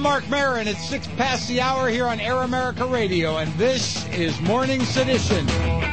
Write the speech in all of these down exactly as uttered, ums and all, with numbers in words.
Mark Maron. It's six past the hour here on Air America Radio, and this is Morning Sedition.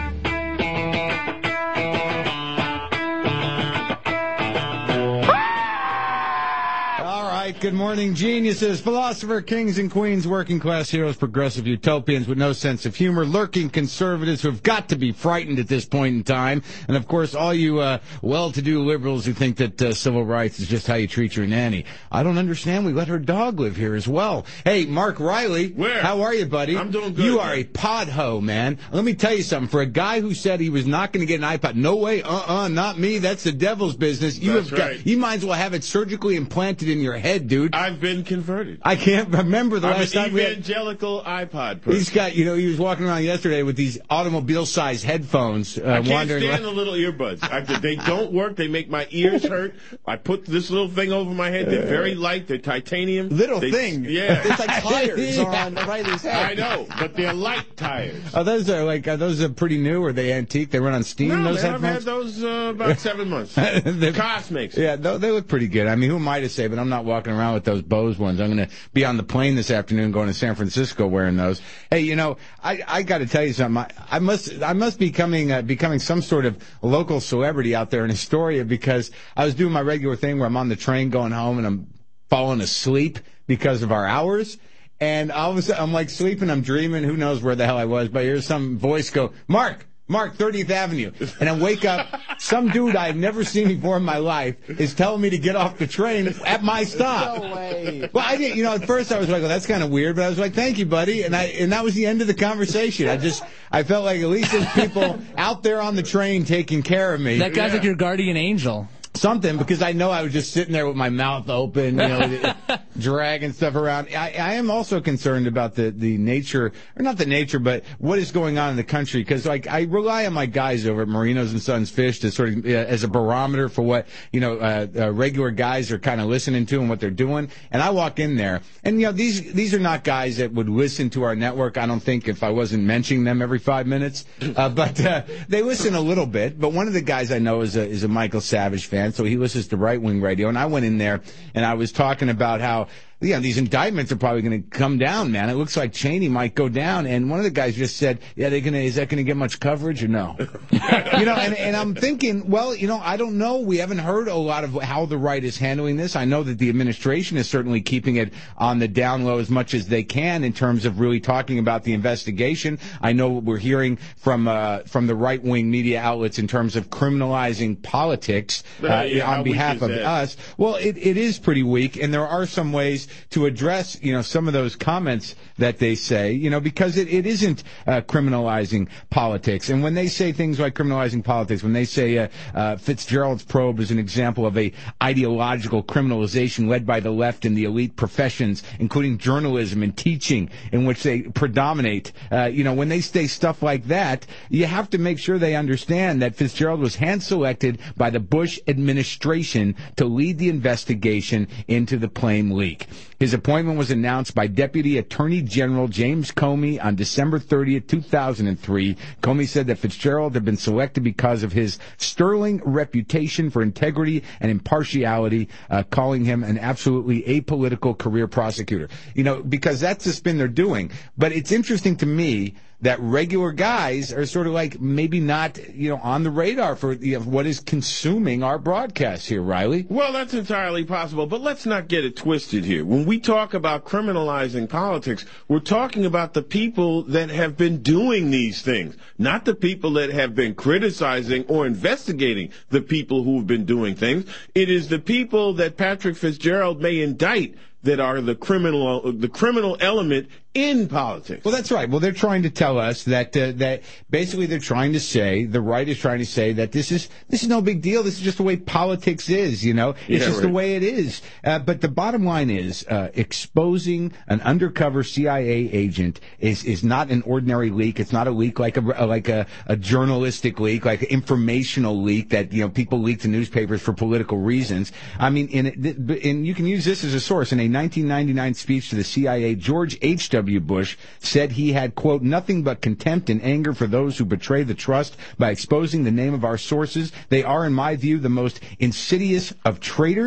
Good morning, geniuses, philosopher, kings and queens, working class heroes, progressive utopians with no sense of humor, lurking conservatives who have got to be frightened at this point in time, and of course all you uh, well-to-do liberals who think that uh, civil rights is just how you treat your nanny. I don't understand. We let her dog live here as well. Hey, Mark Riley. Where? How are you, buddy? I'm doing good. You are a podho, man. Let me tell you something. For a guy who said he was not going to get an iPod, no way, uh-uh, not me. That's the devil's business. You That's have right. got, you might as well have it surgically implanted in your head, dude. I've been converted. I can't remember the I'm last an time we had... evangelical iPod person. He's got, you know, he was walking around yesterday with these automobile-sized headphones. Uh, I can't wandering stand around. the little earbuds. I, they don't work. They make my ears hurt. I put this little thing over my head. They're very light. They're titanium. Little they, thing? Yeah. It's like tires Yeah. on Riley's head. I know, but they're light tires. Oh, those are like, are those are pretty new? Are they antique? They run on steam, No, those man, I've had headphones? those uh, about seven months. They- Cost makes it. Yeah, they, they look pretty good. I mean, who am I to say, but I'm not walking around with those Bose ones. I'm going to be on the plane this afternoon going to San Francisco wearing those. Hey, you know, I, I got to tell you something. I, I must I must be becoming, uh, becoming some sort of local celebrity out there in Astoria, because I was doing my regular thing where I'm on the train going home and I'm falling asleep because of our hours. And all of a sudden, I'm like sleeping, I'm dreaming, who knows where the hell I was, but here's some voice go, Mark! Mark, thirtieth Avenue. And I wake up, some dude I've never seen before in my life is telling me to get off the train at my stop. No way. Well, I didn't, you know, at first I was like, well, that's kind of weird, but I was like, thank you, buddy. And I, and that was the end of the conversation. I just, I felt like at least there's people out there on the train taking care of me. That guy's Yeah. like your guardian angel. Something, because I know I was just sitting there with my mouth open, you know, dragging stuff around. I, I am also concerned about the, the nature, or not the nature, but what is going on in the country. Because, like, I rely on my guys over at Marinos and Sons Fish to sort of, uh, as a barometer for what, you know, uh, uh, regular guys are kind of listening to and what they're doing. And I walk in there, and, you know, these, these are not guys that would listen to our network, I don't think, if I wasn't mentioning them every five minutes. Uh, but, uh, they listen a little bit. But one of the guys I know is a, is a Michael Savage fan. So he listens to right-wing radio, and I went in there and I was talking about how, yeah, these indictments are probably going to come down, man. It looks like Cheney might go down. And one of the guys just said, yeah, they're gonna, is that going to get much coverage or no? You know, and, and I'm thinking, well, you know, I don't know. We haven't heard a lot of how the right is handling this. I know that the administration is certainly keeping it on the down low as much as they can in terms of really talking about the investigation. I know what we're hearing from, uh, from the right-wing media outlets in terms of criminalizing politics, uh, Uh, yeah, on how weak behalf is of that? us. Well, it, it is pretty weak, and there are some ways to address, you know, some of those comments that they say, you know, because it, it isn't uh, criminalizing politics. And when they say things like criminalizing politics, when they say uh, uh, Fitzgerald's probe is an example of a ideological criminalization led by the left in the elite professions, including journalism and teaching, in which they predominate, uh, you know, when they say stuff like that, you have to make sure they understand that Fitzgerald was hand-selected by the Bush administration to lead the investigation into the Plame leak. His appointment was announced by Deputy Attorney General James Comey on December thirtieth, two thousand three. Comey said that Fitzgerald had been selected because of his sterling reputation for integrity and impartiality, uh, calling him an absolutely apolitical career prosecutor. You know, because that's the spin they're doing. But it's interesting to me that regular guys are sort of like maybe not, you know, on the radar for, you know, what is consuming our broadcasts here, Riley. Well, that's entirely possible, but let's not get it twisted here. When we talk about criminalizing politics, we're talking about the people that have been doing these things, not the people that have been criticizing or investigating the people who have been doing things. It is the people that Patrick Fitzgerald may indict that are the criminal, the criminal element in politics. Well, that's right. Well, they're trying to tell us that uh, that basically they're trying to say, the right is trying to say that this is this is no big deal. This is just the way politics is, you know. It's Yeah, just right. the way it is. Uh, but the bottom line is, uh, exposing an undercover C I A agent is is not an ordinary leak. It's not a leak like a like a, a journalistic leak, like an informational leak that, you know, people leak to newspapers for political reasons. I mean, in and you can use this as a source. In a nineteen ninety-nine speech to the C I A, George H W Bush said he had, quote, nothing but contempt and anger for those who betray the trust by exposing the name of our sources. They are, in my view, the most insidious of traitors,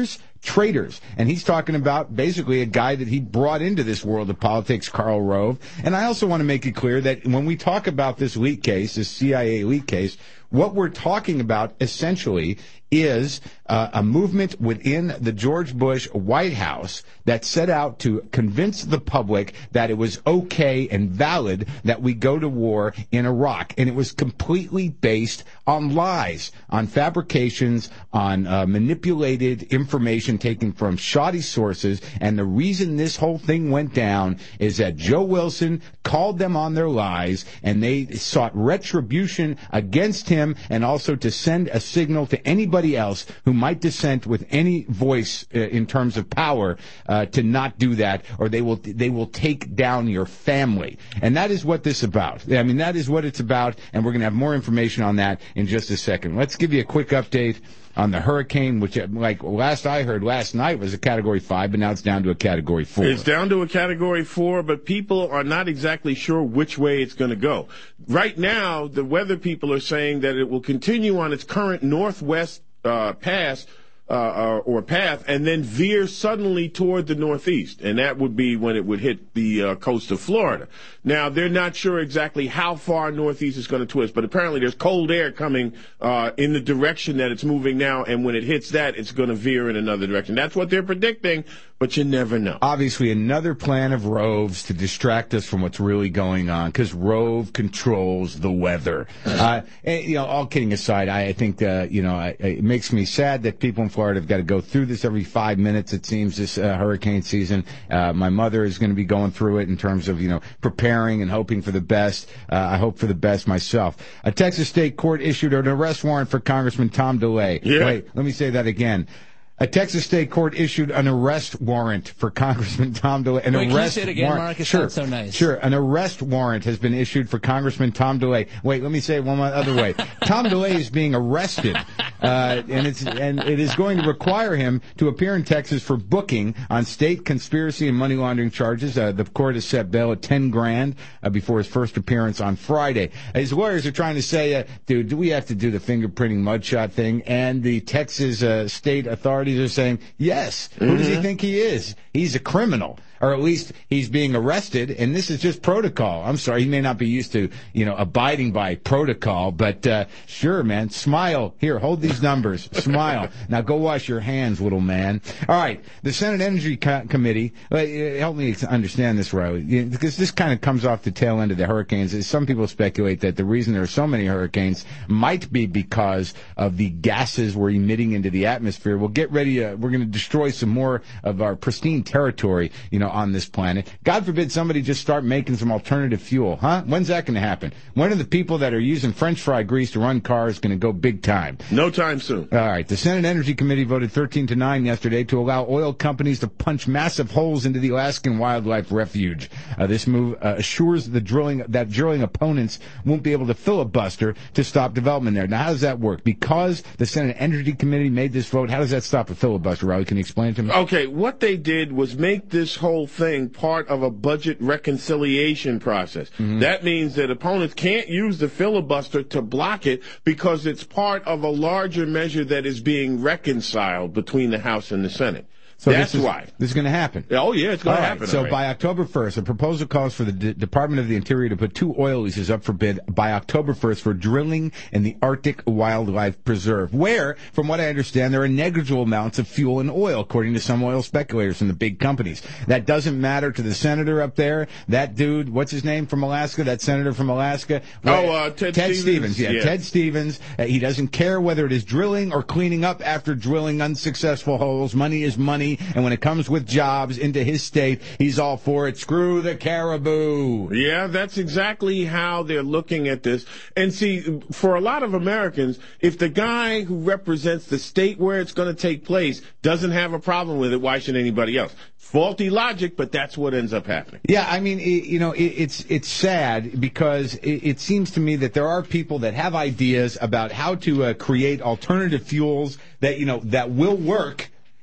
traitors. And he's talking about basically a guy that he brought into this world of politics, Karl Rove. And I also want to make it clear that when we talk about this leak case, this C I A leak case, what we're talking about essentially is uh, a movement within the George Bush White House that set out to convince the public that it was okay and valid that we go to war in Iraq. And it was completely based on lies, on fabrications, on uh, manipulated information taken from shoddy sources. And the reason this whole thing went down is that Joe Wilson called them on their lies, and they sought retribution against him and also to send a signal to anybody else who might dissent with any voice uh, in terms of power uh, to not do that, or they will they will take down your family. And that is what this is about. I mean, that is what it's about, and we're going to have more information on that in just a second. Let's give you a quick update on the hurricane, which, like last I heard last night, was a Category five, but now it's down to a Category four. It's down to a Category four, but people are not exactly sure which way it's going to go. Right now, the weather people are saying that it will continue on its current northwest uh, pass uh, or path and then veer suddenly toward the northeast, and that would be when it would hit the uh, coast of Florida. Now, they're not sure exactly how far northeast it's going to twist, but apparently there's cold air coming uh, in the direction that it's moving now, and when it hits that, it's going to veer in another direction. That's what they're predicting, but you never know. Obviously, another plan of Rove's to distract us from what's really going on, because Rove controls the weather. Uh, and, you know, all kidding aside, I, I think, uh, you know, I, it makes me sad that people in Florida have got to go through this every five minutes, it seems, this uh, hurricane season. Uh, my mother is going to be going through it in terms of, you know, preparing and hoping for the best. Uh, I hope for the best myself. A Texas state court issued an arrest warrant for Congressman Tom DeLay. Yeah. Wait, let me say that again. A Texas state court issued an arrest warrant for Congressman Tom DeLay. An Wait, can arrest you say it again, warrant. Mark? It sure, sounds so nice. Sure. An arrest warrant has been issued for Congressman Tom DeLay. Wait, let me say it one other way. Tom DeLay is being arrested, uh, and it's and it is going to require him to appear in Texas for booking on state conspiracy and money laundering charges. Uh, the court has set bail at ten grand uh, before his first appearance on Friday. His lawyers are trying to say, uh, dude, do we have to do the fingerprinting mugshot thing? And the Texas uh, state authorities are saying, yes. Yes. Mm-hmm. Who does he think he is? He's a criminal. Or at least he's being arrested, and this is just protocol. I'm sorry, he may not be used to, you know, abiding by protocol, but uh, sure, man, smile. Here, hold these numbers. Smile. Now go wash your hands, little man. All right, the Senate Energy Co- Committee, uh, help me understand this, Riley, because this kind of comes off the tail end of the hurricanes. Some people speculate that the reason there are so many hurricanes might be because of the gases we're emitting into the atmosphere. Well, get ready. Uh, we're going to destroy some more of our pristine territory, you know, on this planet. God forbid somebody just start making some alternative fuel, huh? When's that going to happen? When are the people that are using French fry grease to run cars going to go big time? No time soon. All right. The Senate Energy Committee voted thirteen to nine yesterday to allow oil companies to punch massive holes into the Alaskan Wildlife Refuge. Uh, this move uh, assures the drilling that drilling opponents won't be able to filibuster to stop development there. Now, how does that work? Because the Senate Energy Committee made this vote, how does that stop a filibuster, Riley? Can you explain it to me? Okay. What they did was make this whole thing part of a budget reconciliation process. Mm-hmm. That means that opponents can't use the filibuster to block it because it's part of a larger measure that is being reconciled between the House and the Senate. So That's this is, why. This is going to happen. Oh, yeah, it's going to right, happen. So already. by October first, a proposal calls for the D- Department of the Interior to put two oil leases up for bid by October first for drilling in the Arctic Wildlife Preserve, where, from what I understand, there are negligible amounts of fuel and oil, according to some oil speculators from the big companies. That doesn't matter to the senator up there. That dude, what's his name from Alaska? That senator from Alaska? Oh, uh, Ted, Ted Stevens. Stevens. Yeah, yeah, Ted Stevens. Uh, he doesn't care whether it is drilling or cleaning up after drilling unsuccessful holes. Money is money, and when it comes with jobs into his state, he's all for it. Screw the caribou. Yeah, that's exactly how they're looking at this. And see, for a lot of Americans, if the guy who represents the state where it's going to take place doesn't have a problem with it, why should anybody else? Faulty logic, but that's what ends up happening. Yeah, I mean, it, you know, it, it's it's sad because it, it seems to me that there are people that have ideas about how to uh, create alternative fuels that, you know, that will work.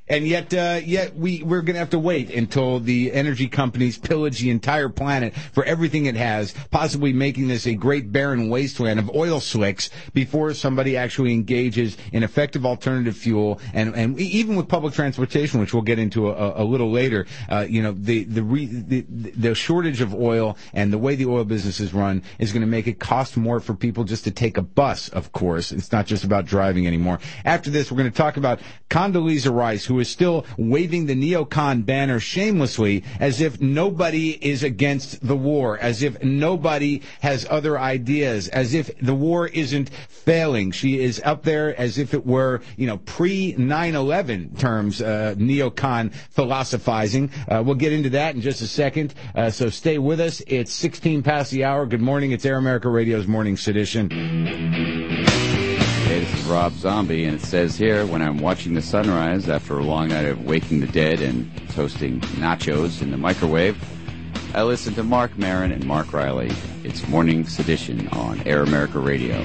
And yet, uh, yet we, we're going to have to wait until the energy companies pillage the entire planet for everything it has, possibly making this a great barren wasteland of oil slicks before somebody actually engages in effective alternative fuel. And, and even with public transportation, which we'll get into a, a little later, uh, you know, the, the, re, the, the shortage of oil and the way the oil business is run is going to make it cost more for people just to take a bus, of course. It's not just about driving anymore. After this, we're going to talk about Condoleezza Rice, who is still waving the neocon banner shamelessly as if nobody is against the war, as if nobody has other ideas, as if the war isn't failing. She is up there as if it were, you know, pre nine eleven terms, uh, neocon philosophizing. Uh, we'll get into that in just a second, uh, so stay with us. It's sixteen past the hour. Good morning. It's Air America Radio's Morning Sedition. Hey, this is Rob Zombie, and it says here, when I'm watching the sunrise after a long night of Waking the Dead and toasting nachos in the microwave, I listen to Mark Maron and Mark Riley. It's Morning Sedition on Air America Radio.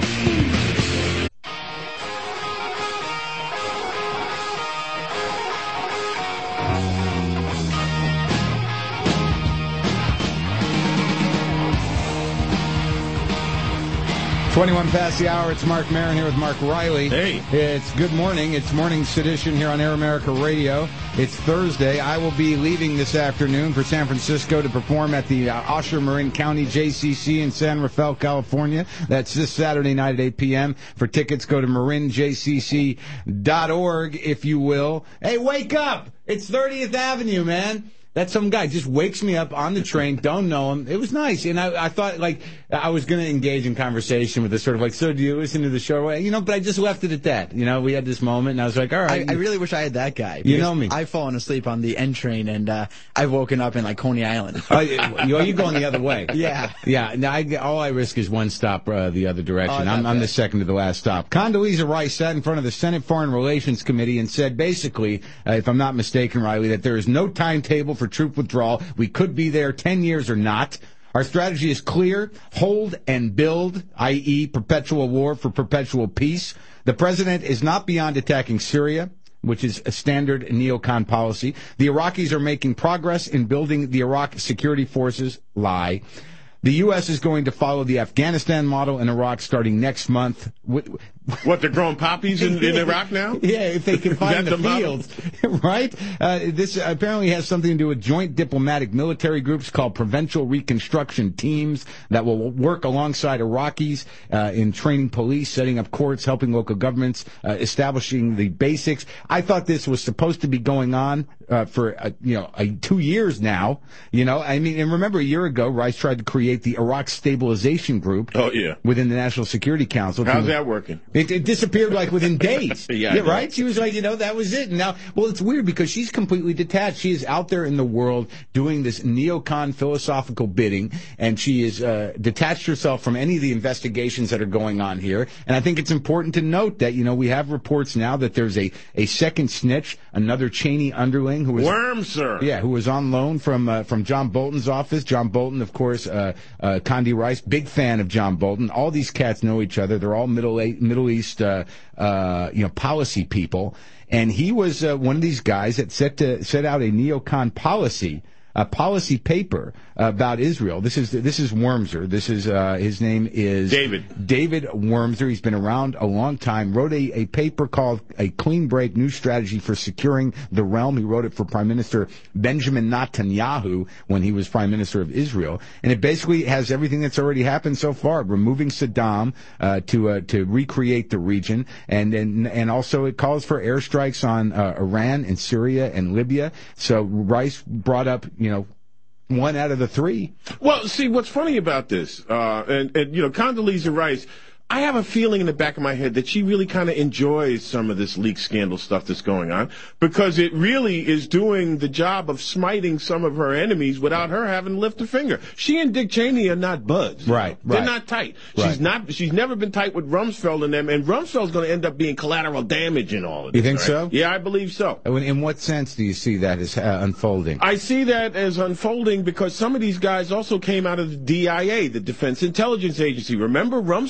twenty-one past the hour. It's Mark Maron here with Mark Riley. Hey. It's good morning. It's Morning Sedition here on Air America Radio. It's Thursday. I will be leaving this afternoon for San Francisco to perform at the uh, Osher Marin County J C C in San Rafael, California. That's this Saturday night at eight p.m. For tickets, go to marin j c c dot org, if you will. Hey, wake up! It's thirtieth Avenue, man. That some guy just wakes me up on the train, don't know him. It was nice. And I, I thought, like, I was going to engage in conversation with this sort of like, so do you listen to the show? You know, but I just left it at that. You know, we had this moment, and I was like, all right. I, I really wish I had that guy. You know me. I've fallen asleep on the N train, and uh, I've woken up in, like, Coney Island. Oh, you, you're going the other way. Yeah. Yeah. Now, I, all I risk is one stop uh, the other direction. Oh, I'm, I'm bad. the second to the last stop. Condoleezza Rice sat in front of the Senate Foreign Relations Committee and said, basically, uh, if I'm not mistaken, Riley, that there is no timetable for troop withdrawal. We could be there ten years or not. Our strategy is clear: hold and build, that is perpetual war for perpetual peace. The president is not beyond attacking Syria, which is a standard neocon policy. The Iraqis are making progress in building the Iraq security forces. Lie. The U S is going to follow the Afghanistan model in Iraq starting next month. What, they're growing poppies in, in Iraq now? Yeah, if they can find the, the fields, right? Uh, this apparently has something to do with joint diplomatic military groups called provincial reconstruction teams that will work alongside Iraqis uh, in training police, setting up courts, helping local governments, uh, establishing the basics. I thought this was supposed to be going on uh, for uh, you know uh, two years now. You know, I mean, and remember a year ago, Rice tried to create the Iraq Stabilization Group. Oh yeah, within the National Security Council. How's that working? It, it disappeared like within days. yeah, yeah right? She was like, you know, that was it. And now, well, it's weird because she's completely detached. She is out there in the world doing this neocon philosophical bidding, and she is uh, detached herself from any of the investigations that are going on here. And I think it's important to note that, you know, we have reports now that there's a, a second snitch, another Cheney underling who was Wormser. Yeah, who was on loan from uh, from John Bolton's office. John Bolton, of course, uh, uh, Condi Rice, big fan of John Bolton. All these cats know each other. They're all Middle Middle East, uh, uh, you know, policy people. And he was uh, one of these guys that set to set out a neocon policy, a policy paper about Israel. This is this is Wormser. This is uh, his name is David. David Wormser. He's been around a long time. Wrote a, a paper called A Clean Break: New Strategy for Securing the Realm. He wrote it for Prime Minister Benjamin Netanyahu when he was Prime Minister of Israel, and it basically has everything that's already happened so far: removing Saddam uh, to uh, to recreate the region, and and and also it calls for airstrikes on uh, Iran and Syria and Libya. So Rice brought up, you know, one out of the three. Well, see, what's funny about this, uh, and, and, you know, Condoleezza Rice, I have a feeling in the back of my head that she really kind of enjoys some of this leak scandal stuff that's going on, because it really is doing the job of smiting some of her enemies without her having to lift a finger. She and Dick Cheney are not buds. Right, They're right. not tight. Right. She's not. She's never been tight with Rumsfeld and them, and Rumsfeld's going to end up being collateral damage in all of this. You think right? so? Yeah, I believe so. In, in what sense do you see that as uh, unfolding? I see that as unfolding because some of these guys also came out of the D I A, the Defense Intelligence Agency. Remember, Rumsfeld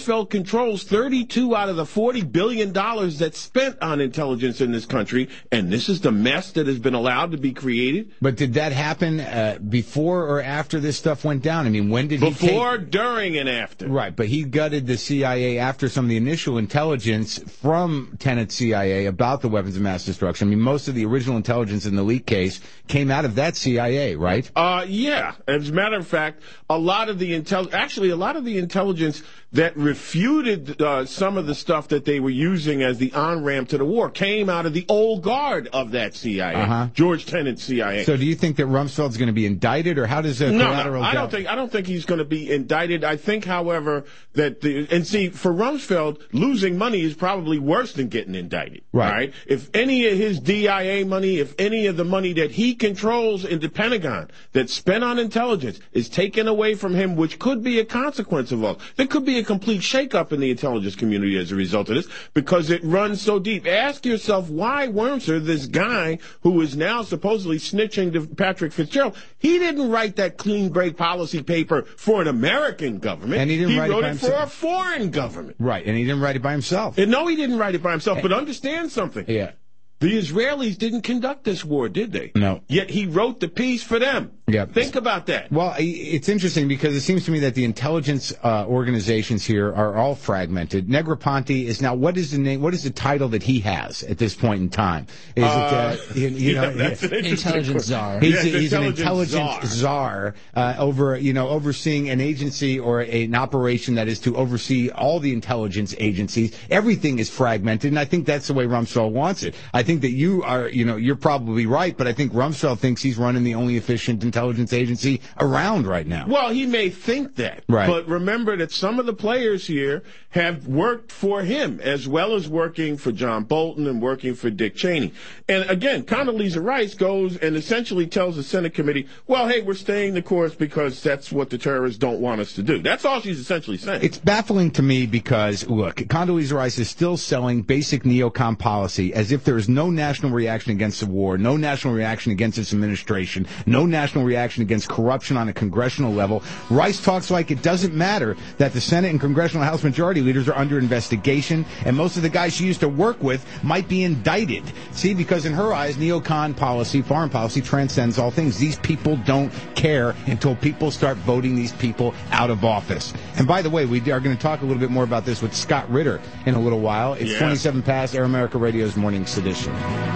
controls thirty-two out of the forty billion dollars that's spent on intelligence in this country, and this is the mess that has been allowed to be created. But did that happen uh, before or after this stuff went down? I mean, when did he Before, take... during, and after. Right, but he gutted the C I A after some of the initial intelligence from Tenet C I A about the weapons of mass destruction. I mean, most of the original intelligence in the leak case came out of that C I A, right? Uh, yeah. As a matter of fact, a lot of the intel, actually, a lot of the intelligence that refuted uh, some of the stuff that they were using as the on-ramp to the war came out of the old guard of that C I A, uh-huh. George Tenet C I A. So, do you think that Rumsfeld's going to be indicted, or how does a no, collateral? No, I don't think I don't think he's going to be indicted. I think, however, that the and see for Rumsfeld, losing money is probably worse than getting indicted. Right. Right? If any of his D I A money, if any of the money that he controls in the Pentagon that's spent on intelligence is taken away from him, which could be a consequence of all, there could be a complete shakeup in the intelligence community as a result of this because it runs so deep. Ask yourself why Wormser, this guy who is now supposedly snitching to Patrick Fitzgerald, he didn't write that clean break policy paper for an American government. And he didn't he write wrote it, it, it for a foreign government. Right, and he didn't write it by himself. And no, he didn't write it by himself, but understand something. Yeah. The Israelis didn't conduct this war, did they? No. Yet he wrote the piece for them. Yeah. Think about that. Well, it's interesting because it seems to me that the intelligence uh, organizations here are all fragmented. Negroponte is now, what is the name, what is the title that he has at this point in time? Is uh, it, uh, you, you yeah, know, that's an intelligence czar. He's, Yes, a, he's intelligence an intelligence czar, czar uh, over, you know, overseeing an agency or a, an operation that is to oversee all the intelligence agencies. Everything is fragmented, and I think that's the way Rumsfeld wants it. I think that you are, you know, you're probably right, but I think Rumsfeld thinks he's running the only efficient intelligence agency around right now. Well, he may think that, right. But remember that some of the players here have worked for him as well as working for John Bolton and working for Dick Cheney. And again, Condoleezza Rice goes and essentially tells the Senate committee, well, hey, we're staying the course because that's what the terrorists don't want us to do. That's all she's essentially saying. It's baffling to me because, look, Condoleezza Rice is still selling basic neocon policy as if there is no national reaction against the war, no national reaction against its administration, no national reaction against corruption on a congressional level. Rice talks like it doesn't matter that the Senate and congressional House majority leaders are under investigation, and most of the guys she used to work with might be indicted. See, because in her eyes, neocon policy, foreign policy, transcends all things. These people don't care until people start voting these people out of office. And by the way, we are going to talk a little bit more about this with Scott Ritter in a little while. It's yeah. twenty-seven past Air America Radio's Morning Sedition.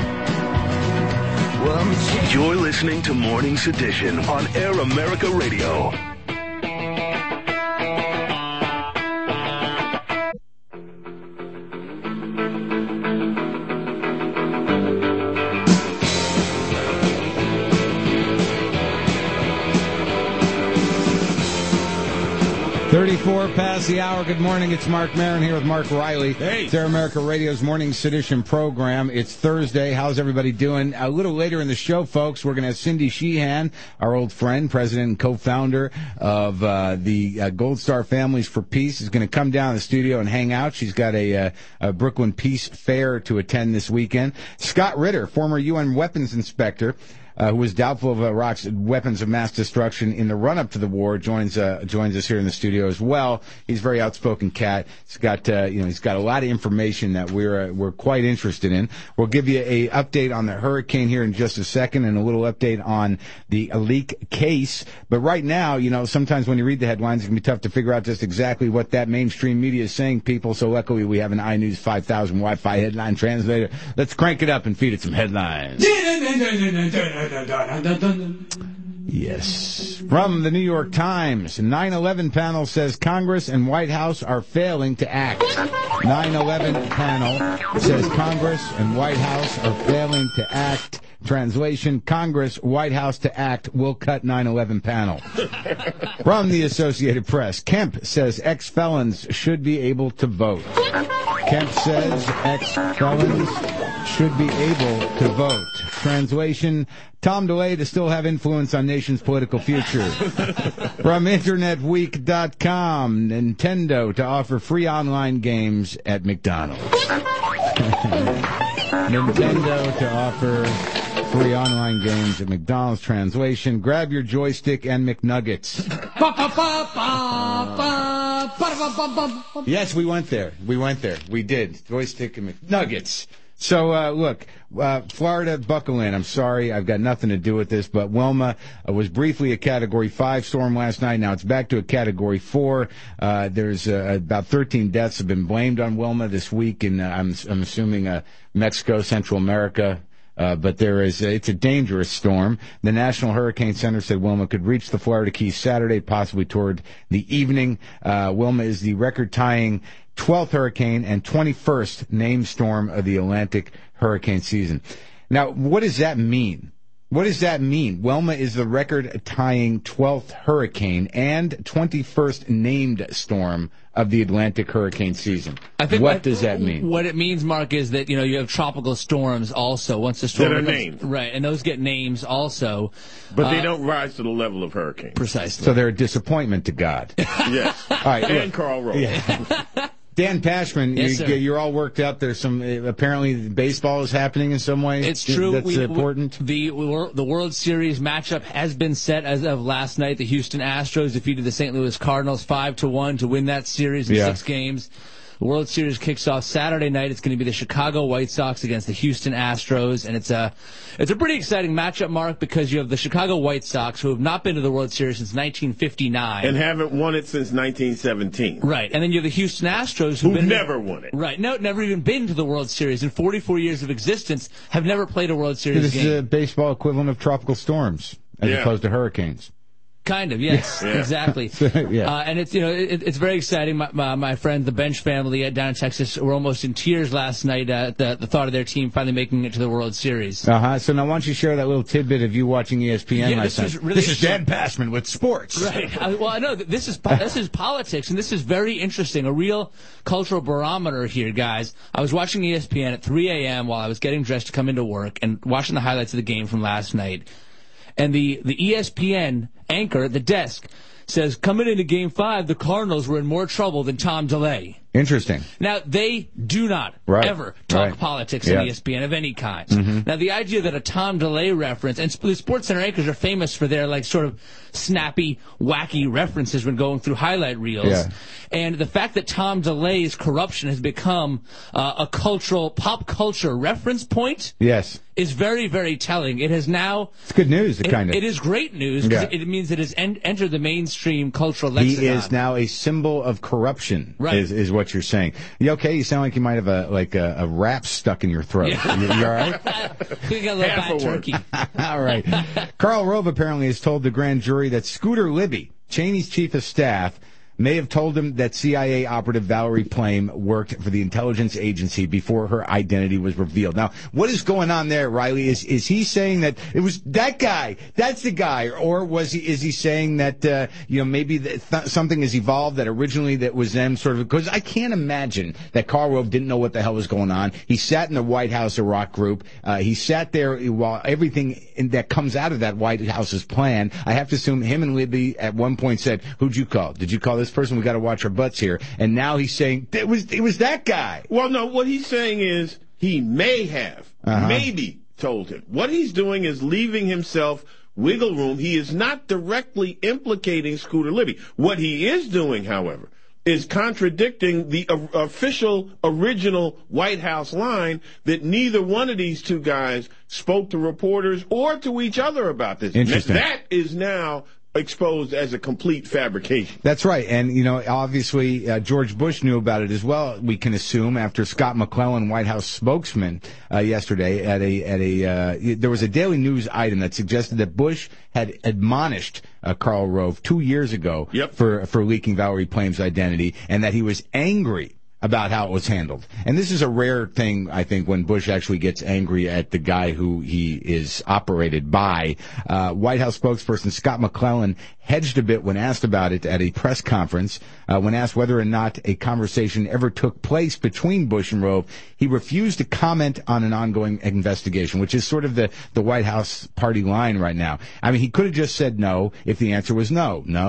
You're listening to Morning Sedition on Air America Radio. thirty-four past the hour. Good morning. It's Mark Maron here with Mark Riley. Hey. It's Air America Radio's Morning Sedition program. It's Thursday. How's everybody doing? A little later in the show, folks, we're going to have Cindy Sheehan, our old friend, president and co-founder of uh, the uh, Gold Star Families for Peace, is going to come down to the studio and hang out. She's got a, uh, a Brooklyn Peace Fair to attend this weekend. Scott Ritter, former U N weapons inspector, Uh, who was doubtful of Iraq's weapons of mass destruction in the run-up to the war, joins uh, joins us here in the studio as well. He's a very outspoken cat. He's got uh, you know he's got a lot of information that we're uh, we're quite interested in. We'll give you a update on the hurricane here in just a second, and a little update on the leak case. But right now, you know, sometimes when you read the headlines, it can be tough to figure out just exactly what that mainstream media is saying, people. So luckily, we have an iNews five thousand Wi-Fi headline translator. Let's crank it up and feed it some headlines. Yes. From the New York Times, nine eleven panel says Congress and White House are failing to act. nine eleven panel says Congress and White House are failing to act. Translation, Congress, White House to act, will cut nine eleven panel. From the Associated Press, Kemp says ex-felons should be able to vote. Kemp says ex-felons should be able to vote. Translation, Tom DeLay to still have influence on nation's political future. From Internet Week dot com, Nintendo to offer free online games at McDonald's. Nintendo to offer Free online games at McDonald's. Translation, grab your joystick and McNuggets. Yes, we went there. We went there. We did. Joystick and McNuggets. So, uh, look, uh, Florida, buckle in. I'm sorry, I've got nothing to do with this, but Wilma uh, was briefly a Category five storm last night. Now it's back to a Category four. Uh, there's uh, about thirteen deaths have been blamed on Wilma this week, and uh, I'm, I'm assuming uh, Mexico, Central America. Uh, but there is, a, it's a dangerous storm. The National Hurricane Center said Wilma could reach the Florida Keys Saturday, possibly toward the evening. Uh, Wilma is the record-tying twelfth hurricane and twenty-first named storm of the Atlantic hurricane season. Now, what does that mean? What does that mean? Wilma is the record-tying twelfth hurricane and twenty-first named storm of the Atlantic hurricane season. I think what I, does that mean? What it means, Mark, is that, you know, you have tropical storms also. Once the storm that are becomes, named. Right, and those get names also. But uh, they don't rise to the level of hurricanes. Precisely. So they're a disappointment to God. Yes. All right, and look. Carl Rove. Yeah. Dan Pashman, Yes, you, sir. you're all worked up. There's some, uh, apparently baseball is happening in some way. It's true. That's We- important. The the World Series matchup has been set as of last night. The Houston Astros defeated the Saint Louis Cardinals five to one to win that series in Yeah. six games. The World Series kicks off Saturday night. It's going to be the Chicago White Sox against the Houston Astros, and it's a it's a pretty exciting matchup, Mark, because you have the Chicago White Sox, who have not been to the World Series since nineteen fifty-nine, And haven't won it since nineteen seventeen. right, and then you have the Houston Astros, who've Who've been never won it. right, no, never even been to the World Series in forty-four years of existence, have never played a World Series This game. is a baseball equivalent of tropical storms as Yeah. opposed to hurricanes. Kind of, yes, Yeah. exactly. Yeah. Uh, and it's you know it, it's very exciting. My, my my friends, the Bench family uh, down in Texas, were almost in tears last night at the the thought of their team finally making it to the World Series. Uh-huh. So now why don't you share that little tidbit of you watching E S P N Yeah, last this is night? really this is Dan interesting. Pashman with sports. Right. I, well, I know that this is po- this is politics, and this is very interesting. A real cultural barometer here, guys. I was watching E S P N at three a.m. while I was getting dressed to come into work and watching the highlights of the game from last night. And the, the E S P N anchor at the desk says, coming into Game five, the Cardinals were in more trouble than Tom DeLay. Interesting. Now, they do not Right. ever talk Right. politics Yeah. on E S P N of any kind. Mm-hmm. Now, the idea that a Tom DeLay reference, and the Sports Center anchors are famous for their, like, sort of snappy, wacky references when going through highlight reels. Yeah. And the fact that Tom DeLay's corruption has become uh, a cultural, pop culture reference point Yes. is very, very telling. It has now... It's good news, It, kind of. it is great news because Yeah. it, it means it has en- entered the mainstream cultural lexicon. He is now a symbol of corruption, Right. is, is what you're saying. You okay? You sound like you might have a like a, a wrap stuck in your throat. Yeah. You, you all right? We got a little Half bad a word. turkey. All right. Karl Rove apparently has told the grand jury that Scooter Libby, Cheney's chief of staff, may have told him that C I A operative Valerie Plame worked for the intelligence agency before her identity was revealed. Now, what is going on there, Riley? Is is he saying that it was that guy? That's the guy, or was he? Is he saying that uh, you know maybe that th- something has evolved that originally that was them sort of? Because I can't imagine that Karl Rove didn't know what the hell was going on. He sat in the White House Iraq group. Uh, he sat there while everything in, that comes out of that White House's plan. I have to assume him and Libby at one point said, "Who'd you call? Did you call this person? We got to watch our butts here." And now he's saying it was it was that guy. Well, no, what he's saying is he may have, Uh-huh. maybe told him. What he's doing is leaving himself wiggle room. He is not directly implicating Scooter Libby. What he is doing, however, is contradicting the uh, official original White House line that neither one of these two guys spoke to reporters or to each other about this. Interesting. That is now exposed as a complete fabrication. That's right. And, you know, obviously, uh, George Bush knew about it as well, we can assume, after Scott McClellan, White House spokesman, uh, yesterday at a, at a, uh, there was a Daily News item that suggested that Bush had admonished uh, Karl Rove two years ago Yep. for, for leaking Valerie Plame's identity, and that he was angry about how it was handled. And this is a rare thing, I think, when Bush actually gets angry at the guy who he is operated by. Uh, White House spokesperson Scott McClellan hedged a bit when asked about it at a press conference. Uh, when asked whether or not a conversation ever took place between Bush and Rove, he refused to comment on an ongoing investigation, which is sort of the, the White House party line right now. I mean, he could have just said no if the answer was no. No?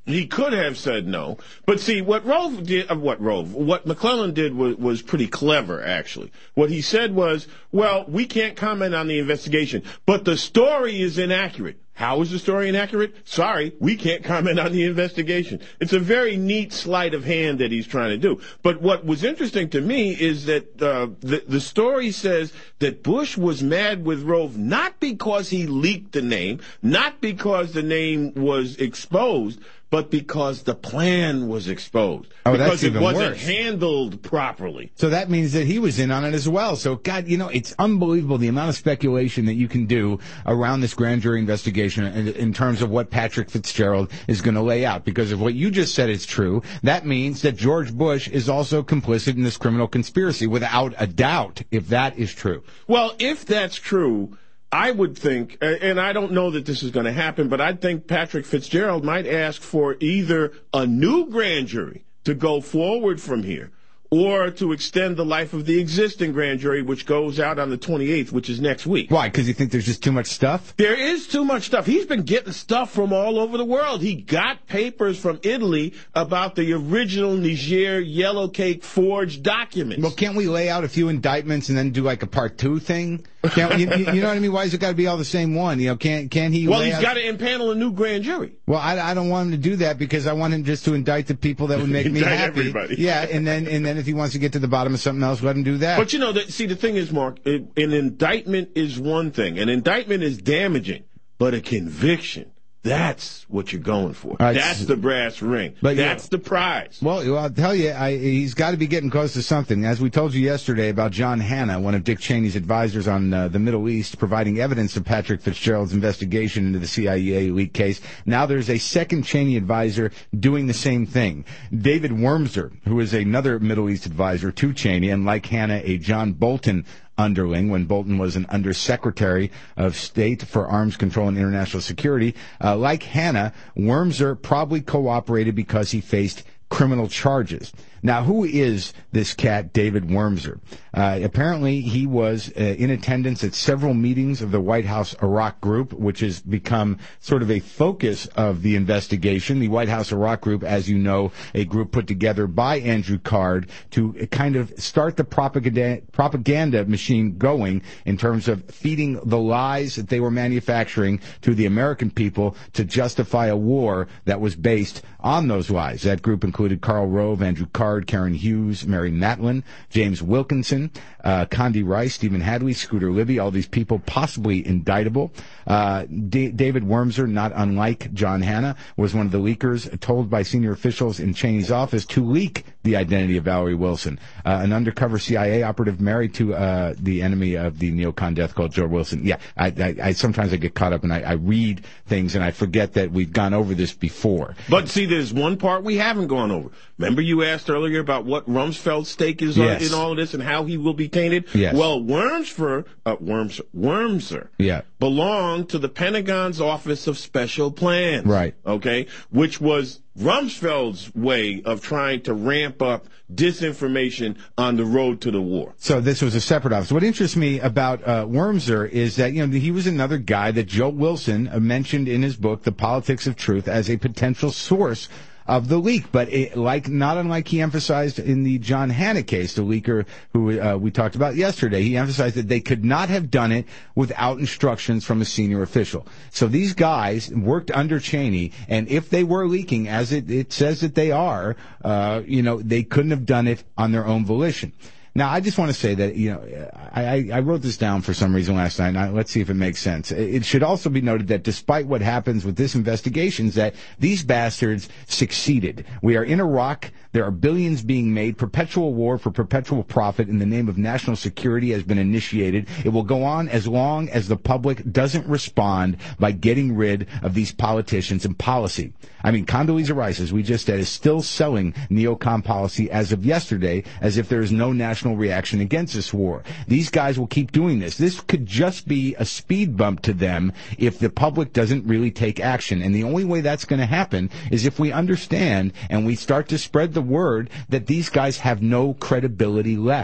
He could have said no. But see, what Rove did, uh, what Rove, what McClellan did was, was pretty clever, actually. What he said was, well, we can't comment on the investigation, but the story is inaccurate. How is the story inaccurate? Sorry, we can't comment on the investigation. It's a very neat sleight of hand that he's trying to do. But what was interesting to me is that uh, the, the story says that Bush was mad with Rove not because he leaked the name, not because the name was exposed, but because the plan was exposed. Oh, because that's even it wasn't worse. handled properly. So that means that he was in on it as well. So, God, you know, it's unbelievable the amount of speculation that you can do around this grand jury investigation in, in terms of what Patrick Fitzgerald is going to lay out. Because if what you just said is true, that means that George Bush is also complicit in this criminal conspiracy, without a doubt, if that is true. Well, if that's true, I would think, and I don't know that this is going to happen, but I think Patrick Fitzgerald might ask for either a new grand jury to go forward from here, or to extend the life of the existing grand jury, which goes out on the twenty-eighth, which is next week. Why? Because you think there's just too much stuff? There is too much stuff. He's been getting stuff from all over the world. He got papers from Italy about the original Niger yellow cake forged documents. Well, can't we lay out a few indictments and then do like a part two thing? Can't, you, you know what I mean? Why has it got to be all the same one? You know, can't can he? Well, lay he's out... got to impanel a new grand jury. Well, I, I don't want him to do that because I want him just to indict the people that would make me Indict happy. everybody. Yeah, and then and then if he wants to get to the bottom of something else, let him do that. But you know, the, see, the thing is, Mark, it, an indictment is one thing. An indictment is damaging, but a conviction, that's what you're going for. Right. That's the brass ring. But, that's yeah. the prize. Well, well, I'll tell you, I, he's got to be getting close to something. As we told you yesterday about John Hanna, one of Dick Cheney's advisors on uh, the Middle East, providing evidence of Patrick Fitzgerald's investigation into the C I A leak case. Now there's a second Cheney advisor doing the same thing. David Wormser, who is another Middle East advisor to Cheney, and like Hanna, a John Bolton underling when Bolton was an undersecretary of state for arms control and international security. Uh, like Hanna, Wormser probably cooperated because he faced criminal charges. Now, who is this cat, David Wormser? Uh, apparently, he was uh, in attendance at several meetings of the White House Iraq Group, which has become sort of a focus of the investigation. The White House Iraq Group, as you know, a group put together by Andrew Card to kind of start the propaganda, propaganda machine going in terms of feeding the lies that they were manufacturing to the American people to justify a war that was based on those lies. That group included Karl Rove, Andrew Card, Karen Hughes, Mary Matlin, James Wilkinson, uh, Condi Rice, Stephen Hadley, Scooter Libby, all these people possibly indictable. Uh, D- David Wormser, not unlike John Hanna, was one of the leakers told by senior officials in Cheney's office to leak the identity of Valerie Wilson, uh, an undercover C I A operative married to uh, the enemy of the neocon death cult, Joe Wilson. Yeah, I, I, I sometimes I get caught up and I, I read things and I forget that we've gone over this before. But see, there's one part we haven't gone over. Remember you asked earlier about what Rumsfeld's stake is Yes. on, in all of this and how he will be tainted? Yes. Well, Wormser, uh, Wormser, Wormser Yeah. belonged to the Pentagon's Office of Special Plans. Right. Okay? Which was Rumsfeld's way of trying to ramp up disinformation on the road to the war. So this was a separate office. What interests me about uh, Wormser is that, you know, he was another guy that Joe Wilson uh, mentioned in his book, The Politics of Truth, as a potential source of the leak. But it, like, not unlike he emphasized in the John Hanna case, the leaker who uh, we talked about yesterday, he emphasized that they could not have done it without instructions from a senior official. So these guys worked under Cheney, and if they were leaking, as it, it says that they are, uh, you know, they couldn't have done it on their own volition. Now, I just want to say that, you know, I, I wrote this down for some reason last night, and let's see if it makes sense. It should also be noted that despite what happens with this investigation, is that these bastards succeeded. We are in Iraq. There are billions being made. Perpetual war for perpetual profit in the name of national security has been initiated. It will go on as long as the public doesn't respond by getting rid of these politicians and policy. I mean, Condoleezza Rice, as we just said, is still selling neocon policy as of yesterday, as if there is no national reaction against this war. These guys will keep doing this. This could just be a speed bump to them if the public doesn't really take action. And the only way that's going to happen is if we understand and we start to spread the word that these guys have no credibility left.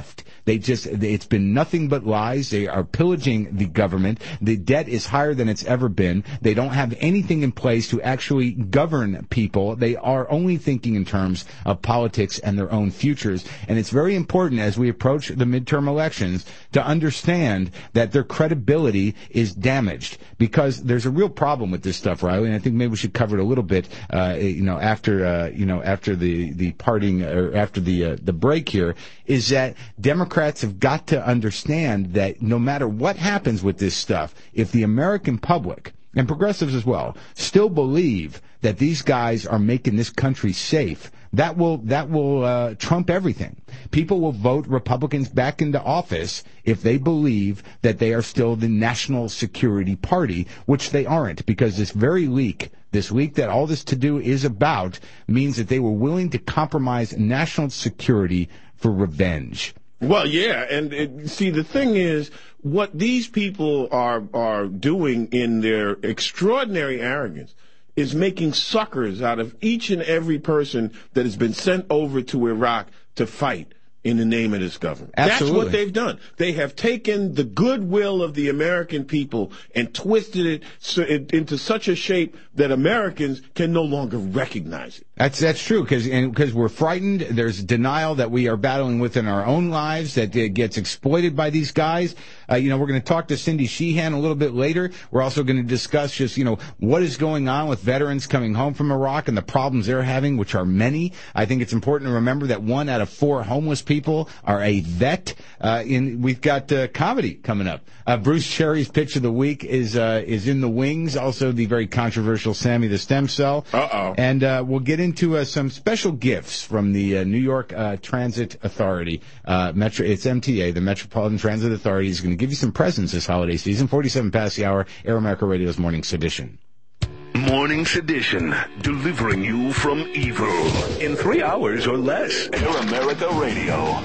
They just, it's been nothing but lies. They are pillaging the government. The debt is higher than it's ever been. They don't have anything in place to actually govern people. They are only thinking in terms of politics and their own futures. And it's very important as we approach the midterm elections to understand that their credibility is damaged, because there's a real problem with this stuff, Riley, and I think maybe we should cover it a little bit, uh, you know, after, uh, you know, after the, the parting, or after the, uh, the break here, is that Democrats have got to understand that no matter what happens with this stuff, if the American public, and progressives as well, still believe that these guys are making this country safe, that will that will uh, trump everything. People will vote Republicans back into office if they believe that they are still the national security party, which they aren't, because this very leak, this week that all this to-do is about, means that they were willing to compromise national security for revenge. Well, yeah, and it, see, the thing is, what these people are are doing in their extraordinary arrogance is making suckers out of each and every person that has been sent over to Iraq to fight in the name of this government. Absolutely. That's what they've done. They have taken the goodwill of the American people and twisted it, so it into such a shape that Americans can no longer recognize it. That's that's true, because because we're frightened. There's denial that we are battling within our own lives that uh, gets exploited by these guys. Uh, you know, we're going to talk to Cindy Sheehan a little bit later. We're also going to discuss just, you know, what is going on with veterans coming home from Iraq and the problems they're having, which are many. I think it's important to remember that one out of four homeless people are a vet. Uh, in we've got uh, comedy coming up. Uh, Bruce Cherry's pitch of the week is uh, is in the wings. Also, the very controversial Sammy the Stem Cell. Uh-oh. And uh, we'll get into uh, some special gifts from the uh, New York uh, Transit Authority. Uh, Metro, it's M T A, the Metropolitan Transit Authority, is going to give you some presents this holiday season. forty-seven past the hour, Air America Radio's Morning Sedition. Morning Sedition, delivering you from evil in three hours or less. Air America Radio.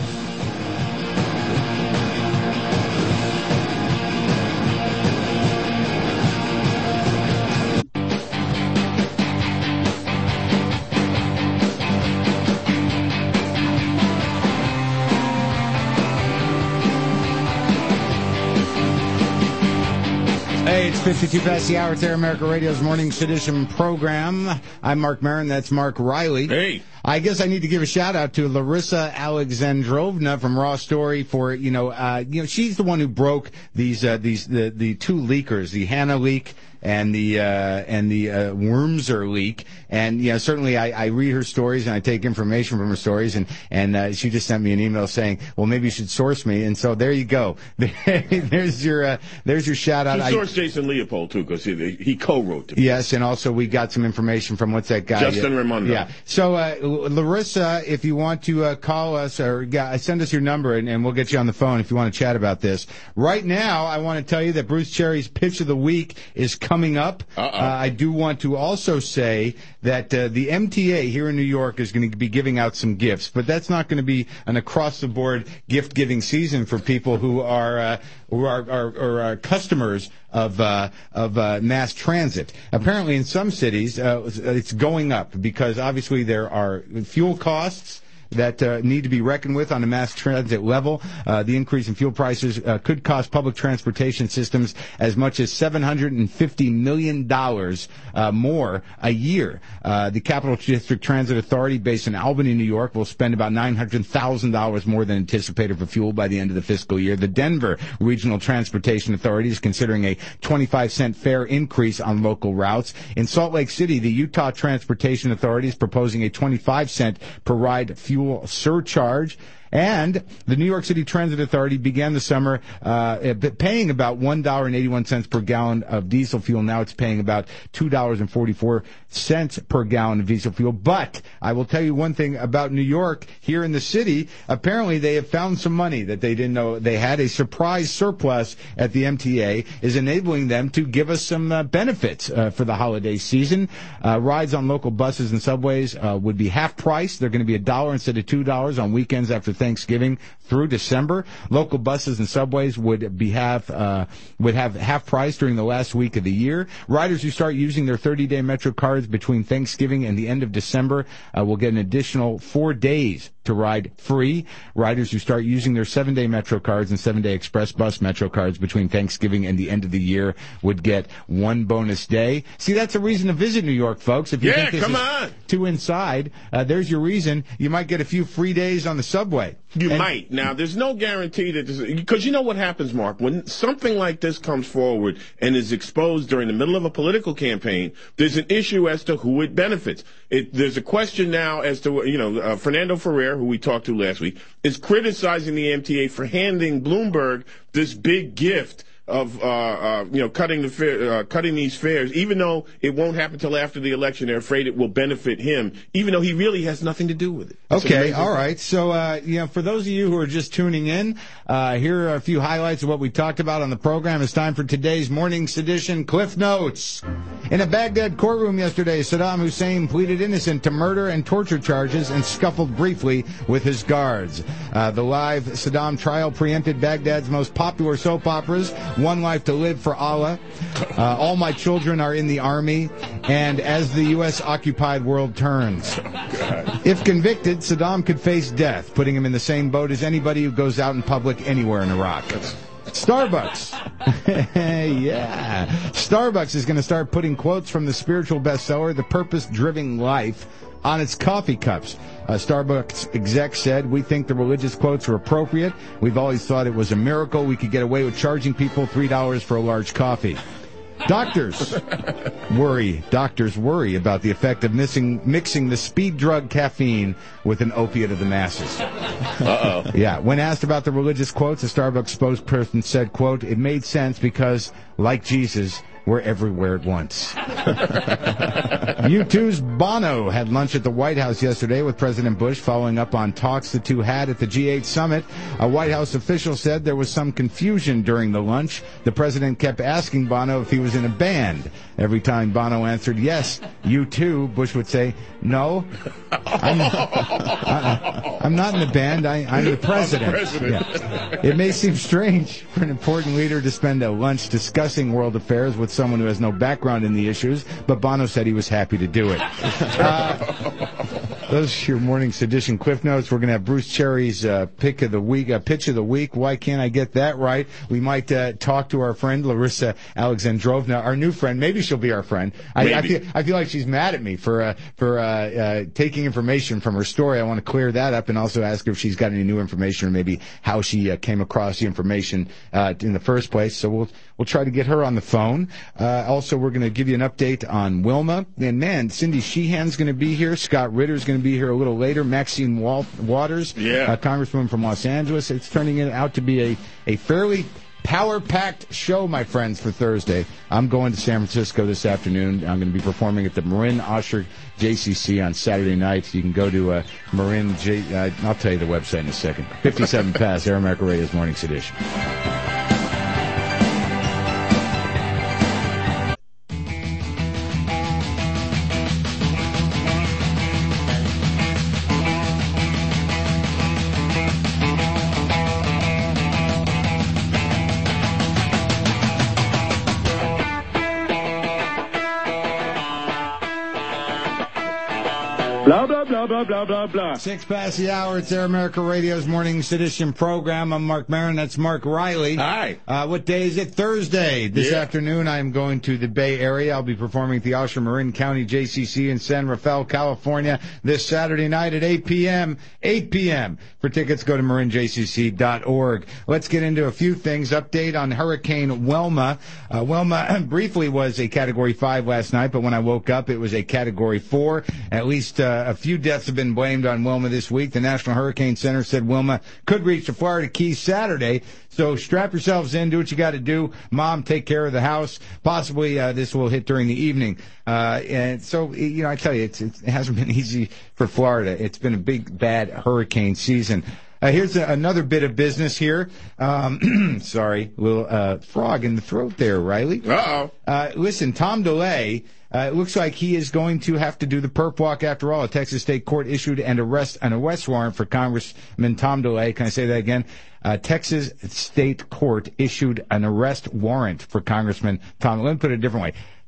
Hey, it's fifty-two past the hour. It's Air America Radio's Morning Sedition program. I'm Mark Maron. That's Mark Riley. Hey. I guess I need to give a shout out to Larissa Alexandrovna from Raw Story for, you know, uh, you know, she's the one who broke these, uh, these, the, the two leakers, the Hannah leak and the, uh, and the, uh, Wormser leak. And, you know, certainly I, I read her stories and I take information from her stories, and, and, uh, she just sent me an email saying, well, maybe you should source me. And so there you go. there's your, uh, there's your shout out. She sourced Jason Leopold too, because he, he co-wrote it. Yes. And also we got some information from what's that guy? Justin uh, Raimondo. Yeah. So, uh, Larissa, if you want to uh, call us or uh, send us your number, and, and we'll get you on the phone if you want to chat about this. Right now, I want to tell you that Bruce Cherry's pitch of the week is coming up. Uh, I do want to also say that uh, the M T A here in New York is going to be giving out some gifts, but that's not going to be an across-the-board gift-giving season for people who are uh, who are, are, are, are customers of uh, of uh, mass transit. Apparently, in some cities, uh, it's going up because obviously there are fuel costs that uh, need to be reckoned with on a mass transit level. Uh, the increase in fuel prices uh, could cost public transportation systems as much as seven hundred fifty million dollars uh, more a year. Uh, the Capital District Transit Authority, based in Albany, New York, will spend about nine hundred thousand dollars more than anticipated for fuel by the end of the fiscal year. The Denver Regional Transportation Authority is considering a twenty-five cent fare increase on local routes. In Salt Lake City, the Utah Transportation Authority is proposing a twenty-five cent per ride fuel surcharge. And the New York City Transit Authority began the summer uh, paying about one dollar and eighty-one cents per gallon of diesel fuel. Now it's paying about two dollars and forty-four cents per gallon of diesel fuel. But I will tell you one thing about New York here in the city. Apparently they have found some money that they didn't know they had. A surprise surplus at the M T A is enabling them to give us some uh, benefits uh, for the holiday season. Uh, rides on local buses and subways uh, would be half price. They're going to be a dollar instead of two dollars on weekends after Thanksgiving through December. Local buses and subways would be half uh, would have half price during the last week of the year. Riders who start using their thirty-day Metro cards between Thanksgiving and the end of December uh, will get an additional four days to ride free. Riders who start using their seven-day Metro cards and seven-day Express Bus Metro cards between Thanksgiving and the end of the year would get one bonus day. See, that's a reason to visit New York, folks. If you Yeah, think this come is on. too inside, uh, there's your reason. You might get a few free days on the subway. You And- might. Now, there's no guarantee that this, because you know what happens, Mark, when something like this comes forward and is exposed during the middle of a political campaign, there's an issue as to who it benefits. It, there's a question now as to, you know, uh, Fernando Ferrer, who we talked to last week, is criticizing the M T A for handing Bloomberg this big gift of, uh, uh, you know, cutting the fare, uh, cutting these fares, even though it won't happen till after the election. They're afraid it will benefit him, even though he really has nothing to do with it. It's Okay, amazing. all right. So, uh, you know, for those of you who are just tuning in, uh, here are a few highlights of what we talked about on the program. It's time for today's Morning Sedition Cliff Notes. In a Baghdad courtroom yesterday, Saddam Hussein pleaded innocent to murder and torture charges and scuffled briefly with his guards. Uh, the live Saddam trial preempted Baghdad's most popular soap operas, One Life to Live for Allah, uh, All My Children Are in the Army, and As the U S Occupied World Turns. If convicted, Saddam could face death, putting him in the same boat as anybody who goes out in public anywhere in Iraq. Starbucks. Yeah. Starbucks is going to start putting quotes from the spiritual bestseller, The Purpose-Driven Life, on its coffee cups. Uh, Starbucks exec said, "We think the religious quotes are appropriate. We've always thought it was a miracle we could get away with charging people three dollars for a large coffee." Doctors worry. Doctors worry about the effect of missing, mixing the speed drug caffeine with an opiate of the masses. Uh-oh. Yeah. When asked about the religious quotes, a Starbucks spokesperson said, quote, "It made sense because, like Jesus, we're everywhere at once." U two's Bono had lunch at the White House yesterday with President Bush, following up on talks the two had at the G eight summit. A White House official said there was some confusion during the lunch. The president kept asking Bono if he was in a band. Every time Bono answered yes, U two, Bush would say, "No, I'm, I, I'm not in a band. I, I'm the president." I'm the president. Yeah. It may seem strange for an important leader to spend a lunch discussing world affairs with someone who has no background in the issues, but Bono said he was happy to do it. Uh, those are your Morning Sedition Cliff Notes. We're going to have Bruce Cherry's uh, pick of the week, uh, pitch of the week. Why can't I get that right? We might uh, talk to our friend Larissa Alexandrovna, our new friend. Maybe she'll be our friend. I, I feel I feel like she's mad at me for uh, for uh, uh, taking information from her story. I want to clear that up and also ask her if she's got any new information or maybe how she uh, came across the information uh, in the first place. So we'll we'll try to get her on the phone. Uh, also, we're going to give you an update on Wilma. And man, Cindy Sheehan's going to be here. Scott Ritter's going to be here a little later. Maxine Wal- Waters, Yeah. uh, Congresswoman from Los Angeles. It's turning it out to be a, a fairly power-packed show, my friends, for Thursday. I'm going to San Francisco this afternoon. I'm going to be performing at the Marin Osher J C C on Saturday night. You can go to uh, Marin J. Uh, I'll tell you the website in a second. fifty-seven Pass, Air America Radio's Morning Sedition. Blah, blah, blah, blah, blah, blah, blah. Six past the hour. It's Air America Radio's Morning Sedition program. I'm Mark Maron. That's Mark Riley. Hi. Uh, what day is it? Thursday. This Yeah. afternoon, I'm going to the Bay Area. I'll be performing at the Osher Marin County J C C in San Rafael, California, this Saturday night at eight p.m. eight p.m. For tickets, go to marin j c c dot org. Let's get into a few things. Update on Hurricane Wilma. Uh, Wilma briefly was a Category five last night, but when I woke up, it was a Category four. At least uh, a few deaths have been blamed on Wilma this week. The National Hurricane Center said Wilma could reach the Florida Keys Saturday. So strap yourselves in, do what you got to do. Mom, take care of the house. Possibly uh, this will hit during the evening. Uh, and so, you know, I tell you, it's, it hasn't been easy for Florida. It's been a big, bad hurricane season. Uh, here's a, another bit of business here. Um, sorry, little uh, frog in the throat there, Riley. Uh-oh. Uh, listen, Tom DeLay, uh, it looks like he is going to have to do the perp walk after all. A Texas state court issued an arrest, an arrest warrant for Congressman Tom DeLay. Can I say that again? Uh, Texas state court issued an arrest warrant for Congressman Tom. Let me put it a different way.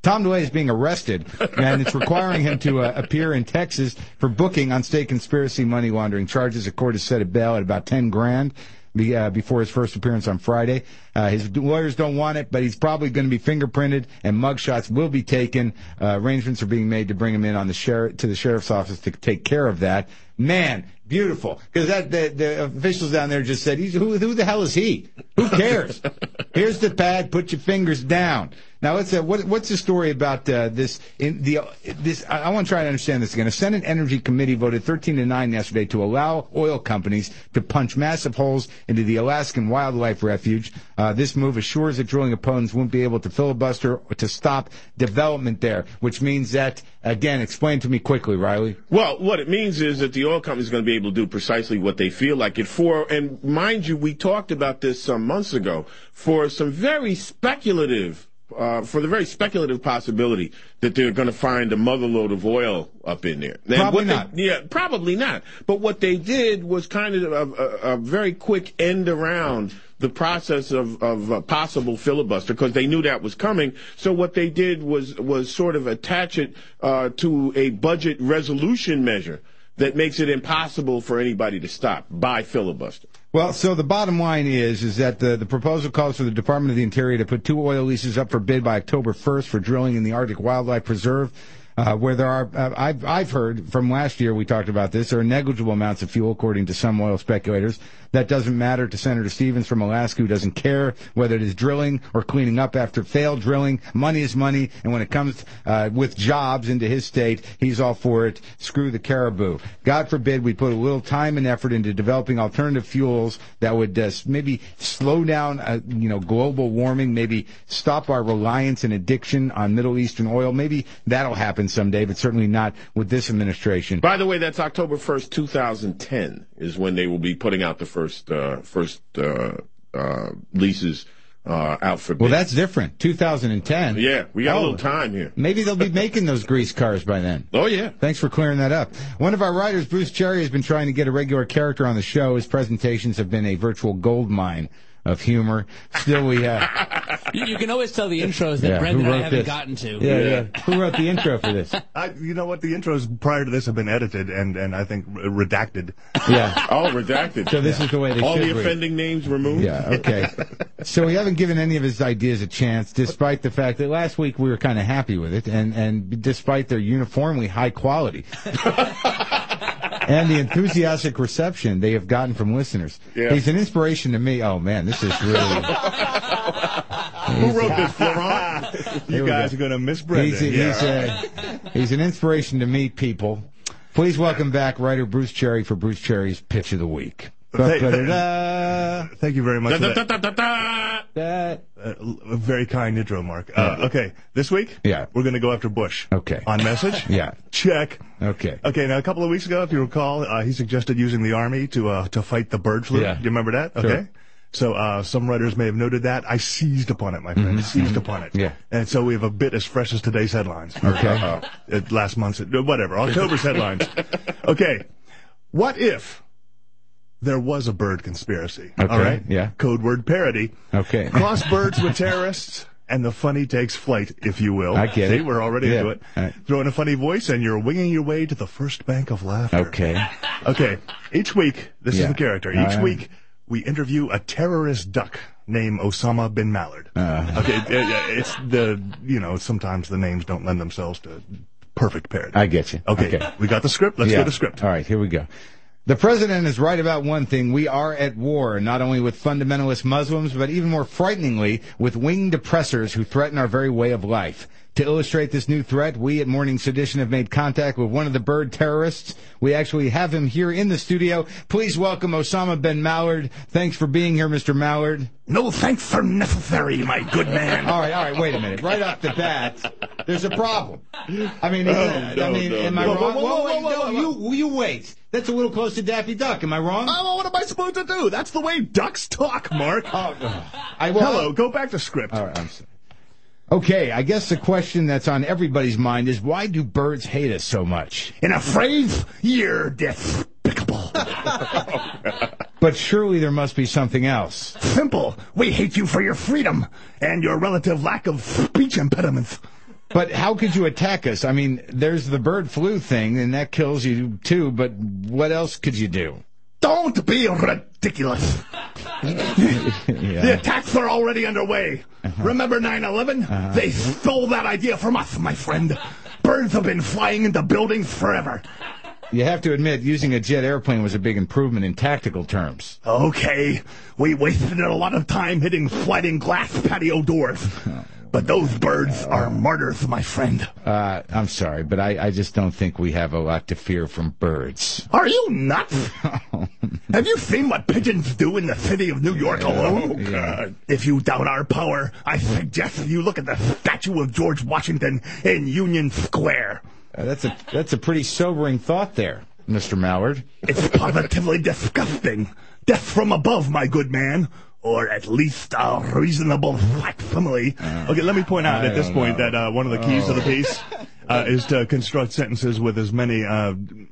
Tom DeLay is being arrested, and it's requiring him to uh, appear in Texas for booking on state conspiracy money laundering charges. A court has set a bail at about ten grand. Be, uh, before his first appearance on Friday. Uh, his lawyers don't want it, but he's probably going to be fingerprinted, and mugshots will be taken. Uh, arrangements are being made to bring him in on the sheriff to the sheriff's office to take care of that. Man, beautiful, because that the, the officials down there just said, He's, "Who who the hell is he? Who cares? Here's the pad. Put your fingers down." Now, let's uh, what, what's the story about uh, this? In the this, I, I want to try to understand this again. A Senate Energy Committee voted thirteen to nine yesterday to allow oil companies to punch massive holes into the Alaskan Wildlife Refuge. Uh, this move assures that drilling opponents won't be able to filibuster or to stop development there, which means that, again, explain to me quickly, Riley. Well, what it means is that the oil company is going to be able to do precisely what they feel like it for. And mind you, we talked about this some months ago for some very speculative Uh, for the very speculative possibility that they're going to find a motherload of oil up in there. And probably what not. They, yeah, probably not. But what they did was kind of a, a, a very quick end around the process of, of a possible filibuster because they knew that was coming. So what they did was, was sort of attach it uh, to a budget resolution measure that makes it impossible for anybody to stop by filibuster. Well, so the bottom line is, is that the, the proposal calls for the Department of the Interior to put two oil leases up for bid by October first for drilling in the Arctic Wildlife Preserve, uh, where there are, uh, I've, I've heard from last year we talked about this, there are negligible amounts of fuel, according to some oil speculators. That doesn't matter to Senator Stevens from Alaska, who doesn't care whether it is drilling or cleaning up after failed drilling. Money is money, and when it comes uh, with jobs into his state, he's all for it. Screw the caribou. God forbid we put a little time and effort into developing alternative fuels that would uh, maybe slow down, uh, you know, global warming, maybe stop our reliance and addiction on Middle Eastern oil. Maybe that'll happen someday, but certainly not with this administration. By the way, that's October first, two thousand ten is when they will be putting out the first uh, first uh, uh, leases uh, out for bid. Well, that's different. two thousand ten. Yeah, we got oh, a little time here. Maybe they'll be making those grease cars by then. Oh, yeah. Thanks for clearing that up. One of our writers, Bruce Cherry, has been trying to get a regular character on the show. His presentations have been a virtual gold mine of humor. Still, we have. You, you can always tell the intros that Yeah, Brent who and I wrote haven't this? gotten to. Yeah, yeah. Who wrote the intro for this? I, you know what? The intros prior to this have been edited and, and I think r- redacted. Yeah. All redacted. So this is the way they All should the read. offending names removed? Yeah, okay. So we haven't given any of his ideas a chance, despite the fact that last week we were kind of happy with it, and, and despite their uniformly high quality. And the enthusiastic reception they have gotten from listeners. Yeah. He's an inspiration to me. Oh, man, this is really... Who wrote this, Florent? You guys are going to miss Brendan. He's, a, yeah. he's, a, he's an inspiration to me, people. Please welcome back writer Bruce Cherry for Bruce Cherry's Pitch of the Week. Thank, Da-da-da. thank you very much. Da, for da, that. da, da, da. That- Uh, a very kind intro, Mark. Uh, okay, this week, Yeah. we're going to go after Bush. Okay. On message? Yeah. Check. Okay. Okay, now a couple of weeks ago, if you recall, uh, he suggested using the Army to uh, to fight the bird flu. Yeah. Do you remember that? Sure. Okay. So uh, some writers may have noted that. I seized upon it, my friend. Seized upon it. Yeah. And so we have a bit as fresh as today's headlines. Okay. Uh, uh, last month's, uh, whatever, October's headlines. Okay. What if there was a bird conspiracy? Okay, All right? yeah. Code word parody. Okay. Cross birds with terrorists, and the funny takes flight, if you will. I get See, it. we're already Yeah. into it. All right. Throw in a funny voice, and you're winging your way to the first bank of laughter. Okay. Okay. Each week, this Yeah. is the character. Each All right. week, we interview a terrorist duck named Osama bin Mallard. Uh. Okay. it- it- It's the, you know, sometimes the names don't lend themselves to perfect parody. I get you. Okay. Okay. We got the script. Let's Yeah. go to script. All right, here we go. The president is right about one thing. We are at war, not only with fundamentalist Muslims, but even more frighteningly, with winged oppressors who threaten our very way of life. To illustrate this new threat, we at Morning Sedition have made contact with one of the bird terrorists. We actually have him here in the studio. Please welcome Osama bin Mallard. Thanks for being here, Mister Mallard. No thanks are necessary, my good man. All right, all right, wait a minute. Right off the bat, there's a problem. I mean, Oh, I no, mean, no, am I no. wrong? Whoa, whoa, whoa, wait, whoa, whoa, no, whoa. You, you wait. That's a little close to Daffy Duck. Am I wrong? Oh, what am I supposed to do? That's the way ducks talk, Mark. Oh, I, well, Hello, go back to script. All right, I'm sorry. Okay, I guess the question that's on everybody's mind is, why do birds hate us so much? In a phrase, you're despicable. But surely there must be something else. Simple. We hate you for your freedom and your relative lack of speech impediments. But how could you attack us? I mean, there's the bird flu thing, and that kills you too, but what else could you do? Don't be ridiculous. Yeah. The attacks are already underway. Uh-huh. Remember nine eleven? Uh-huh. They stole that idea from us, my friend. Birds have been flying into buildings forever. You have to admit, using a jet airplane was a big improvement in tactical terms. Okay, we wasted a lot of time hitting sliding glass patio doors. But those birds are martyrs, my friend. Uh, I'm sorry, but I, I just don't think we have a lot to fear from birds. Are you nuts? Have you seen what pigeons do in the city of New York alone? Oh, God. If you doubt our power, I suggest you look at the statue of George Washington in Union Square. Uh, that's a that's a pretty sobering thought there, Mister Mallard. It's positively disgusting. Death from above, my good man. Or at least a reasonable facsimile. Uh, okay, let me point out I at this point know. that uh, one of the keys oh. of the piece uh, is to construct sentences with as many uh,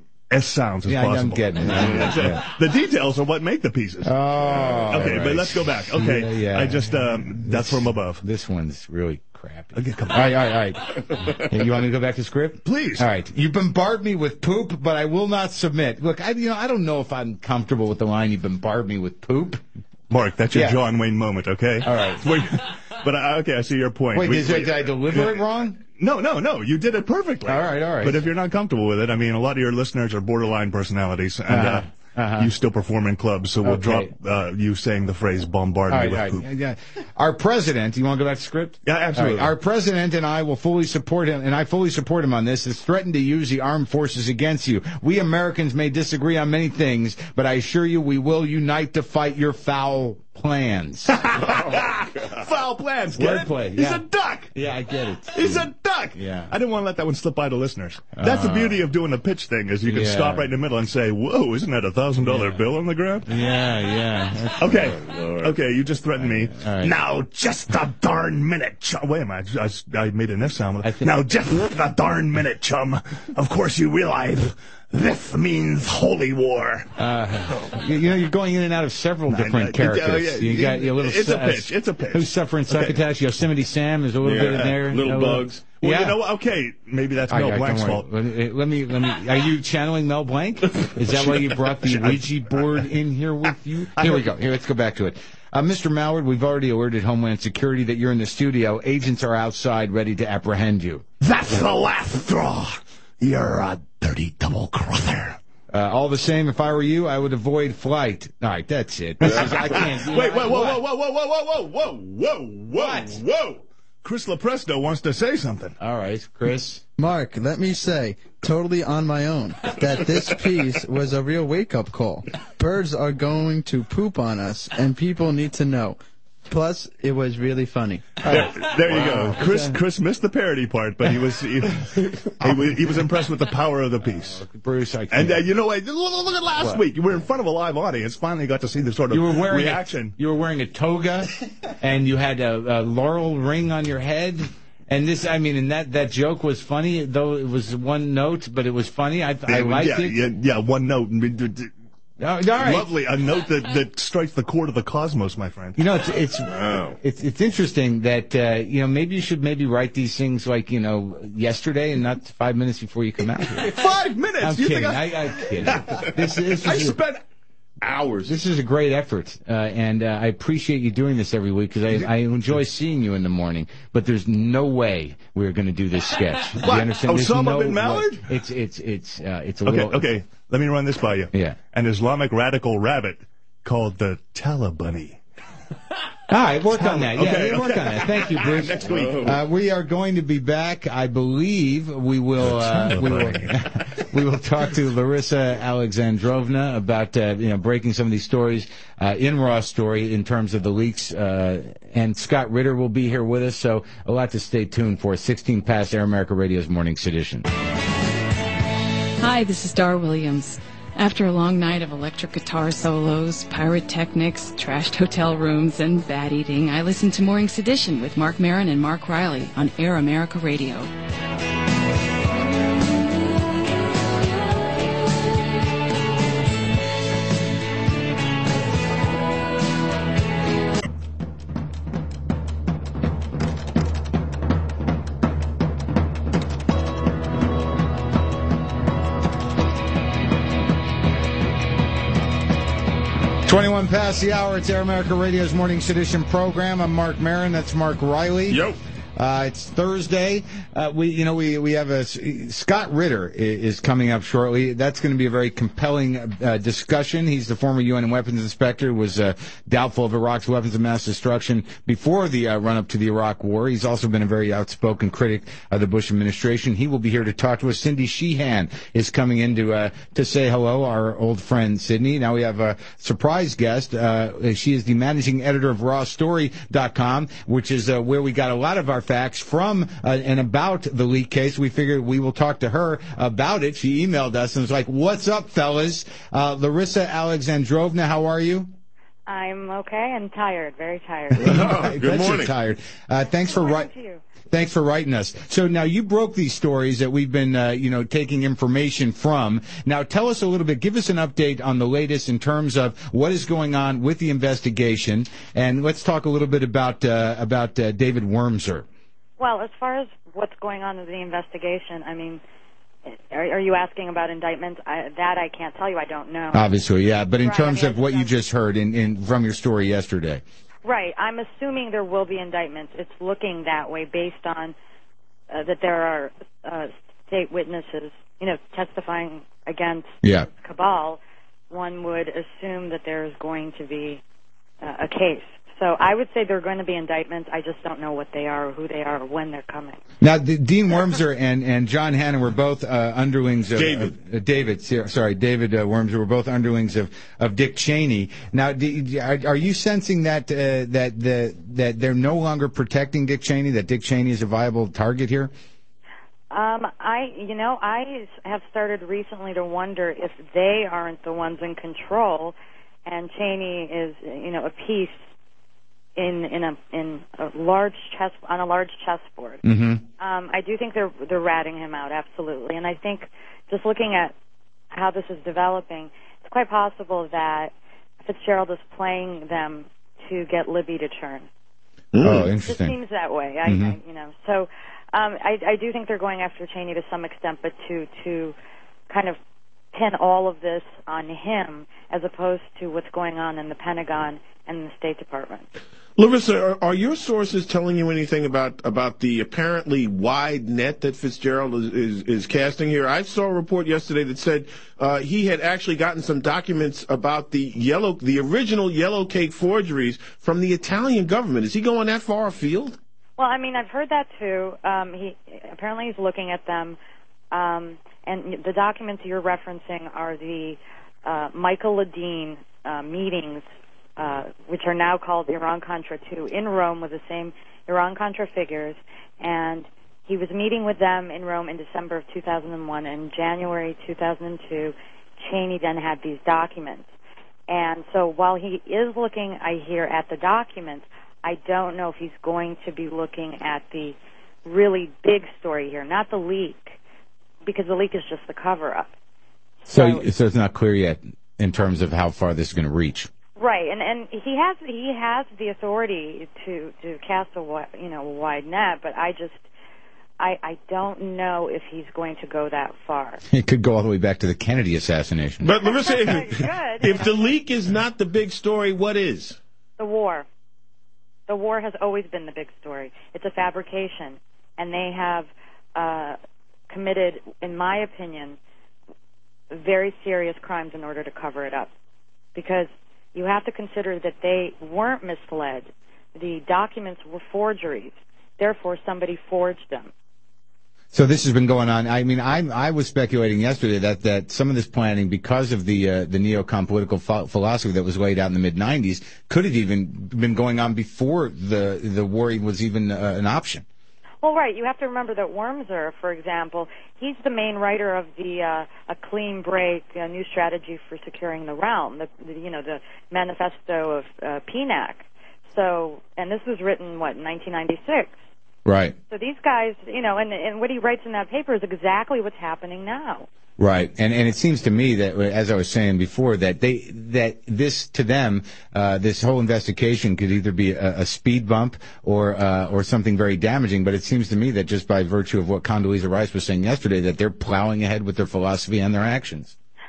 S sounds as yeah, possible. I'm getting it. Yeah, yeah. The details are what make the pieces. Oh, okay, right. But let's go back. Okay, yeah, yeah. I just um, that's from above. This one's really crappy. Okay, come on. All right, all right, all right. Hey, you want me to go back to script? Please. All right. You bombard me with poop, but I will not submit. Look, I you know I don't know if I'm comfortable with the line. You bombard me with poop. Mark, that's your yeah. John Wayne moment, okay? All right. Wait, but uh, okay, I see your point. Wait, we, did, we, did I deliver it wrong? No, no, no. You did it perfectly. All right, all right. But if you're not comfortable with it, I mean, a lot of your listeners are borderline personalities, and uh-huh. uh, Uh-huh. you still perform in clubs, so we'll okay. drop uh, you saying the phrase bombard all me right, with all poop. right. Yeah. Our president, you want to go back to script? Yeah, absolutely. Right. Our president and I will fully support him, and I fully support him on this, has threatened to use the armed forces against you. We Americans may disagree on many things, but I assure you we will unite to fight your foul plans. Oh, foul plans, get it? Wordplay, He's yeah. a duck. Yeah, I get it. He's a duck. Yeah. I didn't want to let that one slip by to listeners. That's uh, the beauty of doing the pitch thing, is you can yeah. stop right in the middle and say, whoa, isn't that a thousand dollar bill on the ground? Yeah, yeah. That's okay. oh, okay, you just threatened me. All right. Now, just a darn minute, chum. Wait a minute, I, I, I made an F sound. I think- now, just a darn minute, chum. Of course you realize this means holy war. Uh, you, you know, you're going in and out of several different I, I, characters. uh, yeah, you got your little. It's a uh, pitch. It's a pitch. Who's suffering succotash? Okay. Yosemite Sam is a little yeah, bit in there. Little uh, bugs. Well, yeah. you know what? Okay, maybe that's All Mel right, Blanc's don't fault. worry. Let me, let me, let me. Are you channeling Mel Blanc? Is that why you brought the Ouija board in here with you? Here we go. Here, let's go back to it. Uh, Mister Mallard, we've already alerted Homeland Security that you're in the studio. Agents are outside ready to apprehend you. That's the last straw. You're a dirty double-crosser. Uh, all the same, if I were you, I would avoid flight. All right, that's it. This is, I can't. Wait, wait, whoa, whoa, whoa, whoa, whoa, whoa, whoa, whoa, whoa, What? whoa. Chris Lopresto wants to say something. All right, Chris. Mark, let me say, totally on my own, that this piece was a real wake-up call. Birds are going to poop on us, and people need to know. Plus, it was really funny. There, there you wow. go. Chris Chris missed the parody part, but he was he, he, was, he was impressed with the power of the piece. Bruce, I can't. And uh, you know what? Look, look at last what? week. You were in front of a live audience. Finally got to see the sort of you were wearing reaction. A, you were wearing a toga, and you had a, a laurel ring on your head. And this, I mean, and that, that joke was funny, though it was one note, but it was funny. I, I liked yeah, it. Yeah, yeah, one note. Oh, all right. Lovely, a note that, that strikes the chord of the cosmos, my friend. You know, it's it's wow. it's it's interesting that uh, you know maybe you should maybe write these things like you know yesterday and not five minutes before you come out here. Five minutes? I'm you kidding. Think I... I, I'm kidding. This, this I is spent a, hours. This is a great effort, uh, and uh, I appreciate you doing this every week because I, I enjoy seeing you in the morning. But there's no way we're going to do this sketch. What? You understand? There's Osama no bin Mallard? way. It's it's it's uh, it's a okay, little. Okay, let me run this by you. Yeah. An Islamic radical rabbit called the Talibani. All right, work on that. Yeah, Okay, work okay. on that. Thank you, Bruce. Next week. Uh, we are going to be back. I believe we will. Uh, we will. we will talk to Larissa Alexandrovna about uh, you know breaking some of these stories uh, in Raw Story in terms of the leaks. Uh, and Scott Ritter will be here with us. So a lot to stay tuned for. sixteen past Air America Radio's Morning Sedition. Hi, this is Dar Williams. After a long night of electric guitar solos, pyrotechnics, trashed hotel rooms, and bad eating, I listen to Morning Sedition with Mark Maron and Mark Riley on Air America Radio. twenty-one past the hour. It's Air America Radio's Morning Sedition program. I'm Mark Maron. That's Mark Riley. Yo. Uh, it's Thursday. Uh, we, you know, we, we have a, Scott Ritter is coming up shortly. That's going to be a very compelling, uh, discussion. He's the former U N weapons inspector, was, uh, doubtful of Iraq's weapons of mass destruction before the, uh, run up to the Iraq war. He's also been a very outspoken critic of the Bush administration. He will be here to talk to us. Cindy Sheehan is coming in to, uh, to say hello, our old friend Sydney. Now we have a surprise guest. Uh, she is the managing editor of raw story dot com, which is, uh, where we got a lot of our facts from uh, and about the leak case. We figured we will talk to her about it. She emailed us and was like, "What's up, fellas? Uh, Larissa Alexandrovna, how are you?" I'm okay and tired, very tired. Oh, good morning. You're tired. Uh, thanks for writing. Thanks for writing us. So now you broke these stories that we've been, uh, you know, taking information from. Now tell us a little bit. Give us an update on the latest in terms of what is going on with the investigation, and let's talk a little bit about uh, about uh, David Wormser. Well, as far as what's going on with the investigation, I mean, are, are you asking about indictments? I, that I can't tell you. I don't know. Obviously, yeah. But in right, terms I mean, of what you just heard in, in from your story yesterday. Right. I'm assuming there will be indictments. It's looking that way based on uh, that there are uh, state witnesses, you know, testifying against yeah. Cabal. One would assume that there's going to be uh, a case. So I would say there are going to be indictments. I just don't know what they are, or who they are, or when they're coming. Now, the, Dean Wormser and, and John Hannon were both uh, underlings of David. Uh, David, sorry, David uh, Wormser were both underlings of, of Dick Cheney. Now, do, are, are you sensing that uh, that the that they're no longer protecting Dick Cheney? That Dick Cheney is a viable target here? Um, I, you know, I have started recently to wonder if they aren't the ones in control, and Cheney is, you know, a piece in in a in a large chess on a large chessboard. Mm-hmm. Um, I do think they're they're ratting him out, absolutely, and I think just looking at how this is developing, it's quite possible that Fitzgerald is playing them to get Libby to turn. Mm. Oh, It interesting. seems that way. I, mm-hmm. I you know, so um, I I do think they're going after Cheney to some extent, but to to kind of pin all of this on him as opposed to what's going on in the Pentagon and the State Department. Larissa, are, are your sources telling you anything about, about the apparently wide net that Fitzgerald is, is, is casting here? I saw a report yesterday that said uh, he had actually gotten some documents about the yellow, the original Yellow Cake forgeries from the Italian government. Is he going that far afield? Well, I mean, I've heard that too. Um, he apparently he's looking at them, um, and the documents you're referencing are the uh, Michael Ledeen uh, meetings. Uh, which are now called Iran-Contra two, in Rome with the same Iran-Contra figures. And he was meeting with them in Rome in December of two thousand one. And in January two thousand two, Cheney then had these documents. And so while he is looking, I hear, at the documents, I don't know if he's going to be looking at the really big story here, not the leak, because the leak is just the cover-up. So, so, so it's not clear yet in terms of how far this is going to reach. Right, and and he has he has the authority to to cast a wi- you know a wide net, but I just I I don't know if he's going to go that far. It could go all the way back to the Kennedy assassination. But Larissa, if, Good, if the leak is not the big story, what is? The war. The war has always been the big story. It's a fabrication, and they have uh, committed, in my opinion, very serious crimes in order to cover it up, because you have to consider that they weren't misled. The documents were forgeries. Therefore, somebody forged them. So this has been going on. I mean, I I was speculating yesterday that, that some of this planning, because of the uh, the neocon political ph- philosophy that was laid out in the mid nineties, could have even been going on before the the war was even uh, an option. Well, right. You have to remember that Wormser, for example, he's the main writer of the uh, A Clean Break, a New Strategy for Securing the Realm, the, the you know the manifesto of uh, P N A C. So, and this was written what in nineteen ninety-six. Right. So these guys, you know, and and what he writes in that paper is exactly what's happening now. Right, and and it seems to me that, as I was saying before, that they that this to them, uh, this whole investigation could either be a, a speed bump or uh, or something very damaging. But it seems to me that just by virtue of what Condoleezza Rice was saying yesterday, that they're plowing ahead with their philosophy and their actions.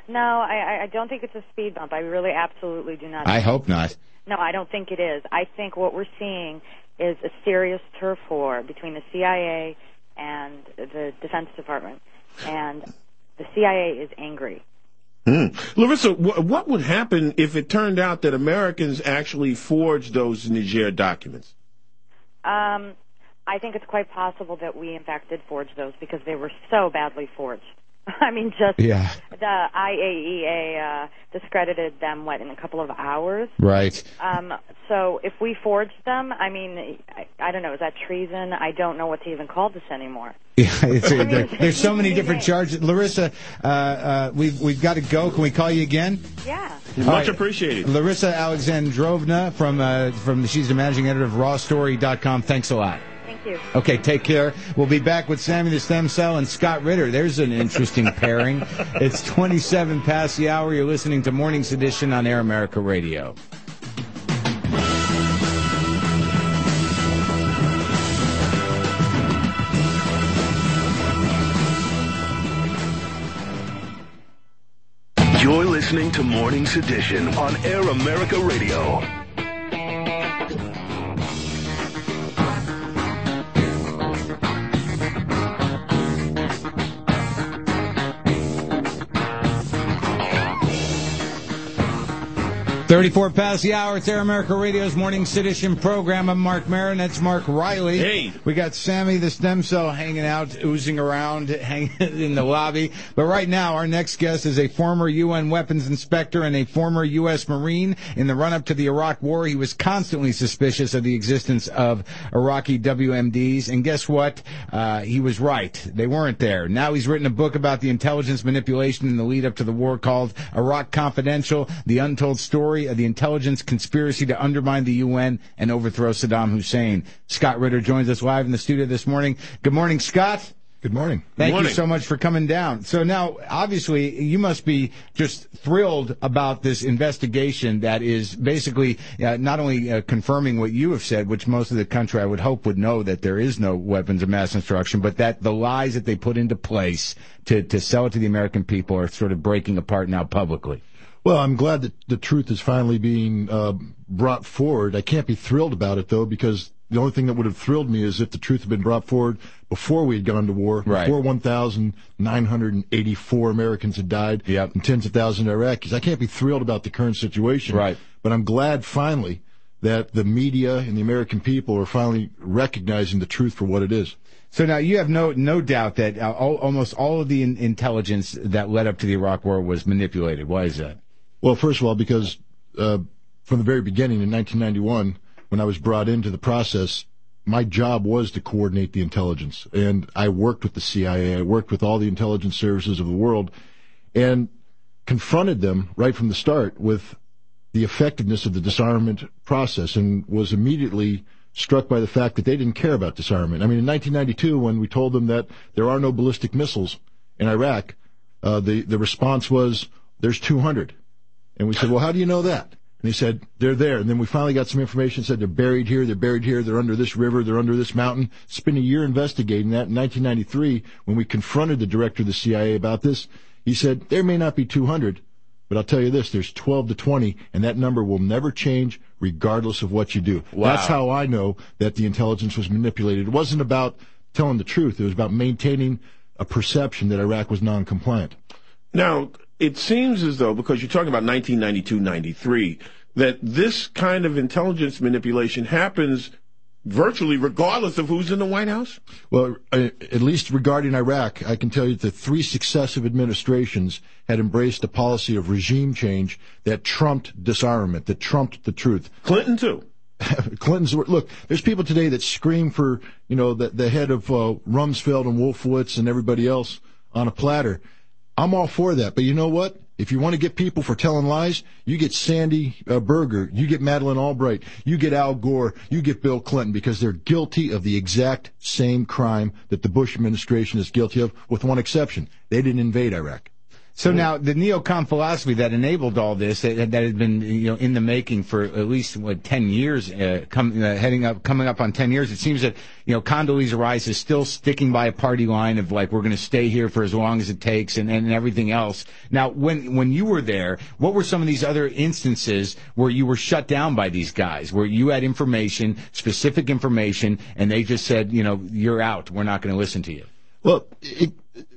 No, I, I don't think it's a speed bump. I really absolutely do not. I hope not. No, I don't think it is. I think what we're seeing is a serious turf war between the C I A and the Defense Department, and the C I A is angry. Hmm. Larissa, wh- what would happen if it turned out that Americans actually forged those Niger documents? Um, I think it's quite possible that we, in fact, did forge those because they were so badly forged. I mean, just yeah. the I A E A uh, discredited them, what, in a couple of hours? Right. Um, so if we forged them, I mean, I, I don't know, is that treason? I don't know what to even call this anymore. Yeah, it's, I mean, there, it's there's so many different names. charges. Larissa, uh, uh, we've, we've got to go. Can we call you again? Yeah. Much right. appreciated. Larissa Alexandrovna from, uh, from she's the managing editor of raw story dot com. Thanks a lot. Thank you. Okay, take care. We'll be back with Sammy the Stem Cell and Scott Ritter. There's an interesting pairing. It's twenty-seven past the hour. You're listening to Morning's Edition on Air America Radio. You're listening to Morning's Edition on Air America Radio. thirty-four past the hour. It's Air America Radio's Morning Edition program. I'm Mark Maron. That's Mark Riley. Hey. We got Sammy the Stem Cell hanging out, oozing around, hanging in the lobby. But right now, our next guest is a former U N weapons inspector and a former U S Marine. In the run-up to the Iraq War, he was constantly suspicious of the existence of Iraqi W M Ds. And guess what? Uh, he was right. They weren't there. Now he's written a book about the intelligence manipulation in the lead-up to the war called Iraq Confidential, The Untold Story of the Intelligence Conspiracy to Undermine the U N and Overthrow Saddam Hussein. Scott Ritter joins us live in the studio this morning. Good morning, Scott. Good morning. Thank morning. you so much for coming down. So now, obviously, you must be just thrilled about this investigation that is basically uh, not only uh, confirming what you have said, which most of the country, I would hope, would know that there is no weapons of mass destruction, but that the lies that they put into place to, to sell it to the American people are sort of breaking apart now publicly. Well, I'm glad that the truth is finally being uh, brought forward. I can't be thrilled about it, though, because the only thing that would have thrilled me is if the truth had been brought forward before we had gone to war, right. before one thousand nine hundred eighty-four Americans had died, yep. and tens of thousands of Iraqis. I can't be thrilled about the current situation, right. but I'm glad finally that the media and the American people are finally recognizing the truth for what it is. So now you have no no doubt that uh, all, almost all of the in- intelligence that led up to the Iraq War was manipulated. Why is that? Well, first of all, because uh, from the very beginning in nineteen ninety-one, when I was brought into the process, my job was to coordinate the intelligence. And I worked with the C I A. I worked with all the intelligence services of the world and confronted them right from the start with the effectiveness of the disarmament process and was immediately struck by the fact that they didn't care about disarmament. I mean, in nineteen ninety-two, when we told them that there are no ballistic missiles in Iraq, uh, the, the response was, there's two hundred. And we said, well, how do you know that? And he said, they're there. And then we finally got some information that said they're buried here, they're buried here, they're under this river, they're under this mountain. Spent a year investigating that. In nineteen ninety-three, when we confronted the director of the C I A about this, he said, there may not be two hundred, but I'll tell you this, there's twelve to twenty, and that number will never change regardless of what you do. Wow. That's how I know that the intelligence was manipulated. It wasn't about telling the truth. It was about maintaining a perception that Iraq was non-compliant. Now, it seems as though, because you're talking about nineteen ninety-two ninety-three, that this kind of intelligence manipulation happens virtually regardless of who's in the White House? Well, uh, at least regarding Iraq, I can tell you that three successive administrations had embraced a policy of regime change that trumped disarmament, that trumped the truth. Clinton, too. Clinton's, look, there's people today that scream for, you know, the, the head of uh, Rumsfeld and Wolfowitz and everybody else on a platter. I'm all for that, but you know what? If you want to get people for telling lies, you get Sandy uh, Berger, you get Madeleine Albright, you get Al Gore, you get Bill Clinton, because they're guilty of the exact same crime that the Bush administration is guilty of, with one exception. They didn't invade Iraq. So now the neocon philosophy that enabled all this, that, that had been you know in the making for at least what ten years, uh, com, uh, heading up, coming up on ten years. It seems that you know Condoleezza Rice is still sticking by a party line of like we're going to stay here for as long as it takes, and, and everything else. Now, when when you were there, what were some of these other instances where you were shut down by these guys, where you had information, specific information, and they just said, you know, you're out. We're not going to listen to you. Well, it,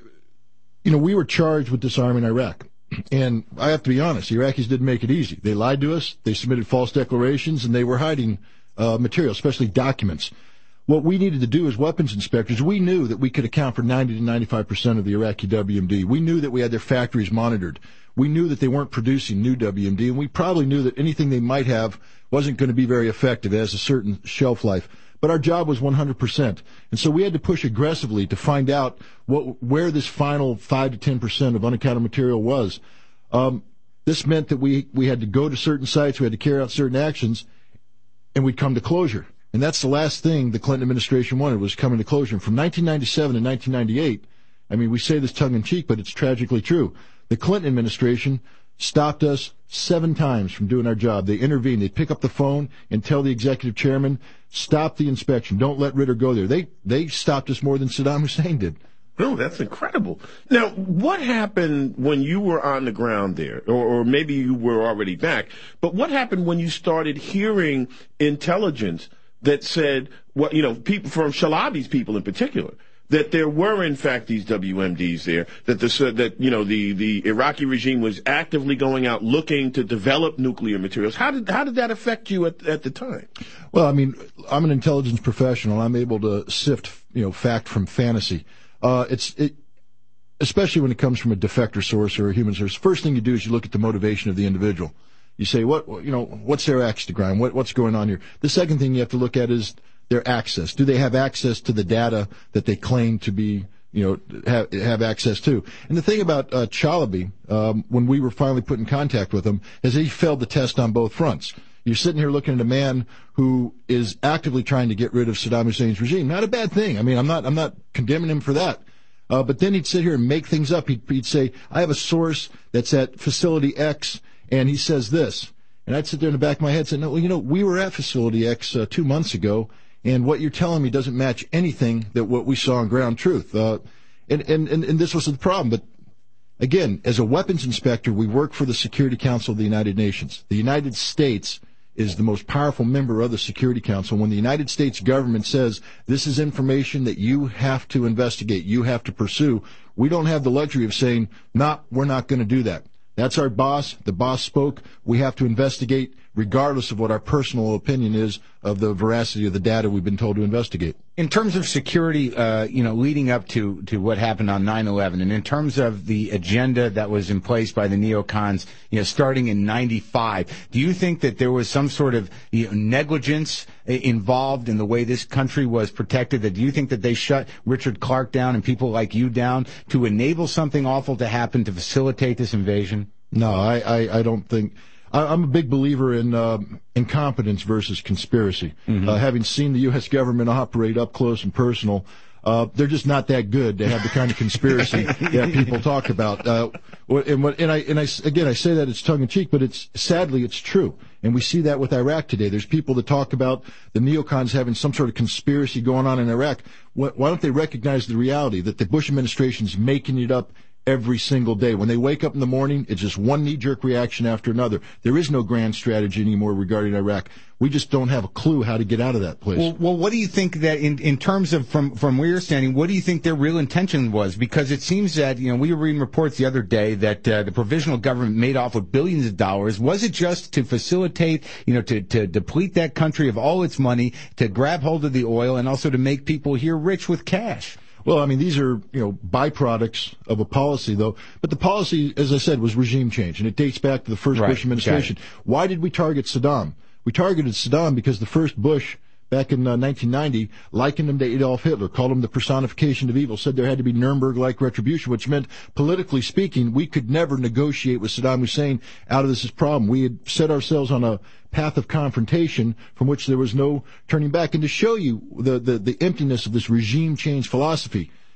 you know, we were charged with disarming Iraq. And I have to be honest, the Iraqis didn't make it easy. They lied to us, they submitted false declarations, and they were hiding uh, material, especially documents. What we needed to do as weapons inspectors, we knew that we could account for ninety to ninety-five percent of the Iraqi W M D. We knew that we had their factories monitored. We knew that they weren't producing new W M D, and we probably knew that anything they might have wasn't going to be very effective. It has a certain shelf life. But our job was one hundred percent. And so we had to push aggressively to find out what, where this final five to ten percent of unaccounted material was. Um, this meant that we, we had to go to certain sites, we had to carry out certain actions, and we'd come to closure. And that's the last thing the Clinton administration wanted, was coming to closure. And from nineteen ninety-seven to nineteen ninety-eight, I mean, we say this tongue-in-cheek, but it's tragically true. The Clinton administration stopped us seven times from doing our job. They intervened. They'd pick up the phone and tell the executive chairman, stop the inspection. Don't let Ritter go there. They they stopped us more than Saddam Hussein did. No, that's incredible. Now, what happened when you were on the ground there, or, or maybe you were already back, but what happened when you started hearing intelligence that said, well, you know, people from Shalabi's people in particular, that there were in fact these W M Ds there, that the that you know the the Iraqi regime was actively going out looking to develop nuclear materials? How did how did that affect you at at the time? Well, I mean, I'm an intelligence professional. I'm able to sift, you know, fact from fantasy. Uh, it's it, especially when it comes from a defector source or a human source. First thing you do is you look at the motivation of the individual. You say, what you know, what's their axe to grind? What what's going on here? The second thing you have to look at is their access. Do they have access to the data that they claim to be, you know, have, have access to? And the thing about uh, Chalabi, um, when we were finally put in contact with him, is he failed the test on both fronts. You're sitting here looking at a man who is actively trying to get rid of Saddam Hussein's regime. Not a bad thing. I mean, I'm not, I'm not condemning him for that. Uh, but then he'd sit here and make things up. He'd, he'd say, I have a source that's at facility X, and he says this. And I'd sit there in the back of my head and say, no, well, you know, we were at facility X uh, two months ago, and what you're telling me doesn't match anything that what we saw on ground truth. Uh, and, and, and, and this was the problem. But again, as a weapons inspector, we work for the Security Council of the United Nations. The United States is the most powerful member of the Security Council. When the United States government says this is information that you have to investigate, you have to pursue, we don't have the luxury of saying, nah, we're not going to do that. That's our boss. The boss spoke. We have to investigate, regardless of what our personal opinion is of the veracity of the data we've been told to investigate. In terms of security, uh, you know, leading up to, to what happened on nine eleven, and in terms of the agenda that was in place by the neocons, you know, starting in ninety-five, do you think that there was some sort of you know, negligence involved in the way this country was protected? That do you think that they shut Richard Clarke down and people like you down to enable something awful to happen to facilitate this invasion? No, I, I, I don't think. I'm a big believer in uh, incompetence versus conspiracy. Mm-hmm. Uh, having seen the U S government operate up close and personal, uh, they're just not that good to have the kind of conspiracy that people talk about. Uh, and, what, and I, and I, again, I say that it's tongue in cheek, but it's sadly it's true. And we see that with Iraq today. There's people that talk about the neocons having some sort of conspiracy going on in Iraq. Why don't they recognize the reality that the Bush administration's making it up every single day? When they wake up in the morning, it's just one knee-jerk reaction after another. There is no grand strategy anymore regarding Iraq. We just don't have a clue how to get out of that place. Well, well what do you think that, in, in terms of from, from where you're standing, what do you think their real intention was? Because it seems that, you know, we were reading reports the other day that uh, the provisional government made off with billions of dollars. Was it just to facilitate, you know, to, to deplete that country of all its money, to grab hold of the oil, and also to make people here rich with cash? Well, I mean, these are, you know, byproducts of a policy, though. But the policy, as I said, was regime change, and it dates back to the first right. Bush administration. Why did we target Saddam? We targeted Saddam because the first Bush, back in uh, nineteen ninety, likened him to Adolf Hitler, called him the personification of evil, said there had to be Nuremberg-like retribution, which meant, politically speaking, we could never negotiate with Saddam Hussein out of this problem. We had set ourselves on a path of confrontation from which there was no turning back. And to show you the, the, the emptiness of this regime change philosophy,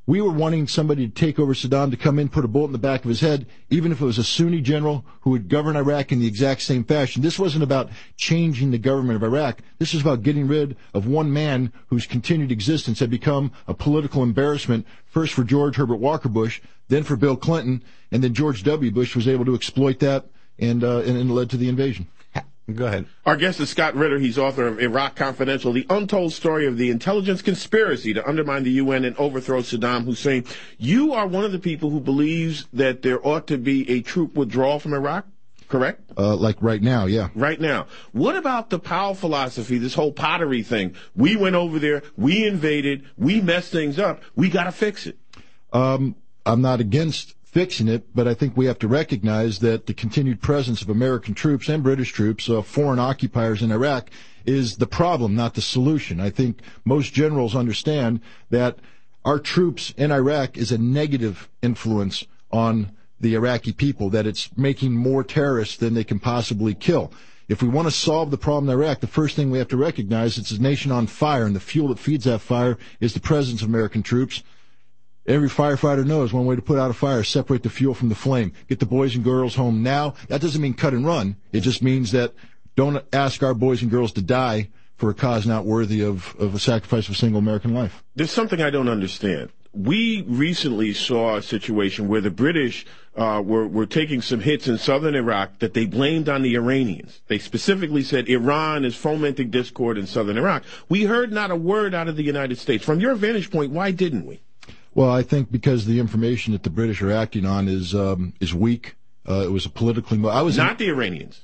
We were wanting somebody to take over Saddam, to come in, put a bullet in the back of his head, even if it was a Sunni general who would govern Iraq in the exact same fashion. This wasn't about changing the government of Iraq. This was about getting rid of one man whose continued existence had become a political embarrassment, first for George Herbert Walker Bush, then for Bill Clinton, and then George W. Bush was able to exploit that, and, uh, and, and it led to the invasion. Go ahead. Our guest is Scott Ritter. He's author of Iraq Confidential, the untold story of the intelligence conspiracy to undermine the U N and overthrow Saddam Hussein. You are one of the people who believes that there ought to be a troop withdrawal from Iraq, correct? Uh, like right now, yeah. Right now. What about the Powell philosophy, this whole pottery thing? We went over there, we invaded, we messed things up, we got to fix it. Um, I'm not against fixing it, but I think we have to recognize that the continued presence of American troops and British troops, uh, foreign occupiers in Iraq, is the problem, not the solution. I think most generals understand that our troops in Iraq is a negative influence on the Iraqi people, that it's making more terrorists than they can possibly kill. If we want to solve the problem in Iraq, the first thing we have to recognize is it's a nation on fire, and the fuel that feeds that fire is the presence of American troops. Every firefighter knows one way to put out a fire is separate the fuel from the flame. Get the boys and girls home now. That doesn't mean cut and run. It just means that don't ask our boys and girls to die for a cause not worthy of, of a sacrifice of a single American life. There's something I don't understand. We recently saw a situation where the British uh, were, were taking some hits in southern Iraq that they blamed on the Iranians. They specifically said Iran is fomenting discord in southern Iraq. We heard not a word out of the United States. From your vantage point, why didn't we? Well, I think because the information that the British are acting on is um, is weak. Uh, it was a politically. Mo- I was not in, the Iranians.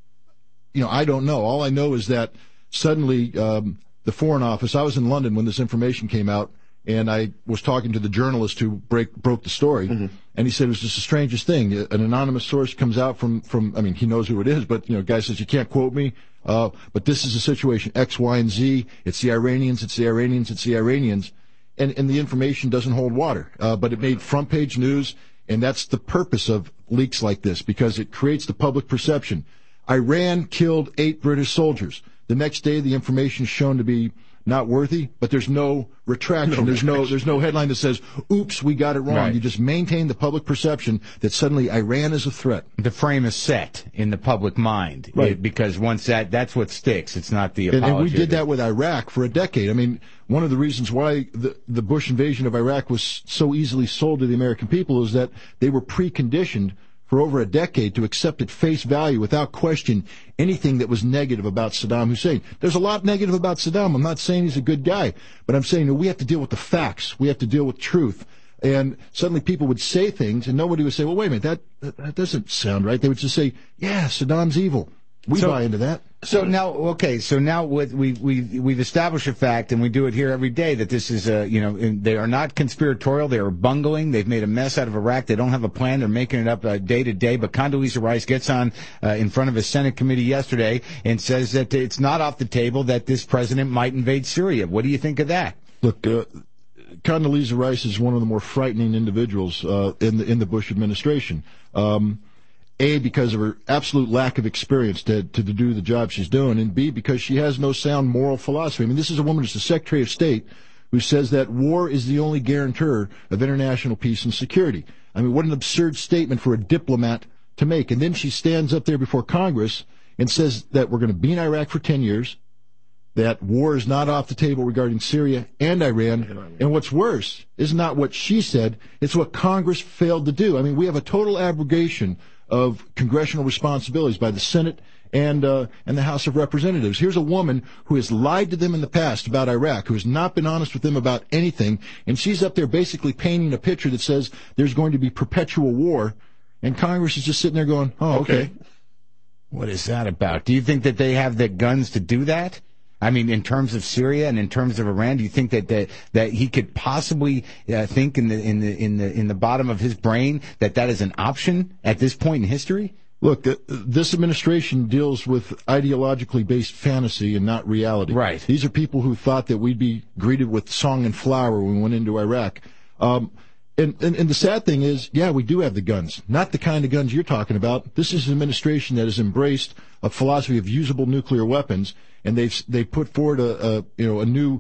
You know, I don't know. All I know is that suddenly um, the Foreign Office. I was in London when this information came out, and I was talking to the journalist who break, broke the story, mm-hmm. and he said it was just the strangest thing. An anonymous source comes out from from. I mean, he knows who it is, but you know, guy says you can't quote me. Uh, but this is a situation X, Y, and Z. It's the Iranians. It's the Iranians. It's the Iranians. And, and the information doesn't hold water. Uh, but it made front page news, and that's the purpose of leaks like this, because it creates the public perception. Iran killed eight British soldiers. The next day, the information is shown to be not worthy, but there's no retraction. No there's retraction. no there's no headline that says, oops, we got it wrong. Right. You just maintain the public perception that suddenly Iran is a threat. The frame is set in the public mind. Right. It, because once that, that's what sticks. It's not the apology. And, and we did that with Iraq for a decade. I mean, one of the reasons why the, the Bush invasion of Iraq was so easily sold to the American people is that they were preconditioned for over a decade to accept at face value without question anything that was negative about Saddam Hussein. There's a lot negative about Saddam. I'm not saying he's a good guy, but I'm saying that we have to deal with the facts. We have to deal with truth. And suddenly people would say things, and nobody would say, well, wait a minute, that, that, that doesn't sound right. They would just say, yeah, Saddam's evil. We so, buy into that. So now, okay, so now with, we, we, we've established a fact, and we do it here every day, that this is, a, you know, they are not conspiratorial. They are bungling. They've made a mess out of Iraq. They don't have a plan. They're making it up uh, day to day. But Condoleezza Rice gets on uh, in front of a Senate committee yesterday and says that it's not off the table that this president might invade Syria. What do you think of that? Look, uh, Condoleezza Rice is one of the more frightening individuals uh, in the in the Bush administration. Um, A, because of her absolute lack of experience to, to do the job she's doing, and B, because she has no sound moral philosophy. I mean, this is a woman who's the Secretary of State who says that war is the only guarantor of international peace and security. I mean, what an absurd statement for a diplomat to make. And then she stands up there before Congress and says that we're going to be in Iraq for ten years, that war is not off the table regarding Syria and Iran. And what's worse is not what she said, it's what Congress failed to do. I mean, we have a total abrogation of congressional responsibilities by the Senate and uh, and the House of Representatives. Here's a woman who has lied to them in the past about Iraq, who has not been honest with them about anything, and she's up there basically painting a picture that says there's going to be perpetual war, and Congress is just sitting there going, oh, okay. okay. What is that about? Do you think that they have the guns to do that? I mean, in terms of Syria and in terms of Iran, do you think that that, that he could possibly uh, think in the in the in the in the bottom of his brain that that is an option at this point in history? Look, uh, this administration deals with ideologically based fantasy and not reality. Right. These are people who thought that we'd be greeted with song and flower when we went into Iraq. Um, and, and, and the sad thing is, yeah, we do have the guns. Not the kind of guns you're talking about. This is an administration that has embraced a philosophy of usable nuclear weapons, and they've they put forward a, a you know a new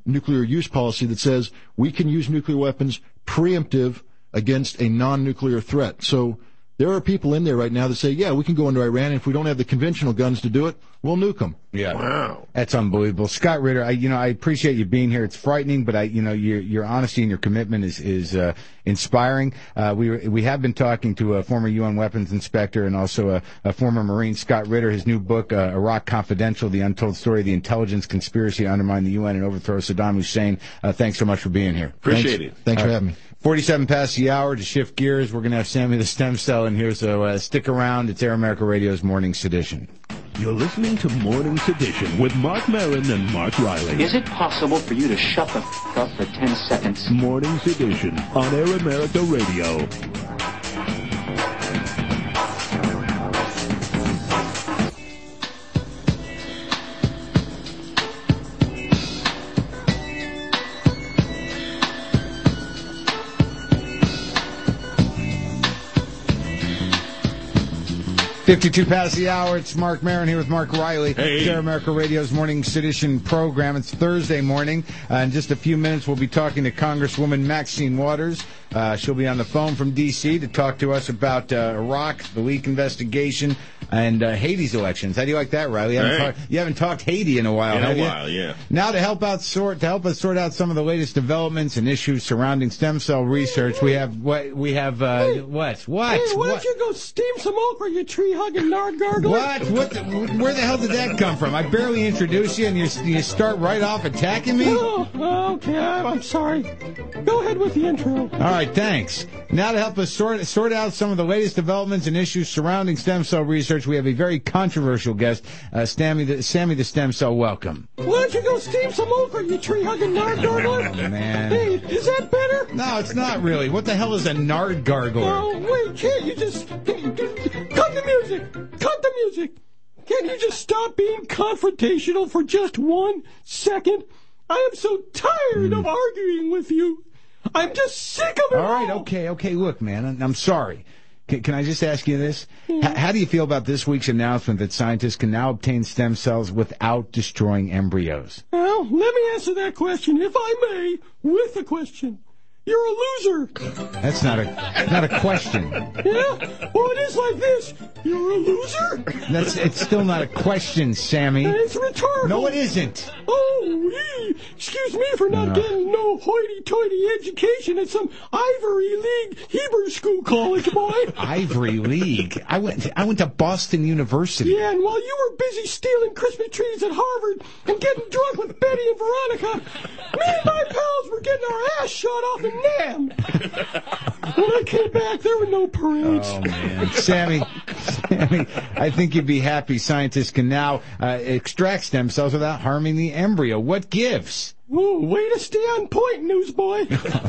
nuclear use policy that says we can use nuclear weapons preemptive against a non-nuclear threat. So there are people in there right now that say, yeah, we can go into Iran, and if we don't have the conventional guns to do it, we'll nuke them. Yeah. Wow. That's unbelievable. Scott Ritter, I, you know, I appreciate you being here. It's frightening, but I, you know, your, your honesty and your commitment is, is, uh, inspiring. Uh, we, we have been talking to a former U N weapons inspector and also a, a former Marine, Scott Ritter. His new book, uh, Iraq Confidential, The Untold Story of the Intelligence Conspiracy to Undermine the U N and Overthrow Saddam Hussein. Uh, thanks so much for being here. Appreciate thanks, it. Thanks for uh, having me. forty-seven past the hour. To shift gears, we're going to have Sammy the Stem Cell in here, so uh, stick around. It's Air America Radio's Morning Sedition. You're listening to Morning Sedition with Mark Maron and Mark Riley. Is it possible for you to shut the f*** up for ten seconds? Morning Sedition on Air America Radio. fifty-two past the hour. It's Mark Maron here with Mark Riley. Hey. It's Air America Radio's Morning Sedition program. It's Thursday morning. Uh, in just a few minutes, we'll be talking to Congresswoman Maxine Waters. Uh, she'll be on the phone from D C to talk to us about uh, Iraq, the leak investigation, and uh, Haiti's elections. How do you like that, Riley? You haven't, Hey. talk, you haven't talked Haiti in a while, In a have you? while, yeah. Now to help out sort to help us sort out some of the latest developments and issues surrounding stem cell research, we have what we have uh, Hey. what what Hey, why what don't you go steam some okra, you tree-hugging nard gargler? what what the, where the hell did that come from? I barely introduced you and you you start right off attacking me. Oh, okay, I'm sorry. Go ahead with the intro. All right, thanks. Now to help us sort sort out some of the latest developments and issues surrounding stem cell research, we have a very controversial guest, uh, Sammy the Sammy the Stem Cell. Welcome. Why don't you go steam some okra, you tree-hugging nard gargler? Man. Hey, is that better? No, it's not really. What the hell is a nard gargler? Oh, wait, can't you just... Cut the music! Cut the music! Can't you just stop being confrontational for just one second? I am so tired Mm. of arguing with you. I'm just sick of it All right, okay, okay. Look, man, I'm- I'm sorry. Can, can I just ask you this? H- how do you feel about this week's announcement that scientists can now obtain stem cells without destroying embryos? Well, let me answer that question, if I may, with a question. You're a loser. That's not a not a question. Yeah? Well, it is like this. You're a loser? That's it's still not a question, Sammy. It's rhetorical. No, it isn't. Oh, ee. Excuse me for not No. getting no hoity-toity education at some Ivory League Hebrew school college, boy. Ivy League. I went to, I went to Boston University. Yeah, and while you were busy stealing Christmas trees at Harvard and getting drunk with Betty and Veronica, me and my pals were getting our ass shot off in Nam. When I came back, there were no parades. Oh man, Sammy, Sammy, I think you'd be happy scientists can now uh, extract stem cells without harming the embryo. What gives? Ooh, way to stay on point, newsboy.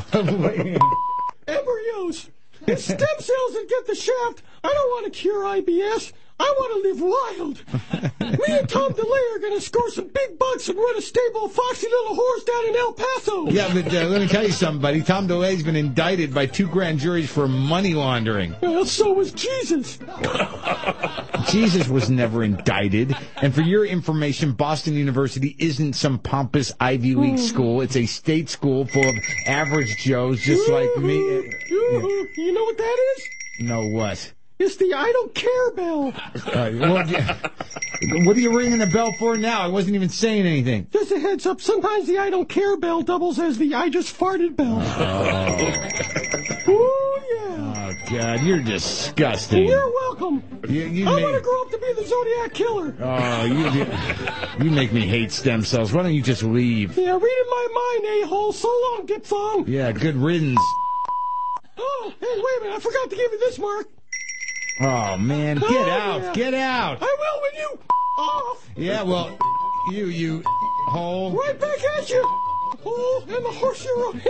Embryos. It's stem cells that get the shaft. I don't want to cure I B S. I want to live wild. Me and Tom DeLay are going to score some big bucks and run a stable of foxy little horse down in El Paso. Yeah, but uh, let me tell you something, buddy. Tom DeLay's been indicted by two grand juries for money laundering. Well, so was Jesus. Jesus was never indicted. And for your information, Boston University isn't some pompous Ivy League school. It's a state school full of average Joes just like me. Yoo-hoo. You know what that is? No, what? It's the I don't care bell. Uh, what, what are you ringing the bell for now? I wasn't even saying anything. Just a heads up, sometimes the I don't care bell doubles as the I just farted bell. Oh, Ooh, yeah. oh God, you're disgusting. You're welcome. You, you I make, want to grow up to be the Zodiac Killer. oh, you, you make me hate stem cells. Why don't you just leave? Yeah, read in my mind, a-hole. So long, Diphthong. Yeah, good riddance. Oh, hey, wait a minute. I forgot to give you this, Mark. Oh, man, get Oh, out, yeah. get out. I will when you off. Yeah, well, you, you hole. Right back at you. Oh, and the horse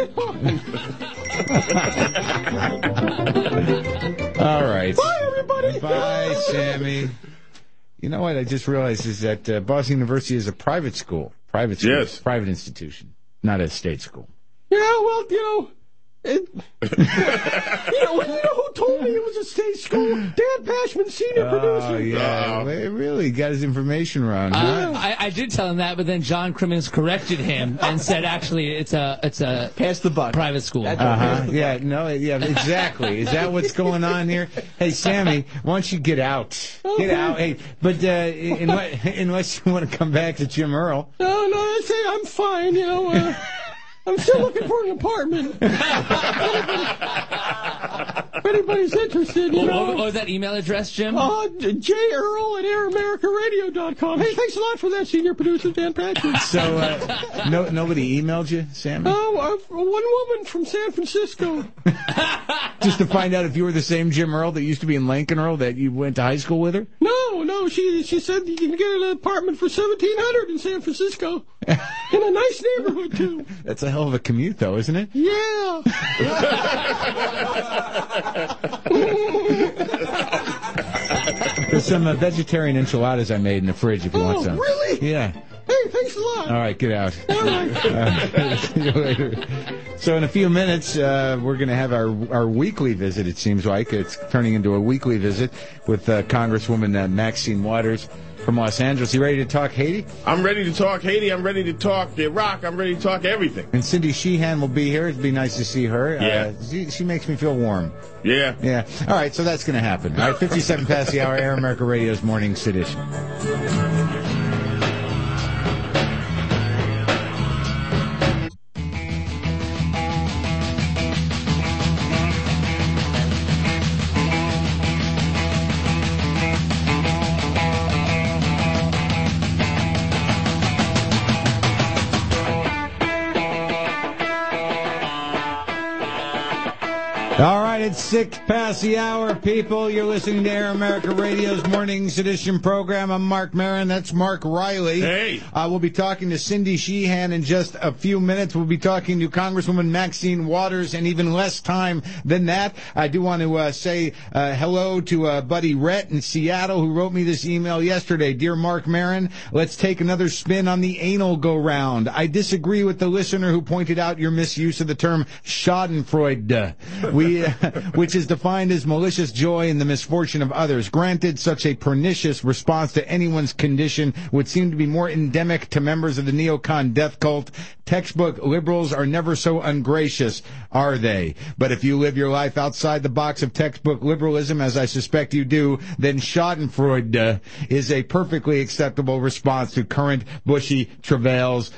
you're on. All right. Bye, everybody. Bye, Sammy. You know what I just realized is that uh, Boston University is a private school. Private school. Yes. Private institution, not a state school. Yeah, well, you know, It, you know, you know who told me it was a state school? Dan Pashman, senior Oh, producer. yeah. Well, he really got his information wrong, huh? Uh, I, I did tell him that, but then John Crimmins corrected him and said, actually, it's a it's a Pass the buck. private school. Uh-huh. Yeah, no, yeah, exactly. Is that what's going on here? Hey, Sammy, why don't you get out? Get out. Hey, but uh, unless, unless you want to come back to Jim Earl. No, no, I say I'm fine, you know. Uh, I'm still looking for an apartment. If anybody's interested, you Or, know. or, or that email address, Jim? Uh, J. Earl at air america radio dot com. Hey, thanks a lot for that, senior producer Dan Patrick. So, uh, no, nobody emailed you, Sammy? Oh, uh, one woman from San Francisco. Just to find out if you were the same Jim Earl that used to be in Lincoln Earl that you went to high school with her? No, no, she she said you can get an apartment for seventeen hundred dollars in San Francisco. In a nice neighborhood, too. That's a hell of a commute, though, isn't it? Yeah. There's some uh, vegetarian enchiladas I made in the fridge if you want Oh, some. really? Yeah. Hey, thanks a lot. All right, get out. All right. Uh, see you later. So in a few minutes, uh, we're going to have our our weekly visit, it seems like. It's turning into a weekly visit with uh, Congresswoman uh, Maxine Waters from Los Angeles. You ready to talk Haiti? I'm ready to talk Haiti. I'm ready to talk Iraq. I'm ready to talk everything. And Cindy Sheehan will be here. It'd be nice to see her. Yeah. Uh, she, she makes me feel warm. Yeah. Yeah. All right, so that's going to happen. All right, fifty-seven past the hour, Air America Radio's Morning Sedition. All right, it's six past the hour, people. You're listening to Air America Radio's Morning Sedition program. I'm Mark Maron. That's Mark Riley. Hey. Uh, we'll be talking to Cindy Sheehan in just a few minutes. We'll be talking to Congresswoman Maxine Waters in even less time than that. I do want to uh, say uh, hello to uh, buddy Rhett in Seattle who wrote me this email yesterday. Dear Mark Maron, let's take another spin on the anal go-round. I disagree with the listener who pointed out your misuse of the term schadenfreude. We which is defined as malicious joy in the misfortune of others. Granted, such a pernicious response to anyone's condition would seem to be more endemic to members of the neocon death cult. Textbook liberals are never so ungracious, are they? But if you live your life outside the box of textbook liberalism, as I suspect you do, then schadenfreude uh, is a perfectly acceptable response to current bushy travails.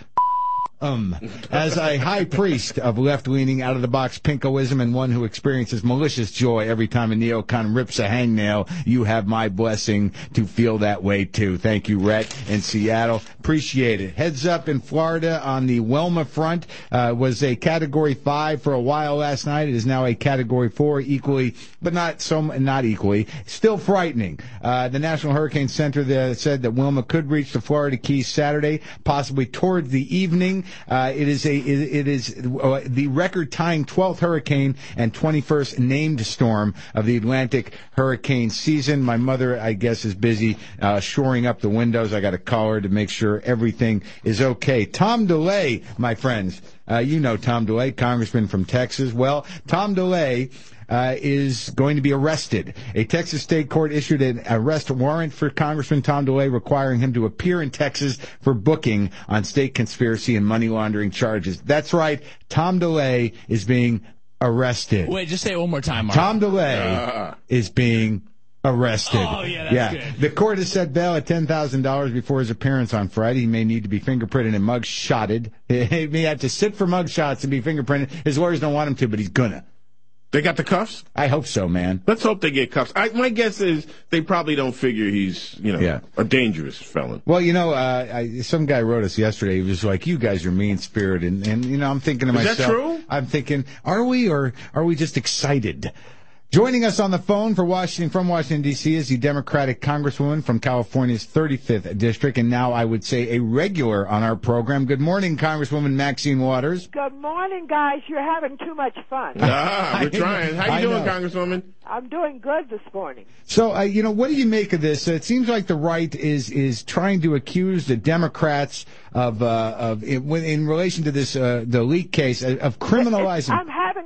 Um, as a high priest of left-leaning, out-of-the-box pinkoism and one who experiences malicious joy every time a neocon rips a hangnail, you have my blessing to feel that way, too. Thank you, Rhett in Seattle. Appreciate it. Heads up in Florida on the Wilma front. Uh, was a Category five for a while last night. It is now a Category four, equally, but not so, not equally. Still frightening. Uh, the National Hurricane Center there said that Wilma could reach the Florida Keys Saturday, possibly towards the evening. Uh, it is a it, it is uh, the record-tying twelfth hurricane and twenty-first named storm of the Atlantic hurricane season. My mother, I guess, is busy uh, shoring up the windows. I got to call her to make sure everything is okay. Tom DeLay, my friends, uh, you know Tom DeLay, congressman from Texas. Well, Tom DeLay Uh, is going to be arrested. A Texas state court issued an arrest warrant for Congressman Tom DeLay requiring him to appear in Texas for booking on state conspiracy and money laundering charges. That's right. Tom DeLay is being arrested. Wait, just say it one more time, Mark. Tom DeLay Uh. is being arrested. Oh, yeah, that's yeah. good. The court has set bail at ten thousand dollars before his appearance on Friday. He may need to be fingerprinted and mug shotted. He may have to sit for mug shots and be fingerprinted. His lawyers don't want him to, but he's gonna. They got the cuffs? I hope so, man. Let's hope they get cuffs. I, my guess is they probably don't figure he's, you know, Yeah. a dangerous felon. Well, you know, uh, I, some guy wrote us yesterday. He was like, "You guys are mean-spirited," and, and you know, I'm thinking to Is myself, that true? I'm thinking, are we, or are we just excited? Joining us on the phone for Washington, from Washington, D C is the Democratic Congresswoman from California's thirty-fifth District, and now I would say a regular on our program. Good morning, Congresswoman Maxine Waters. Good morning, guys. You're having too much fun. Ah, we're trying. How you I doing, know. Congresswoman? I'm doing good this morning. So, uh, you know, what do you make of this? Uh, it seems like the right is is trying to accuse the Democrats of uh, of in, in relation to this uh, the leak case uh, of criminalizing. I'm having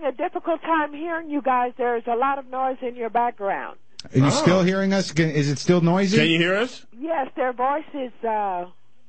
having a difficult time hearing you guys. There's a lot of noise in your background. Are you Oh. still hearing us? Can, is it still noisy? Can you hear us? Yes, their voices. Uh,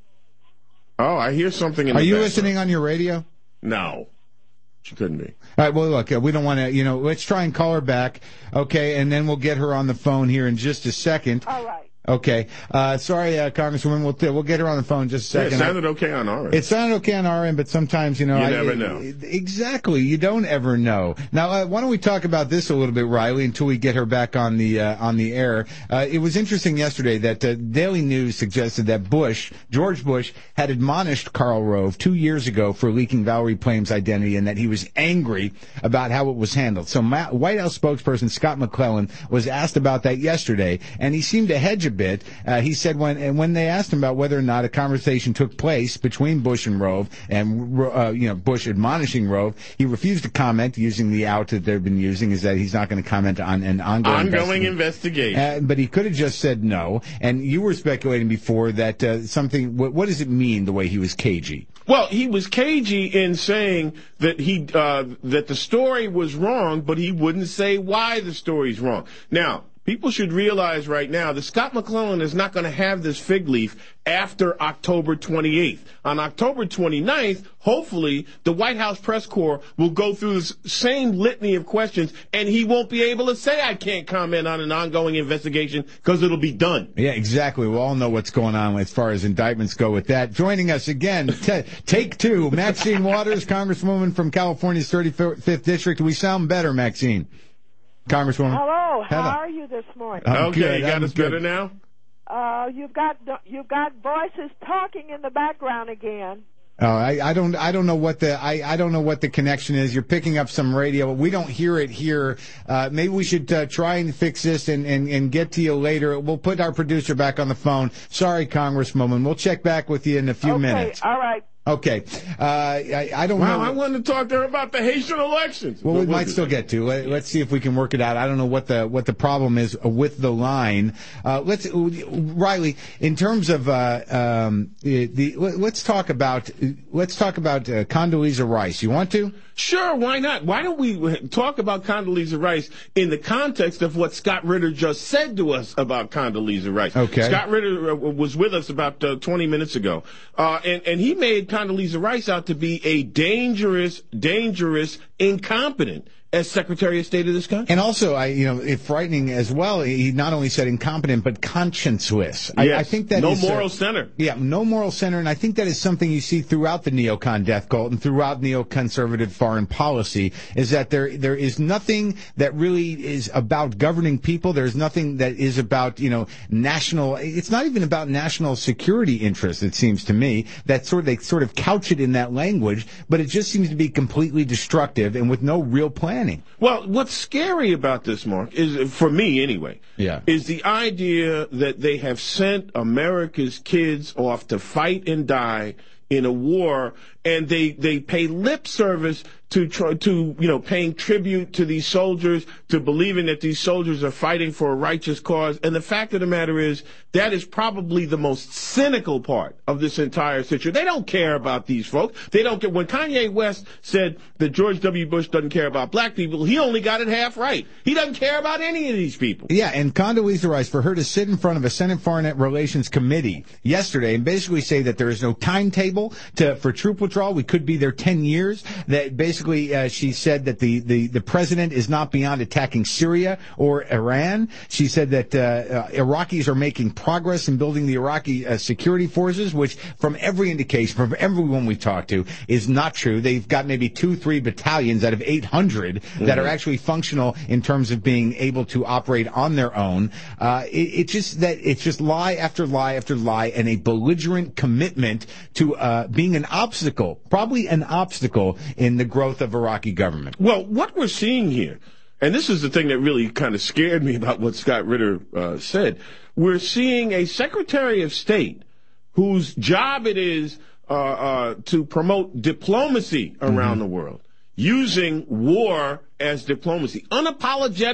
Oh, I hear something in Are the you background. listening on your radio? No. She couldn't be. All right, well, look, uh, we don't want to, you know, let's try and call her back, okay, and then we'll get her on the phone here in just a second. all right. Okay. Uh, sorry, uh, Congresswoman, we'll, we'll get her on the phone in just a Yeah, second. it sounded okay on our end. It sounded okay on our end, but sometimes, you know... You I, never it- know. it- exactly. You don't ever know. Now, uh, why don't we talk about this a little bit, Riley, until we get her back on the uh, on the air. Uh, it was interesting yesterday that uh, Daily News suggested that Bush, George Bush, had admonished Karl Rove two years ago for leaking Valerie Plame's identity and that he was angry about how it was handled. So Ma- White House spokesperson Scott McClellan was asked about that yesterday, and he seemed to hedge a bit. Uh, he said when and when they asked him about whether or not a conversation took place between Bush and Rove, and uh, you know Bush admonishing Rove, he refused to comment, using the out that they've been using, is that he's not going to comment on an ongoing Ongoing investigation. investigation. Uh, but he could have just said no. And you were speculating before that uh, something. What, what does it mean the way he was cagey? Well, he was cagey in saying that he uh, that the story was wrong, but he wouldn't say why the story's wrong. Now, people should realize right now that Scott McClellan is not going to have this fig leaf after October twenty-eighth. On October twenty-ninth, hopefully, the White House press corps will go through this same litany of questions, and he won't be able to say, I can't comment on an ongoing investigation, because it'll be done. Yeah, exactly. We all know what's going on as far as indictments go with that. Joining us again, t- take two, Maxine Waters, Congresswoman from California's thirty-fifth District. We sound better, Maxine. Congresswoman. Hello. How Hello. are you this morning? I'm okay, good, you got I'm us good. better now? Uh, you've got you've got voices talking in the background again. Oh, I, I don't, I don't know what the, I, I don't know what the connection is. You're picking up some radio. We don't hear it here. Uh, maybe we should uh, try and fix this and, and, and get to you later. We'll put our producer back on the phone. Sorry, Congresswoman. We'll check back with you in a few okay, minutes. all right. Okay. Uh, I, I don't Wow, know. I wanted to talk to her about the Haitian elections. Well, we But we'll might do still that. get to. Let, let's see if we can work it out. I don't know what the what the problem is with the line. Uh, let's Riley, in terms of uh, um, the, the let's talk about let's talk about uh, Condoleezza Rice. You want to? Sure, why not? Why don't we talk about Condoleezza Rice in the context of what Scott Ritter just said to us about Condoleezza Rice? Okay. Scott Ritter uh, was with us about uh, twenty minutes ago, uh, and, and he made Condoleezza Rice out to be a dangerous, dangerous, incompetent as Secretary of State of this country. And also, I you know, it frightening as well. He not only said incompetent, but conscienceless. I, Yes. I think that no is, uh, moral center. Yeah, no moral center, and I think that is something you see throughout the neocon death cult and throughout neoconservative foreign policy, is that there there is nothing that really is about governing people. There's nothing that is about, you know, national, it's not even about national security interests, it seems to me, that sort of, they sort of couch it in that language, but it just seems to be completely destructive and with no real planning. Well, what's scary about this, Mark, is, for me anyway, Yeah. is the idea that they have sent America's kids off to fight and die in a war, and they, they pay lip service to try to, you know, paying tribute to these soldiers, to believing that these soldiers are fighting for a righteous cause. And the fact of the matter is, that is probably the most cynical part of this entire situation. They don't care about these folks. They don't care. When Kanye West said that George W. Bush doesn't care about black people, he only got it half right. He doesn't care about any of these people. Yeah, and Condoleezza Rice, for her to sit in front of a Senate Foreign Relations Committee yesterday and basically say that there is no timetable to for troop withdrawal, we could be there ten years, that basically uh, she said that the, the, the president is not beyond attacking Syria or Iran. She said that uh, uh, Iraqis are making progress in building the Iraqi uh, security forces, which from every indication, from everyone we talked to, is not true. They've got maybe two, three battalions out of eight hundred mm-hmm. that are actually functional in terms of being able to operate on their own. Uh, it, it's just that it's just lie after lie after lie, and a belligerent commitment to uh, being an obstacle, probably an obstacle in the growth of Iraqi government. Well, what we're seeing here, and this is the thing that really kind of scared me about what Scott Ritter uh, said, we're seeing a Secretary of State whose job it is uh, uh, to promote diplomacy around mm-hmm. the world, using war as diplomacy, unapologetically.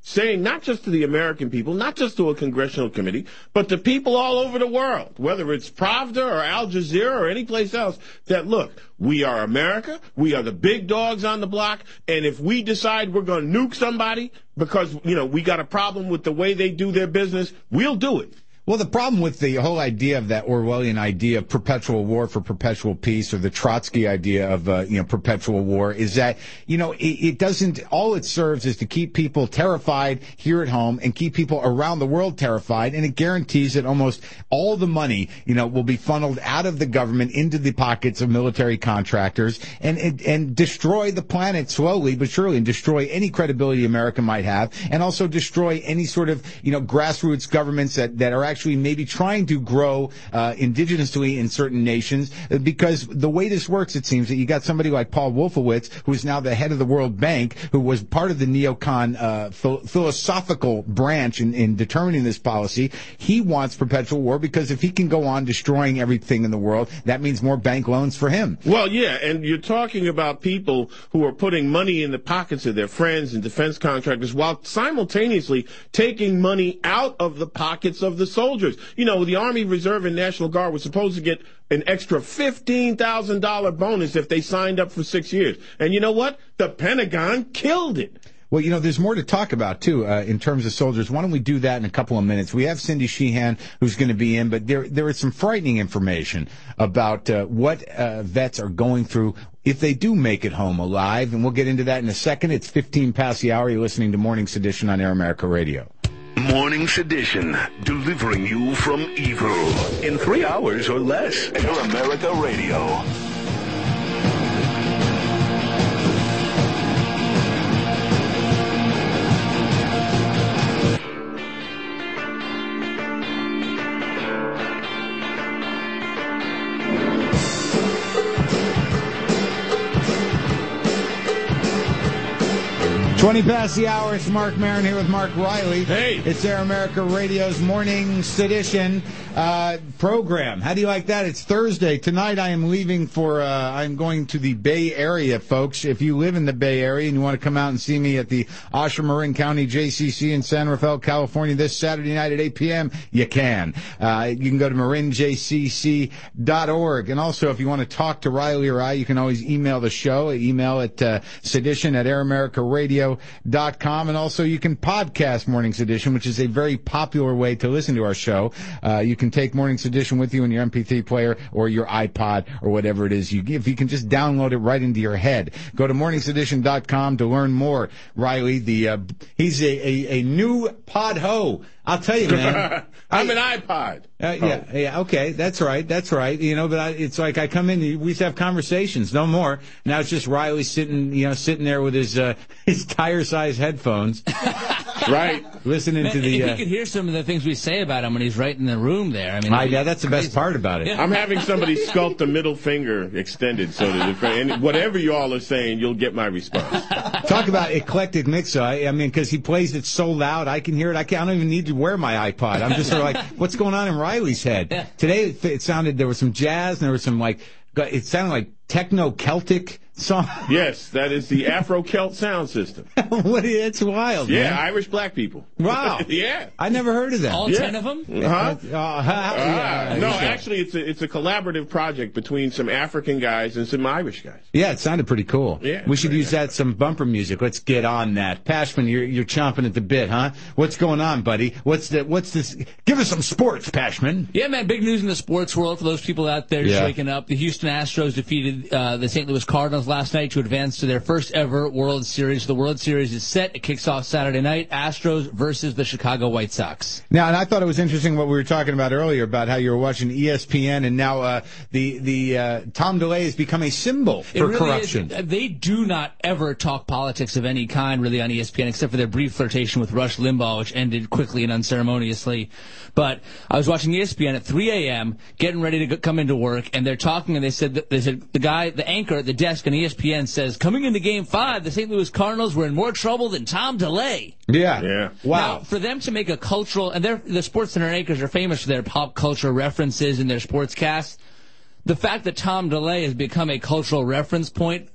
saying not just to the American people, not just to a congressional committee, but to people all over the world, whether it's Pravda or Al Jazeera or any place else, that, look, we are America, we are the big dogs on the block, and if we decide we're going to nuke somebody because, you know, we got a problem with the way they do their business, we'll do it. Well, the problem with the whole idea of that Orwellian idea of perpetual war for perpetual peace, or the Trotsky idea of, uh, you know, perpetual war, is that, you know, it, it doesn't, all it serves is to keep people terrified here at home and keep people around the world terrified, and it guarantees that almost all the money, you know, will be funneled out of the government into the pockets of military contractors, and, and, and destroy the planet slowly but surely, and destroy any credibility America might have, and also destroy any sort of, you know, grassroots governments that, that are actually maybe trying to grow uh, indigenously in certain nations, because the way this works, it seems that you got somebody like Paul Wolfowitz, who is now the head of the World Bank, who was part of the neocon uh, ph- philosophical branch in, in determining this policy. He wants perpetual war because if he can go on destroying everything in the world, that means more bank loans for him. Well, yeah, and you're talking about people who are putting money in the pockets of their friends and defense contractors while simultaneously taking money out of the pockets of the soldiers. You know, the Army Reserve and National Guard were supposed to get an extra fifteen thousand dollars bonus if they signed up for six years. And you know what? The Pentagon killed it. Well, you know, there's more to talk about, too, uh, in terms of soldiers. Why don't we do that in a couple of minutes? We have Cindy Sheehan, who's going to be in, but there there is some frightening information about uh, what uh, vets are going through if they do make it home alive, and we'll get into that in a second. It's fifteen past the hour. You're listening to Morning Sedition on Air America Radio. Morning Sedition, delivering you from evil in three hours or less. Air America Radio. twenty past the hour. It's Mark Maron here with Mark Riley. Hey. It's Air America Radio's Morning Sedition uh, program. How do you like that? It's Thursday. Tonight I am leaving for, uh, I'm going to the Bay Area, folks. If you live in the Bay Area and you want to come out and see me at the Osher Marin County J C C in San Rafael, California this Saturday night at eight p.m., you can. Uh, you can go to marin j c c dot org. And also, if you want to talk to Riley or I, you can always email the show. Email at uh, sedition at air america radio dot com. And also, you can podcast Morning Sedition, which is a very popular way to listen to our show. Uh, you can take Morning Sedition with you in your M P three player or your iPod or whatever it is you give. You can just download it right into your head. Go to morning sedition dot com to learn more. Riley, the uh, he's a, a, a new pod ho. I'll tell you, man. I'm an iPod. Uh, yeah, oh. yeah, okay, that's right, that's right. You know, but I, it's like I come in, we used to have conversations, no more. Now it's just Riley sitting, you know, sitting there with his uh, his tire-sized headphones, right, listening Man, to the. If Uh, you could hear some of the things we say about him when he's right in the room there. I mean, I, yeah, that's the best part about it. Yeah. I'm having somebody sculpt a middle finger extended so that if and whatever you all are saying, you'll get my response. Talk about eclectic mix. I, I mean, because he plays it so loud, I can hear it. I, can't, I don't even need to wear my iPod. I'm just sort of like, what's going on in Riley's head? Yeah. Today it, it sounded, there was some jazz and there was some like, it sounded like techno-Celtic song. Yes, that is the Afro-Celt sound system. What? It's wild, Yeah, man. Irish black people. Wow. Yeah. I never heard of that. All Yeah. ten of them? Huh? Uh, uh, Ah, yeah, no, yeah. actually, it's a it's a collaborative project between some African guys and some Irish guys. Yeah, it sounded pretty cool. Yeah, we should very use that some bumper music. Let's get on that. Pashman, you're you're chomping at the bit, huh? What's going on, buddy? What's the what's this? Give us some sports, Pashman. Yeah, man, big news in the sports world for those people out there just Yeah. waking up. The Houston Astros defeated uh, the Saint Louis Cardinals last night to advance to their first ever World Series. The World Series is set. It kicks off Saturday night. Astros versus the Chicago White Sox. Now, and I thought it was interesting what we were talking about earlier about how you were watching E S P N, and now uh, the the uh, Tom DeLay has become a symbol It for really corruption. is. They do not ever talk politics of any kind, really, on E S P N, except for their brief flirtation with Rush Limbaugh, which ended quickly and unceremoniously. But I was watching E S P N at three a.m., getting ready to go, come into work, and they're talking, and they said, that, they said the guy, the anchor at the desk on E S P N says, coming into Game Five, the Saint Louis Cardinals were in more trouble than Tom DeLay. Yeah. Yeah. Wow. Now, for them to make a cultural, and they're, the Sports Center anchors are famous for their pop culture references in their sportscasts. The fact that Tom DeLay has become a cultural reference point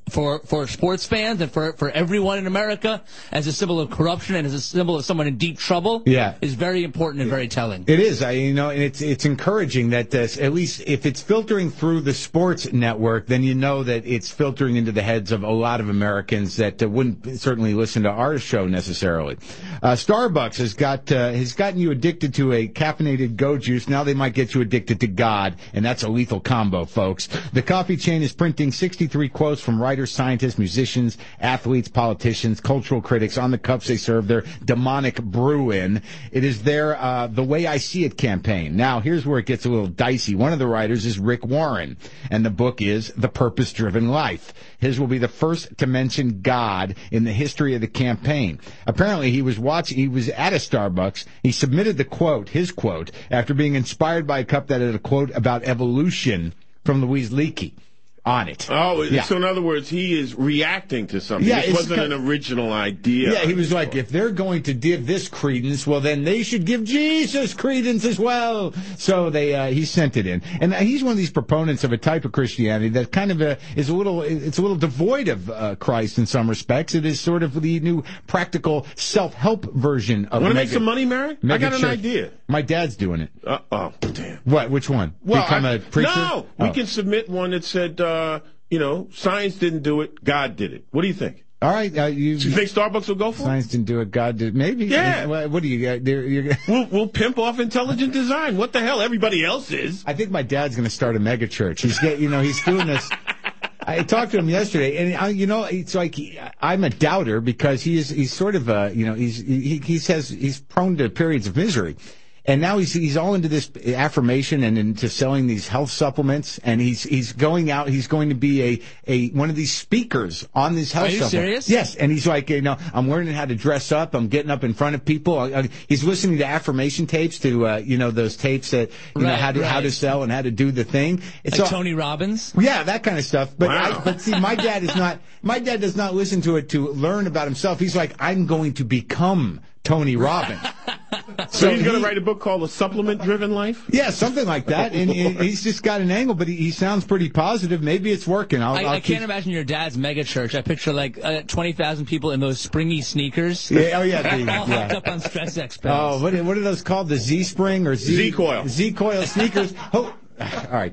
for for sports fans and for for everyone in America as a symbol of corruption and as a symbol of someone in deep trouble. Yeah. is very important and very telling. It is, I, you know, and it's it's encouraging that uh, at least if it's filtering through the sports network, then you know that it's filtering into the heads of a lot of Americans that uh, wouldn't certainly listen to our show necessarily. Uh, Starbucks has got uh, has gotten you addicted to a caffeinated Go Juice. Now they might get you addicted to God, and that's a lethal combo, folks. The coffee chain is printing sixty-three quotes from writers, scientists, musicians, athletes, politicians, cultural critics on the cups they serve their demonic brew in. It is their uh, The Way I See It campaign. Now, here's where it gets a little dicey. One of the writers is Rick Warren, and the book is The Purpose-Driven Life. His will be the first to mention God in the history of the campaign. Apparently, he was watching, he was at a Starbucks. He submitted the quote, his quote, after being inspired by a cup that had a quote about evolution from Louise Leakey on it. Oh, yeah. So in other words, he is reacting to something. Yeah, it it's wasn't kind an original idea. Yeah, he was like, if they're going to give this credence, well, then they should give Jesus credence as well. So they, uh, he sent it in. And he's one of these proponents of a type of Christianity that kind of uh, is a little, it's a little devoid of uh, Christ in some respects. It is sort of the new practical self-help version of Want to mega, make some money, Mary? I got an church. idea. My dad's doing it. Uh, oh, damn. What? Which one? Well, Become I- a preacher? No, Oh. we can submit one that said, uh, you know, science didn't do it, God did it. What do you think? All right. Uh, you, Do you think Starbucks will go for it? Science didn't do it. God did. Maybe. Yeah. What, what do you got? There- you're- We'll, we'll pimp off intelligent design. What the hell? Everybody else is. I think my dad's going to start a mega church. He's get, you know, he's doing this. I talked to him yesterday, and I, you know, it's like he, I'm a doubter because he is he's sort of a, you know, he's he, he says he's prone to periods of misery. And now he's he's all into this affirmation and into selling these health supplements, and he's he's going out. He's going to be a, a one of these speakers on these health Are you supplements. serious? Yes, and he's like, you know, I'm learning how to dress up. I'm getting up in front of people. I, I, he's listening to affirmation tapes, to uh, you know, those tapes that you know Right, how to how to right. sell and how to do the thing. It's Like all- Tony Robbins? yeah, that kind of stuff. But Wow. I, but see, my dad is not. My dad does not listen to it to learn about himself. He's like, I'm going to become Tony Robbins. So he's going he- to write a book called A Supplement-Driven Life? Yeah, something like that. And, and he's just got an angle, but he, he sounds pretty positive. Maybe it's working. I'll, I, I'll I keep- can't imagine your dad's mega church. I picture like uh, twenty thousand people in those springy sneakers. Yeah, oh yeah, the, all yeah. hooked up on Stress X Oh, pedals. what are, what are those called? The Z Spring or Z Z-Coil. Z-Coil sneakers. Oh, all right.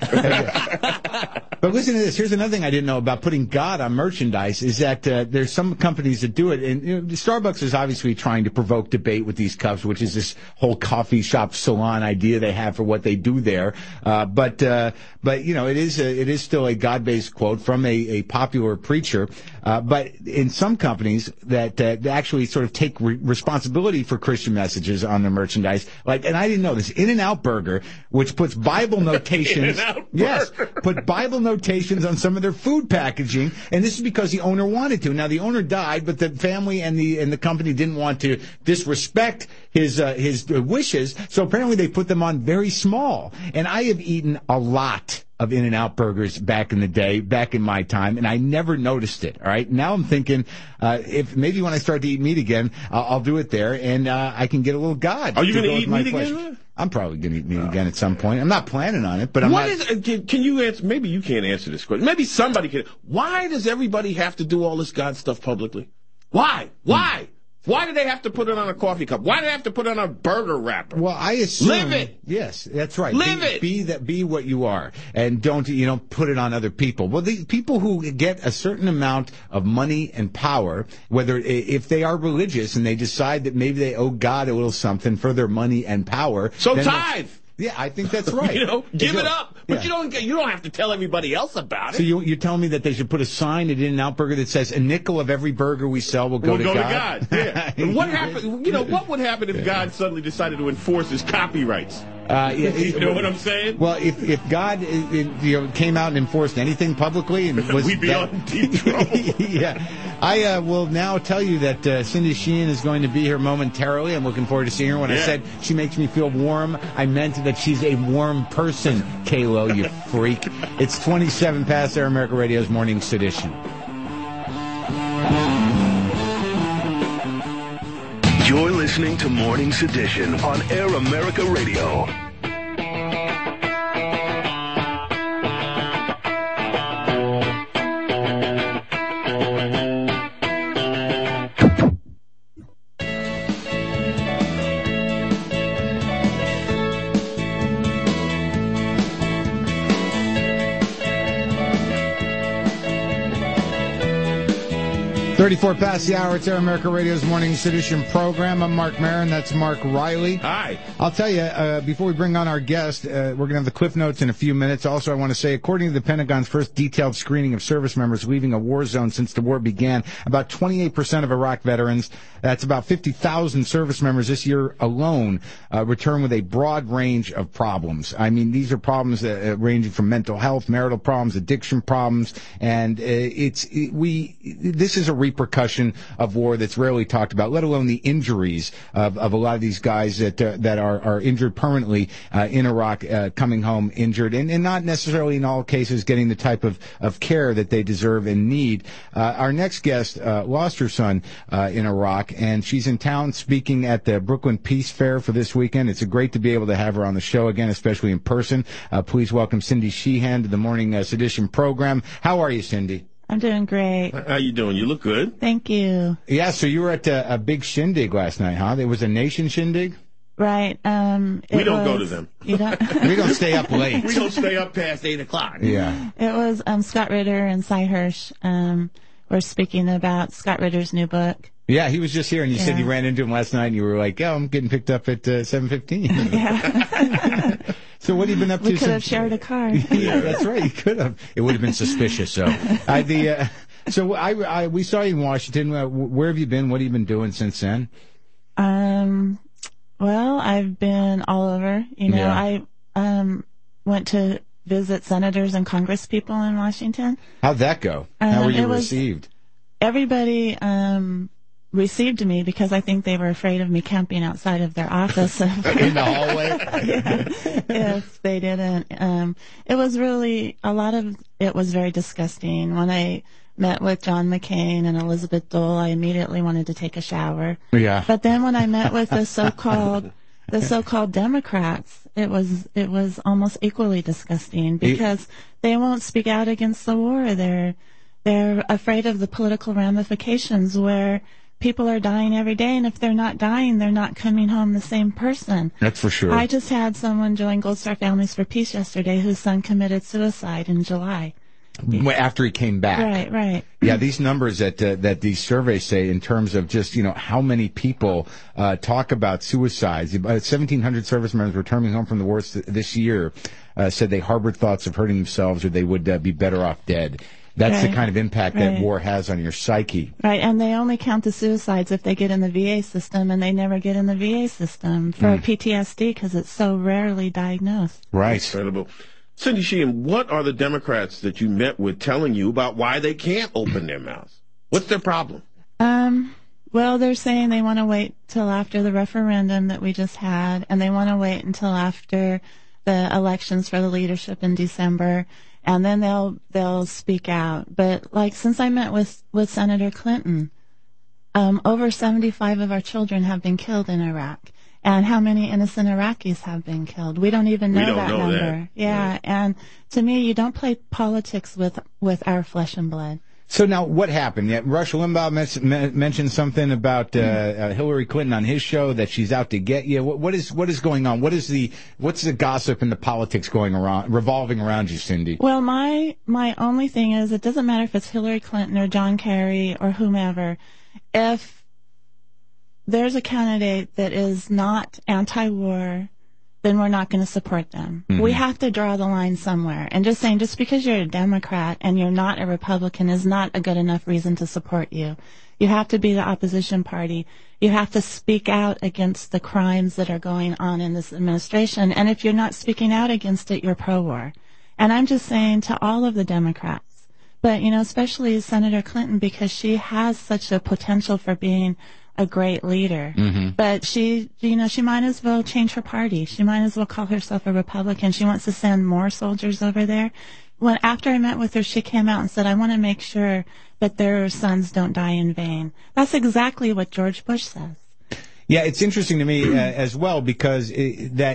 But listen to this. Here's another thing I didn't know about putting God on merchandise is that uh, there's some companies that do it. And you know, Starbucks is obviously trying to provoke debate with these cups, which is this whole coffee shop salon idea they have for what they do there. Uh, but, uh, but you know, it is a, it is still a God-based quote from a, a popular preacher. Uh, but in some companies that, uh, that actually sort of take re- responsibility for Christian messages on their merchandise, like, and I didn't know this, In-N-Out Burger, which puts Bible notations, In-N-Out yes, put Bible notations on some of their food packaging, and this is because the owner wanted to. Now the owner died, but the family and the and the company didn't want to disrespect his uh, his wishes, so apparently they put them on very small. And I have eaten a lot of In-N-Out burgers back in the day, back in my time, and I never noticed it. All right, now I'm thinking uh, if maybe when I start to eat meat again, I'll, I'll do it there, and uh, I can get a little God. Are you to gonna go with eat my meat flesh. again? I'm probably going to eat meat again at some point. I'm not planning on it, but I'm What not. is, uh, can, can you answer? Maybe you can't answer this question. Maybe somebody can. Why does everybody have to do all this God stuff publicly? Why? Why? Why do they have to put it on a coffee cup? Why do they have to put it on a burger wrapper? Well, I assume. Live it. Yes, that's right. Live be, it. Be that. Be what you are, and don't you know put it on other people. Well, the people who get a certain amount of money and power, whether if they are religious and they decide that maybe they owe God a little something for their money and power. So then tithe. Yeah, I think that's right. You know, give You it do. up. But Yeah. you don't. You don't have to tell everybody else about it. So you, you're telling me that they should put a sign at In-N-Out Burger that says a nickel of every burger we sell will go, We'll to, go God? to God. Yeah. And what happened? You know, what would happen if God suddenly decided to enforce his copyrights? Uh, yeah, You know what I'm saying? Well, if if God uh, uh, you know came out and enforced anything publicly and was We'd be that- on deep trouble. yeah, I uh, will now tell you that uh, Cindy Sheehan is going to be here momentarily. I'm looking forward to seeing her. When I Yeah. said she makes me feel warm, I meant that she's a warm person. Kalo, you freak! It's twenty-seven past Air America Radio's Morning Sedition. You're listening to Morning Sedition on Air America Radio. thirty-four past the hour. It's Air America Radio's Morning Sedition program. I'm Mark Maron. That's Mark Riley. Hi. I'll tell you, uh, before we bring on our guest, uh, we're going to have the Cliff Notes in a few minutes. Also, I want to say, according to the Pentagon's first detailed screening of service members leaving a war zone since the war began, about twenty-eight percent of Iraq veterans, that's about fifty thousand service members this year alone, uh, return with a broad range of problems. I mean, these are problems that, uh, ranging from mental health, marital problems, addiction problems, and uh, it's it, we. This is a repercussion of war that's rarely talked about, let alone the injuries of, of a lot of these guys that uh, that are, are injured permanently uh, in Iraq, uh, coming home injured, and, and not necessarily in all cases getting the type of, of care that they deserve and need. Uh, our next guest uh, lost her son uh, in Iraq, and she's in town speaking at the Brooklyn Peace Fair for this weekend. It's great to be able to have her on the show again, especially in person. Uh, please welcome Cindy Sheehan to the Morning uh, Sedition program. How are you, Cindy? I'm doing great. How you doing? You look good. Thank you. Yeah, so you were at a, a big shindig last night, huh? There was a nation shindig? Right. Um, we it don't was, go to them. You don't? We don't stay up late. We don't stay up past eight o'clock. Yeah. It was um, Scott Ritter and Cy Hirsch um, were speaking about Scott Ritter's new book. Yeah, he was just here, and you yeah. said you ran into him last night, and you were like, "Oh, I'm getting picked up at uh, seven fifteen." Yeah. So what have you been up to? We could since... have shared a car. Yeah, that's right. You could have. It would have been suspicious. So, I, the uh, so I, I we saw you in Washington. Uh, where have you been? What have you been doing since then? Um. Well, I've been all over. You know, Yeah. I um went to visit senators and congresspeople in Washington. How'd that go? Um, How were you it was- received? Everybody um received me because I think they were afraid of me camping outside of their office In the hallway? yeah, if they didn't. Um, it was really, a lot of it was very disgusting. When I met with John McCain and Elizabeth Dole, I immediately wanted to take a shower. Yeah. But then when I met with the so-called the so-called Democrats, it was it was almost equally disgusting because they won't speak out against the war. They're they're afraid of the political ramifications where people are dying every day, and if they're not dying, they're not coming home the same person. That's for sure. I just had someone join Gold Star Families for Peace yesterday whose son committed suicide in July. After he came back. Right, right. Yeah, these numbers that uh, that these surveys say in terms of just, you know, how many people uh, talk about suicides. About seventeen hundred service members returning home from the war th- this year uh, said they harbored thoughts of hurting themselves or they would uh, be better off dead. That's Right. the kind of impact Right. that war has on your psyche. Right, and they only count the suicides if they get in the V A system, and they never get in the V A system for Mm. P T S D because it's so rarely diagnosed. Right. Incredible. Cindy Sheehan, what are the Democrats that you met with telling you about why they can't open their mouths? What's their problem? Um, well, they're saying they want to wait till after the referendum that we just had, and they want to wait until after the elections for the leadership in December, and then they'll they'll speak out. But like since I met with with Senator Clinton, um, over seventy-five of our children have been killed in Iraq. And how many innocent Iraqis have been killed? We don't even know We don't that know number. that. Yeah, and to me, you don't play politics with with our flesh and blood. So now, what happened? Yeah, Rush Limbaugh men- men- mentioned something about uh, uh, Hillary Clinton on his show that she's out to get you. What, what is what is going on? What is the what's the gossip and the politics going around, revolving around you, Cindy? Well, my my only thing is, it doesn't matter if it's Hillary Clinton or John Kerry or whomever. If there's a candidate that is not anti-war, then we're not going to support them. Mhm. We have to draw the line somewhere. And just saying, just because you're a Democrat and you're not a Republican is not a good enough reason to support you. You have to be the opposition party. You have to speak out against the crimes that are going on in this administration. And if you're not speaking out against it, you're pro-war. And I'm just saying to all of the Democrats, but, you know, especially Senator Clinton, because she has such a potential for being a great leader. Mm-hmm. But she, you know, she might as well change her party. She might as well call herself a Republican. She wants to send more soldiers over there. When after I met with her, she came out and said, I want to make sure that their sons don't die in vain. That's exactly what George Bush says. Yeah, it's interesting to me uh, as well because it, that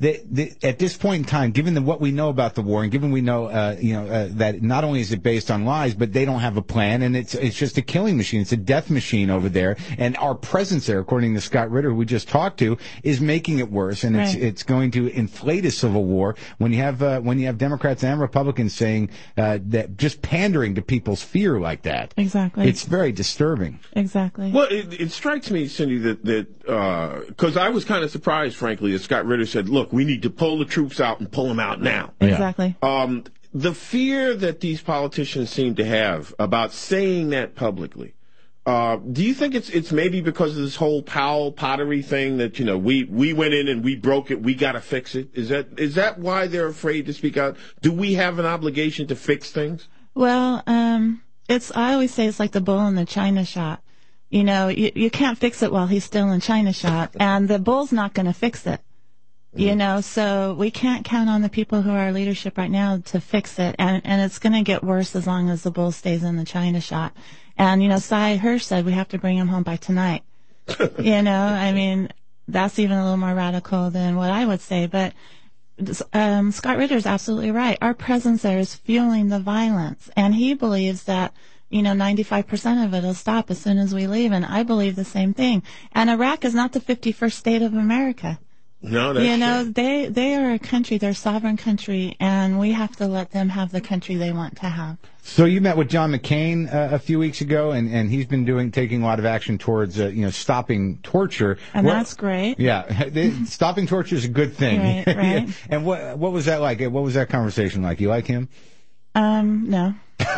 that, that at this point in time, given the, what we know about the war, and given we know, uh, you know, uh, that not only is it based on lies, but they don't have a plan, and it's it's just a killing machine. It's a death machine over there, and our presence there, according to Scott Ritter, who we just talked to, is making it worse, and it's Right. it's going to inflate a civil war when you have uh, when you have Democrats and Republicans saying uh, that just pandering to people's fear like that. Exactly. It's very disturbing. Exactly. Well, it, it strikes me, Cindy, that that because I was kind of surprised, frankly, as Scott Ritter said, "Look, we need to pull the troops out and pull them out now." Exactly. Um, the fear that these politicians seem to have about saying that publicly. Uh, do you think it's it's maybe because of this whole Powell pottery thing that, you know, we, we went in and we broke it, we got to fix it? Is that is that why they're afraid to speak out? Do we have an obligation to fix things? Well, um, it's, I always say it's like the bull in the china shop. You know, you, you can't fix it while he's still in china shop, and the bull's not going to fix it. You know, so we can't count on the people who are our leadership right now to fix it, and, and it's going to get worse as long as the bull stays in the china shop. And, you know, Cy Hirsch said we have to bring him home by tonight. You know, I mean, that's even a little more radical than what I would say, but um, Scott Ritter is absolutely right. Our presence there is fueling the violence, and he believes that, you know, ninety-five percent of it will stop as soon as we leave, and I believe the same thing. And Iraq is not the fifty-first state of America. No, that's You know, true. they they are a country, they're a sovereign country, and we have to let them have the country they want to have. So you met with John McCain uh, a few weeks ago, and, and he's been doing taking a lot of action towards uh, you know stopping torture. And What- that's great. Yeah, they- stopping torture is a good thing. Right, right. And what what was that like? What was that conversation like? You like him? Um, no.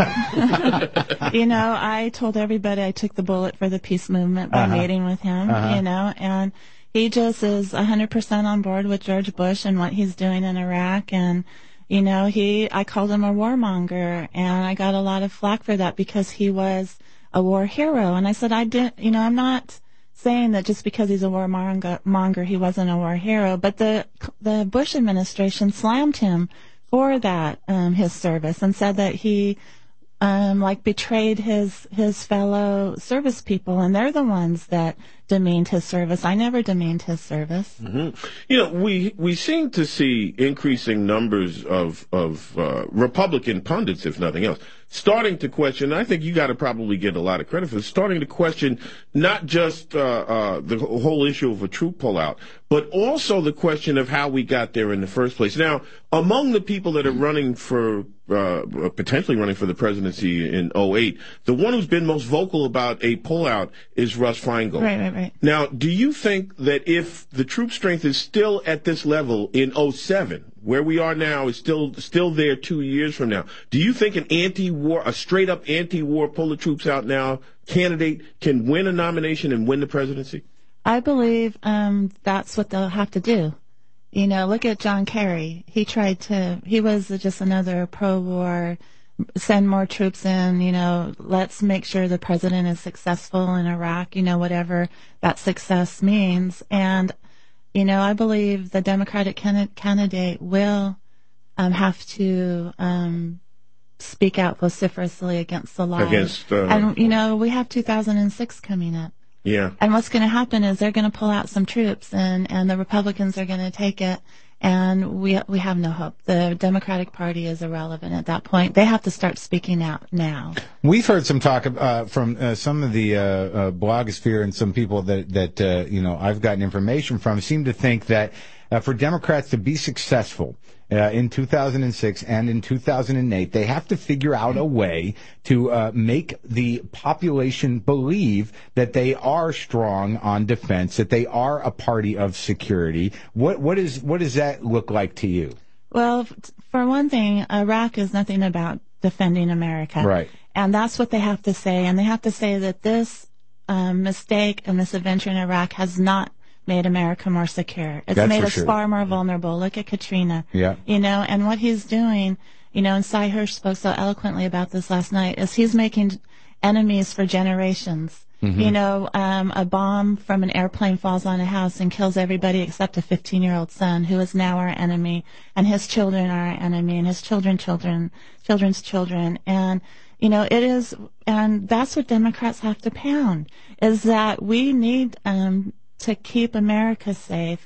You know, I told everybody I took the bullet for the peace movement by Uh-huh. meeting with him, Uh-huh. you know, and he just is one hundred percent on board with George Bush and what he's doing in Iraq. And, you know, he, I called him a warmonger, and I got a lot of flack for that because he was a war hero. And I said, I didn't, you know, I'm not saying that just because he's a warmonger, monger, he wasn't a war hero, but the, the Bush administration slammed him for that, um, his service, and said that he, um, like betrayed his, his fellow service people, and they're the ones that demeaned his service. I never demeaned his service. hmm You know, we we seem to see increasing numbers of of uh, Republican pundits, if nothing else, starting to question. I think you got to probably get a lot of credit for this, starting to question not just uh, uh, the whole issue of a troop pullout, but also the question of how we got there in the first place. Now, among the people that are running for uh, potentially running for the presidency in oh eight, the one who's been most vocal about a pullout is Russ Feingold. Right, right, right. Now, do you think that if the troop strength is still at this level in oh seven, where we are now is still still there two years from now, do you think an anti-war, a straight-up anti-war pull the troops out now candidate can win a nomination and win the presidency? I believe um, that's what they'll have to do. You know, look at John Kerry. He tried to, he was just another pro-war, send more troops in, you know, let's make sure the president is successful in Iraq, you know, whatever that success means. And, you know, I believe the Democratic can- candidate will um, have to um, speak out vociferously against the lies. Against, uh, and, you know, we have two thousand six coming up. Yeah. And what's going to happen is they're going to pull out some troops, and, and the Republicans are going to take it, and we we have no hope. The Democratic Party is irrelevant at that point. They have to start speaking out now. We've heard some talk uh, from uh, some of the uh, uh, blogosphere and some people that that uh, you know I've gotten information from seem to think that uh, for Democrats to be successful uh, in two thousand six and in two thousand eight, they have to figure out a way to uh, make the population believe that they are strong on defense, that they are a party of security. What what is what does that look like to you? Well, f- for one thing, Iraq is nothing about defending America. Right. And that's what they have to say. And they have to say that this um, mistake and this adventure in Iraq has not made America more secure. It's That's made for us sure. far more vulnerable. Look at Katrina. Yeah. You know, and what he's doing, you know, and Cy Hirsch spoke so eloquently about this last night, is he's making enemies for generations. Mhm. You know, um, a bomb from an airplane falls on a house and kills everybody except a fifteen-year-old son who is now our enemy, and his children are our enemy, and his children, children, children's children. And, you know, it is, and that's what Democrats have to pound, is that we need um, to keep America safe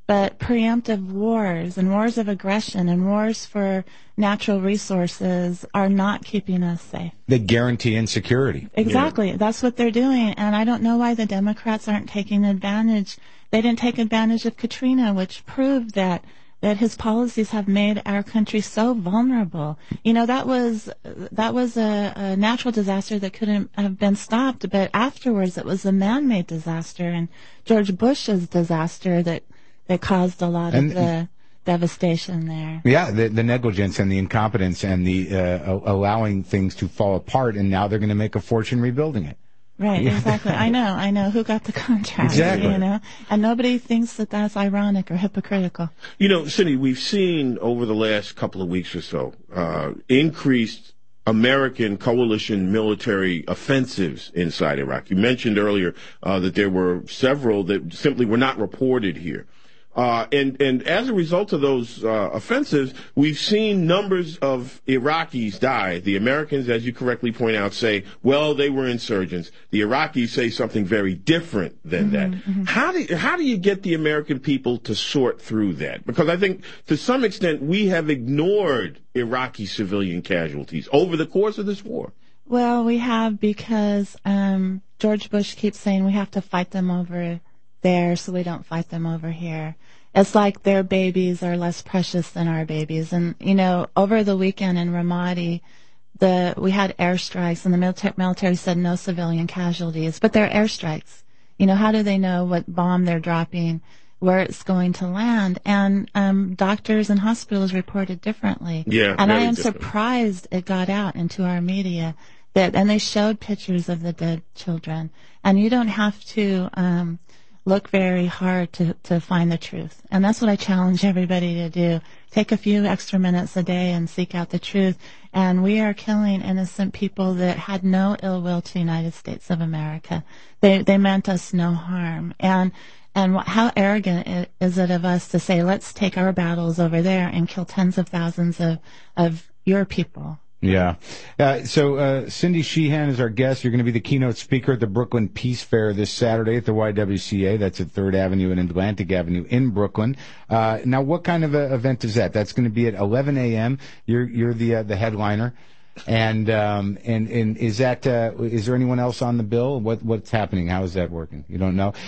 But preemptive wars and wars of aggression and wars for natural resources are not keeping us safe. They guarantee insecurity. Exactly. Yeah. That's what they're doing. And I don't know why the Democrats aren't taking advantage. They didn't take advantage of Katrina, which proved that that his policies have made our country so vulnerable. You know, that was that was a, a natural disaster that couldn't have been stopped, but afterwards it was a man-made disaster, and George Bush's disaster that, that caused a lot and, of the devastation there. Yeah, the, the negligence and the incompetence and the uh, allowing things to fall apart, and now they're going to make a fortune rebuilding it. Right, exactly. I know, I know. Who got the contract? Exactly. You know, and nobody thinks that that's ironic or hypocritical. You know, Cindy, we've seen over the last couple of weeks or so uh, increased American coalition military offensives inside Iraq. You mentioned earlier uh, that there were several that simply were not reported here. Uh, and, and as a result of those uh, offensives, we've seen numbers of Iraqis die. The Americans, as you correctly point out, say, well, they were insurgents. The Iraqis say something very different than Mm-hmm, that. mm-hmm. How do, how do you get the American people to sort through that? Because I think to some extent we have ignored Iraqi civilian casualties over the course of this war. Well, we have because um, George Bush keeps saying we have to fight them over there so we don't fight them over here. It's like their babies are less precious than our babies. And, you know, over the weekend in Ramadi, the we had airstrikes, and the military, military said no civilian casualties, but they're airstrikes. You know, how do they know what bomb they're dropping, where it's going to land? And um, doctors and hospitals reported differently. Yeah, and I very am different. surprised it got out into our media. That, and they showed pictures of the dead children. And you don't have to um, look very hard to, to find the truth. And that's what I challenge everybody to do. Take a few extra minutes a day and seek out the truth. And we are killing innocent people that had no ill will to the United States of America. They they meant us no harm. And and wh- how arrogant is it of us to say, let's take our battles over there and kill tens of thousands of, of your people? Yeah. Uh, so, uh, Cindy Sheehan is our guest. You're going to be the keynote speaker at the Brooklyn Peace Fair this Saturday at the Y W C A. That's at third Avenue and Atlantic Avenue in Brooklyn. Uh, now, what kind of a event is that? That's going to be at eleven a.m. You're, you're the, uh, the headliner. And, um, and, and is that, uh, is there anyone else on the bill? What, what's happening? How is that working? You don't know?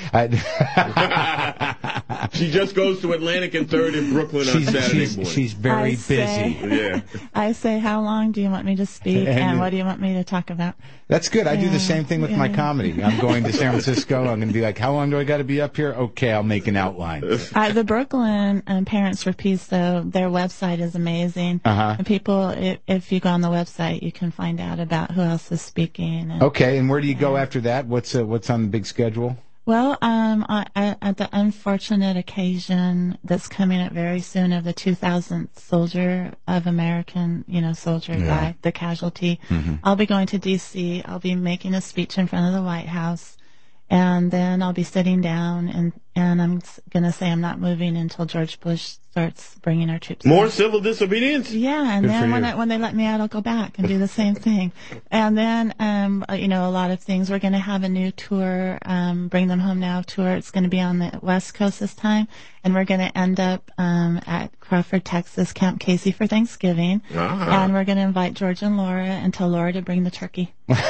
I, She just goes to Atlantic and third in Brooklyn on she's, Saturday she's, morning. she's very I say- busy. Yeah. I say, how long do you want me to speak, And- and what do you want me to talk about? That's good. I do Yeah, the same thing with my yeah. comedy. I'm going to San Francisco. I'm going to be like, how long do I got to be up here? Okay, I'll make an outline. Uh, the Brooklyn um, Parents for Peace, though, their website is amazing. Uh-huh. And people, if, if you go on the website, you can find out about who else is speaking. And, Okay, and where do you go after that? What's uh, what's on the big schedule? Well, um, I, I, at the unfortunate occasion that's coming up very soon of the two thousandth soldier of American, you know, soldier Yeah. guy, the casualty, Mhm. I'll be going to D C. I'll be making a speech in front of the White House, and then I'll be sitting down, and, and I'm going to say I'm not moving until George Bush starts bringing our troops More out. civil disobedience? Yeah, and Good for then when you. I, when they let me out, I'll go back and do the same thing. And then, um, uh, you know, a lot of things. We're going to have a new tour, um, Bring Them Home Now tour. It's going to be on the West Coast this time, and we're going to end up um, at Crawford, Texas, Camp Casey for Thanksgiving. Ah. And we're going to invite George and Laura and tell Laura to bring the turkey.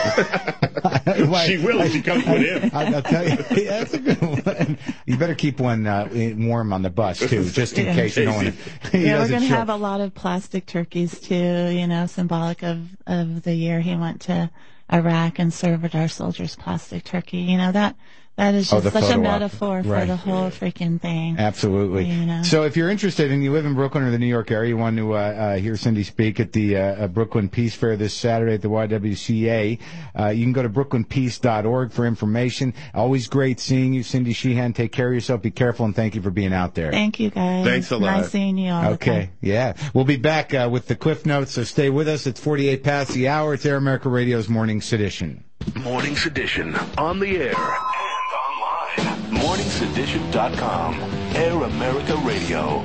She will if she comes with him. I, I'll tell you, yeah, that's a good one. You better keep one uh, warm on the bus too, just in Yeah. case you don't want to. Yeah, we're going to have a lot of plastic turkeys too, you know, symbolic of, of the year he went to Iraq and served our soldiers plastic turkey. You know, that that is Oh, just the such a photo op. metaphor for Right. the whole freaking thing. Absolutely. You know. So if you're interested and you live in Brooklyn or the New York area, you want to uh, uh, hear Cindy speak at the uh, uh, Brooklyn Peace Fair this Saturday at the Y W C A, uh, you can go to brooklyn peace dot org for information. Always great seeing you, Cindy Sheehan. Take care of yourself. Be careful, and thank you for being out there. Thank you, guys. Thanks a lot. Nice seeing you all the Okay, time. yeah. We'll be back uh, with the Cliff Notes, so stay with us. It's forty-eight past the hour. It's Air America Radio's Morning Sedition. Morning Sedition, on the air and online. morning sedition dot com. Air America Radio.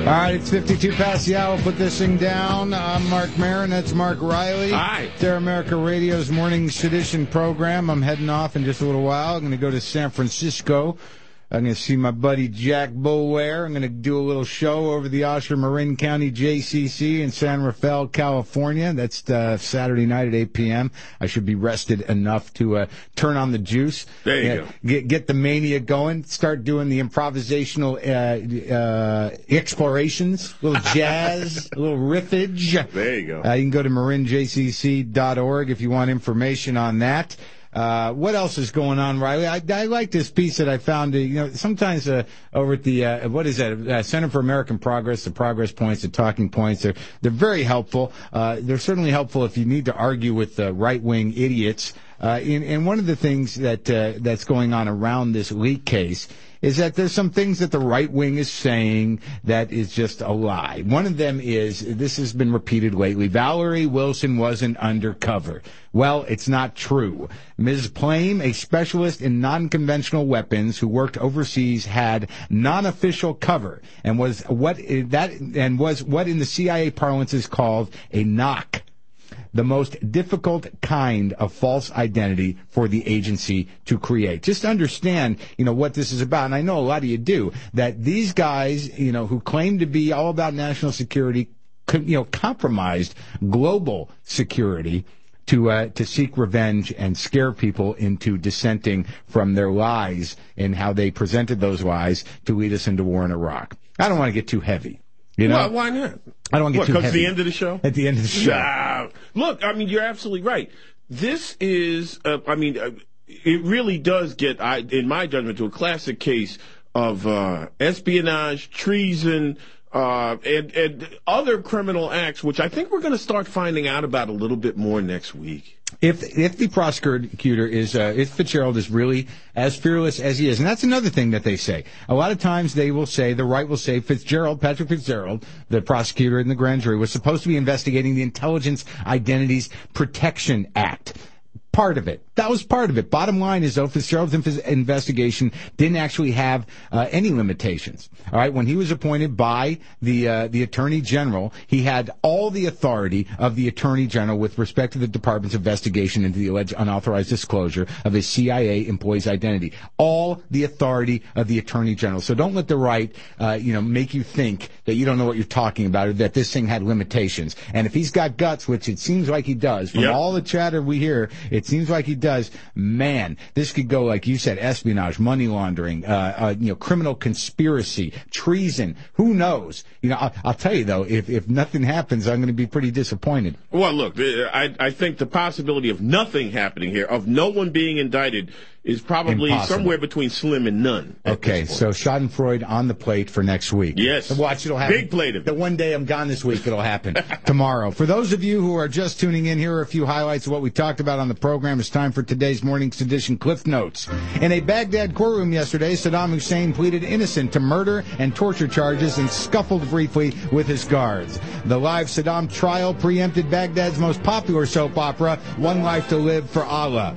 right, it's fifty-two past the hour. Put this thing down. I'm Mark Maron. That's Mark Riley. Hi. It's Air America Radio's Morning Sedition program. I'm heading off in just a little while. I'm going to go to San Francisco. I'm going to see my buddy Jack Boulware. I'm going to do a little show over the Osher Marin County J C C in San Rafael, California. That's uh, Saturday night at eight p.m. I should be rested enough to uh, turn on the juice. There you uh, go. Get, get the mania going. Start doing the improvisational uh, uh, explorations, a little jazz, a little riffage. There you go. Uh, you can go to marin j c c dot org if you want information on that. Uh, what else is going on, Riley? I, I like this piece that I found. Uh, you know, sometimes uh, over at the uh, what is that uh, Center for American Progress, the progress points, the talking points. They're they're very helpful. Uh, they're certainly helpful if you need to argue with uh, right wing idiots. Uh, and, and one of the things that uh, that's going on around this leak case is that there's some things that the right wing is saying that is just a lie. One of them is, this has been repeated lately, Valerie Wilson wasn't undercover. Well, it's not true. Miz Plame, a specialist in non-conventional weapons who worked overseas, had non-official cover and was what that and was what in the C I A parlance is called a knock. The most difficult kind of false identity for the agency to create. Just understand, you know, what this is about. And I know a lot of you do, that these guys, you know, who claim to be all about national security, you know, compromised global security to uh, to seek revenge and scare people into dissenting from their lies and how they presented those lies to lead us into war in Iraq. I don't want to get too heavy. You know? Well, why not? I don't want to get what, too comes heavy. the end of the show? At the end of the show. Nah. Look, I mean, you're absolutely right. This is, uh, I mean, uh, it really does get, I, in my judgment, to a classic case of uh, espionage, treason, uh, and, and other criminal acts, which I think we're going to start finding out about a little bit more next week. If if the prosecutor is, uh, if Fitzgerald is really as fearless as he is, and that's another thing that they say. A lot of times they will say, the right will say, Fitzgerald, Patrick Fitzgerald, the prosecutor in the grand jury, was supposed to be investigating the Intelligence Identities Protection Act. Part of it. That was part of it. Bottom line is, though, Fitzgerald's investigation didn't actually have uh, any limitations. All right, when he was appointed by the uh, the Attorney General, he had all the authority of the Attorney General with respect to the department's investigation into the alleged unauthorized disclosure of a C I A employee's identity. All the authority of the Attorney General. So don't let the right, uh, you know, make you think that you don't know what you're talking about or that this thing had limitations. And if he's got guts, which it seems like he does, from yep. all the chatter we hear, it seems like he does. Man, this could go, like you said, espionage, money laundering, uh, uh, you know, criminal conspiracy, treason. Who knows? You know, I'll, I'll tell you though, if if nothing happens, I'm going to be pretty disappointed. Well, look, I I think the possibility of nothing happening here, of no one being indicted, is probably Impossible. Somewhere between slim and none. Okay, so Schadenfreude on the plate for next week. Yes. Watch, it'll happen. Big plate of it. The one day I'm gone this week, it'll happen tomorrow. For those of you who are just tuning in, here are a few highlights of what we talked about on the program. It's time for today's morning's edition Cliff Notes. In a Baghdad courtroom yesterday, Saddam Hussein pleaded innocent to murder and torture charges and scuffled briefly with his guards. The live Saddam trial preempted Baghdad's most popular soap opera, One Life to Live for Allah.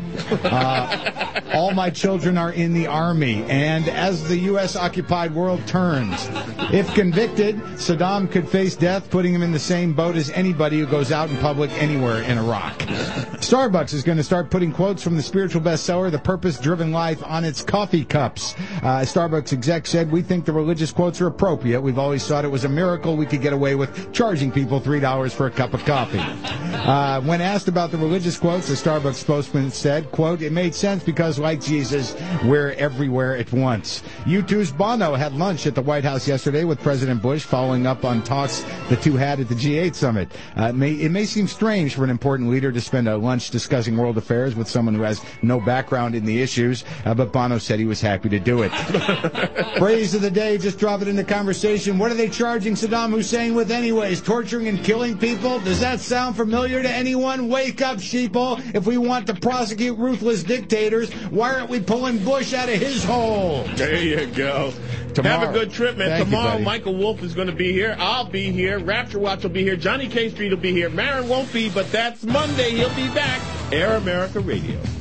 Uh, all my children are in the army, and as the U S occupied world turns, if convicted, Saddam could face death, putting him in the same boat as anybody who goes out in public anywhere in Iraq. Starbucks is going to start putting quotes from the spiritual bestseller, The Purpose-Driven Life, on its coffee cups. Uh, Starbucks exec said, "We think the religious quotes are appropriate. We've always thought it was a miracle we could get away with charging people three dollars for a cup of coffee." Uh, when asked about the religious quotes, the Starbucks spokesman said, quote, "It made sense because, like Jesus, we're everywhere at once." U two's Bono had lunch at the White House yesterday with President Bush, following up on talks the two had at the G eight summit. Uh, it, may, it may seem strange for an important leader to spend a lunch discussing world affairs with someone who has no background in the issues, uh, but Bono said he was happy to do it. Phrase of the day, just drop it in the conversation. What are they charging Saddam Hussein with anyways? Torturing and killing people? Does that sound familiar to anyone? Wake up, sheeple. If we want to prosecute ruthless dictators, why aren't we pulling Bush out of his hole? There you go. Tomorrow. Have a good trip, man. Thank Tomorrow, you, Michael Wolf is going to be here. I'll be here. Rapture Watch will be here. Johnny K Street will be here. Maron won't be, but that's Monday. He'll be back. Air America Radio.